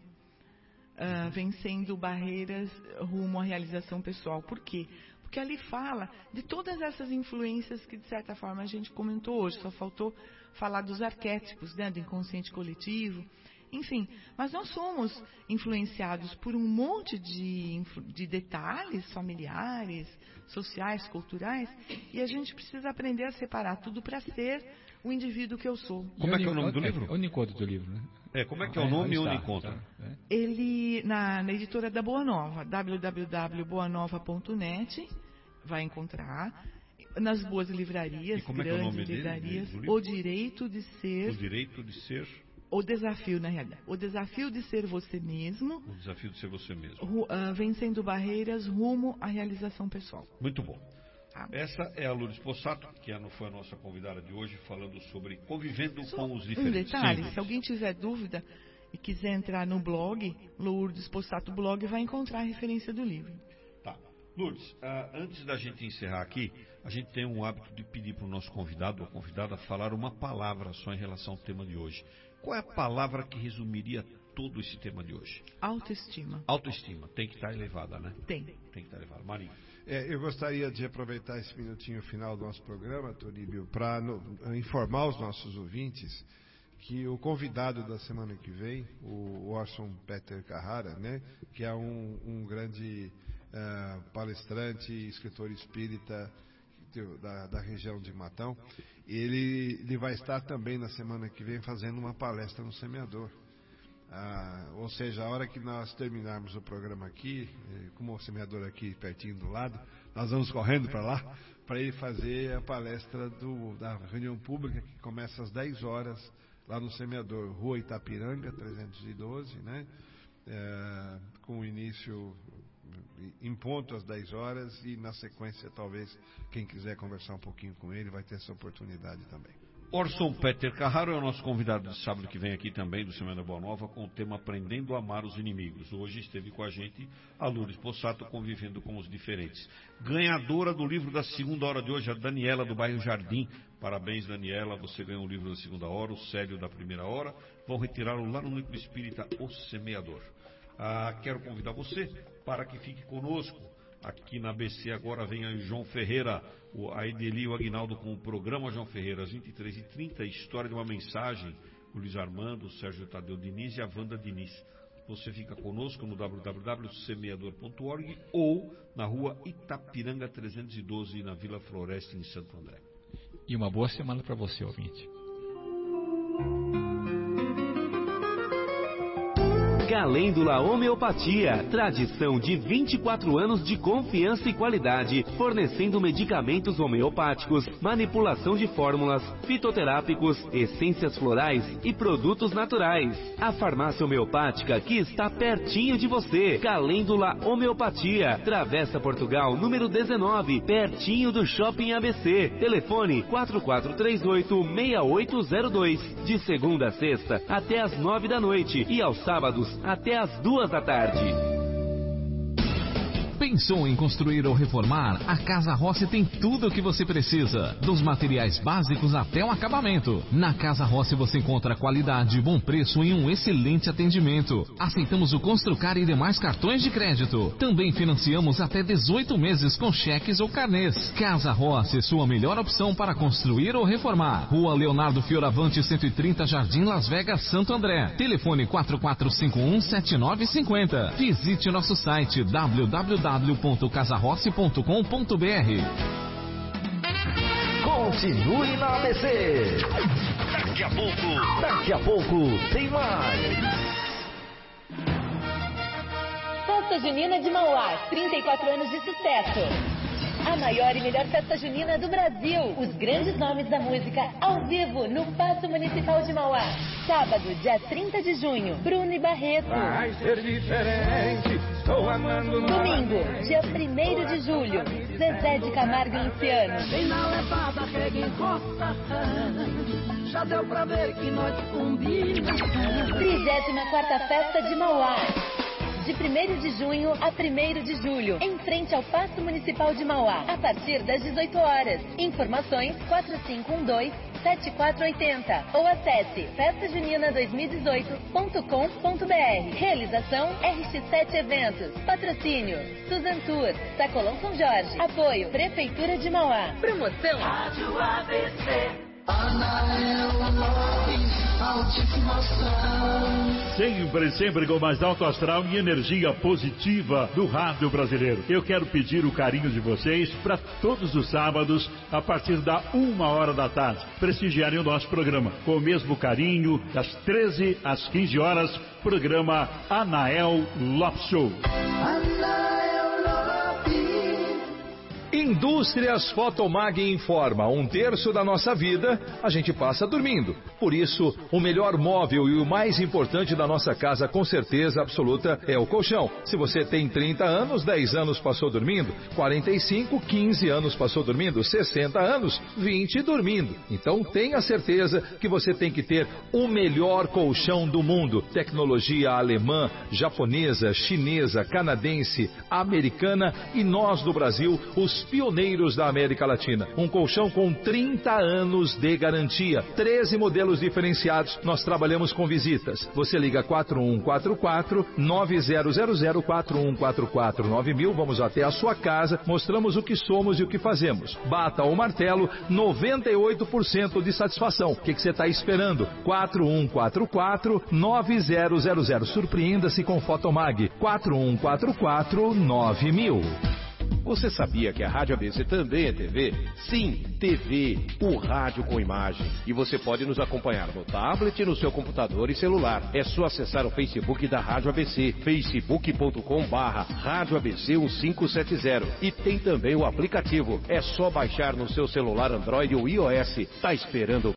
uh, vencendo barreiras rumo à realização pessoal. Por quê? Porque ali fala de todas essas influências que, de certa forma, a gente comentou hoje. Só faltou falar dos arquétipos, né, do inconsciente coletivo. Enfim, mas nós somos influenciados por um monte de, de detalhes familiares, sociais, culturais, e a gente precisa aprender a separar tudo para ser o indivíduo que eu sou. Como é que é o nome do livro? É, onde encontra o teu livro, né? É, como é que é o nome e onde encontra? Ele, na, na editora da Boa Nova, w w w ponto boa nova ponto net, vai encontrar. Nas boas livrarias, como grandes é que é o nome livrarias, dele, O Direito de Ser... O Direito de Ser... O desafio, na realidade. O desafio de ser você mesmo. O desafio de ser você mesmo. Ru, uh, vencendo barreiras rumo à realização pessoal. Muito bom. Ah. Essa é a Lourdes Possato, que foi a nossa convidada de hoje, falando sobre convivendo Só com os diferentes. Um detalhe, Sim, se alguém tiver dúvida e quiser entrar no blog, Lourdes Possato Blog, vai encontrar a referência do livro. Tá. Lourdes, uh, antes da gente encerrar aqui, a gente tem um hábito de pedir para o nosso convidado ou convidada falar uma palavra só em relação ao tema de hoje. Qual é a palavra que resumiria todo esse tema de hoje? Autoestima. Autoestima. Tem que estar elevada, né? Tem. Tem que estar elevada. Marinho. É, eu gostaria de aproveitar esse minutinho final do nosso programa, Toríbio, para informar os nossos ouvintes que o convidado da semana que vem, o Orson Peter Carrara, né, que é um, um grande uh, palestrante, escritor espírita Da, da região de Matão, ele, ele vai estar também na semana que vem fazendo uma palestra no Semeador. Ah, ou seja, a hora que nós terminarmos o programa aqui, como o Semeador aqui pertinho do lado, nós vamos correndo para lá, para ele fazer a palestra do, da reunião pública que começa às dez horas lá no Semeador, Rua Itapiranga, trezentos e doze, né? É, com o início em ponto às dez horas e na sequência talvez quem quiser conversar um pouquinho com ele vai ter essa oportunidade também. Orson Peter Carraro é o nosso convidado de sábado que vem aqui também do Semana Boa Nova com o tema Aprendendo a Amar os Inimigos. Hoje esteve com a gente a Lourdes Possato, Convivendo com os Diferentes. Ganhadora do livro da segunda hora de hoje, a Daniela do bairro Jardim. Parabéns, Daniela, você ganhou o livro da segunda hora, o Célio da primeira hora. Vão retirá-lo lá no Núcleo Espírita O Semeador. Ah, quero convidar você para que fique conosco Aqui na A B C agora vem o João Ferreira, o, a Edeli e o Aguinaldo com o programa João Ferreira, às vinte e três e trinta, História de uma Mensagem, o Luiz Armando, o Sérgio Tadeu Diniz e a Wanda Diniz. Você fica conosco no w w w ponto semeador ponto org ou na rua Itapiranga trezentos e doze, na Vila Floresta, em Santo André. E uma boa semana para você, ouvinte. Calêndula Homeopatia, tradição de vinte e quatro anos de confiança e qualidade, fornecendo medicamentos homeopáticos, manipulação de fórmulas, fitoterápicos, essências florais e produtos naturais. A farmácia homeopática que está pertinho de você. Calêndula Homeopatia, Travessa Portugal, número dezenove, pertinho do Shopping A B C. Telefone quatro quatro três oito, seis oito zero dois, de segunda a sexta até às nove da noite e aos sábados até as duas da tarde. Pensou em construir ou reformar? A Casa Rossi tem tudo o que você precisa, dos materiais básicos até o acabamento. Na Casa Rossi você encontra qualidade, bom preço e um excelente atendimento. Aceitamos o Construcar e demais cartões de crédito. Também financiamos até dezoito meses com cheques ou carnês. Casa Rossi, sua melhor opção para construir ou reformar. Rua Leonardo Fioravante, cento e trinta, Jardim Las Vegas, Santo André. Telefone quatro quatro cinco um, sete nove cinco zero. Visite nosso site w w w ponto casa rossi ponto com ponto b r. Continue na A B C. Daqui a pouco, daqui a pouco tem mais. Festa Junina de Mauá, trinta e quatro anos de sucesso. A maior e melhor festa junina do Brasil. Os grandes nomes da música ao vivo no Paço Municipal de Mauá. Sábado, dia trinta de junho, Bruno e Barreto. Vai ser diferente, estou amando. Domingo, dia primeiro de julho, Zezé de Camargo e Luciano. Vem na levada, pega em costa, já deu pra ver que nós combinamos. trigésima quarta Festa de Mauá. De primeiro de junho a primeiro de julho, em frente ao Paço Municipal de Mauá, a partir das dezoito horas. Informações quatro cinco um dois, sete quatro oito zero ou acesse festa junina dois mil e dezoito ponto com ponto b r. Realização R X sete Eventos. Patrocínio Suzan Tour, Sacolão São Jorge. Apoio Prefeitura de Mauá. Promoção Rádio A B C. Sempre, sempre com o mais alto astral e energia positiva do rádio brasileiro. Eu quero pedir o carinho de vocês para todos os sábados, a partir da uma hora da tarde, prestigiarem o nosso programa. Com o mesmo carinho, das treze às quinze horas, programa Anael Lopes Show. Indústrias Fotomag informa, um terço da nossa vida a gente passa dormindo. Por isso, o melhor móvel e o mais importante da nossa casa, com certeza absoluta, é o colchão. Se você tem trinta anos, dez anos passou dormindo, quarenta e cinco, quinze anos passou dormindo, sessenta anos, vinte dormindo. Então tenha certeza que você tem que ter o melhor colchão do mundo. Tecnologia alemã, japonesa, chinesa, canadense, americana e nós do Brasil, os pioneiros da América Latina. Um colchão com trinta anos de garantia. treze modelos diferenciados. Nós trabalhamos com visitas. Você liga quatro um quatro quatro, nove zero zero zero, quatro um quatro quatro, nove mil. Vamos até a sua casa. Mostramos o que somos e o que fazemos. Bata o martelo, noventa e oito por cento de satisfação. O que você está esperando? quatro um quatro quatro, nove zero zero zero. Surpreenda-se com Fotomag. quatro um quatro quatro, nove mil. Você sabia que a Rádio A B C também é T V? Sim, T V, o rádio com imagem. E você pode nos acompanhar no tablet, no seu computador e celular. É só acessar o Facebook da Rádio A B C, facebook ponto com barra rádio A B C um cinco sete zero. E tem também o aplicativo. É só baixar no seu celular Android ou iOS. Tá esperando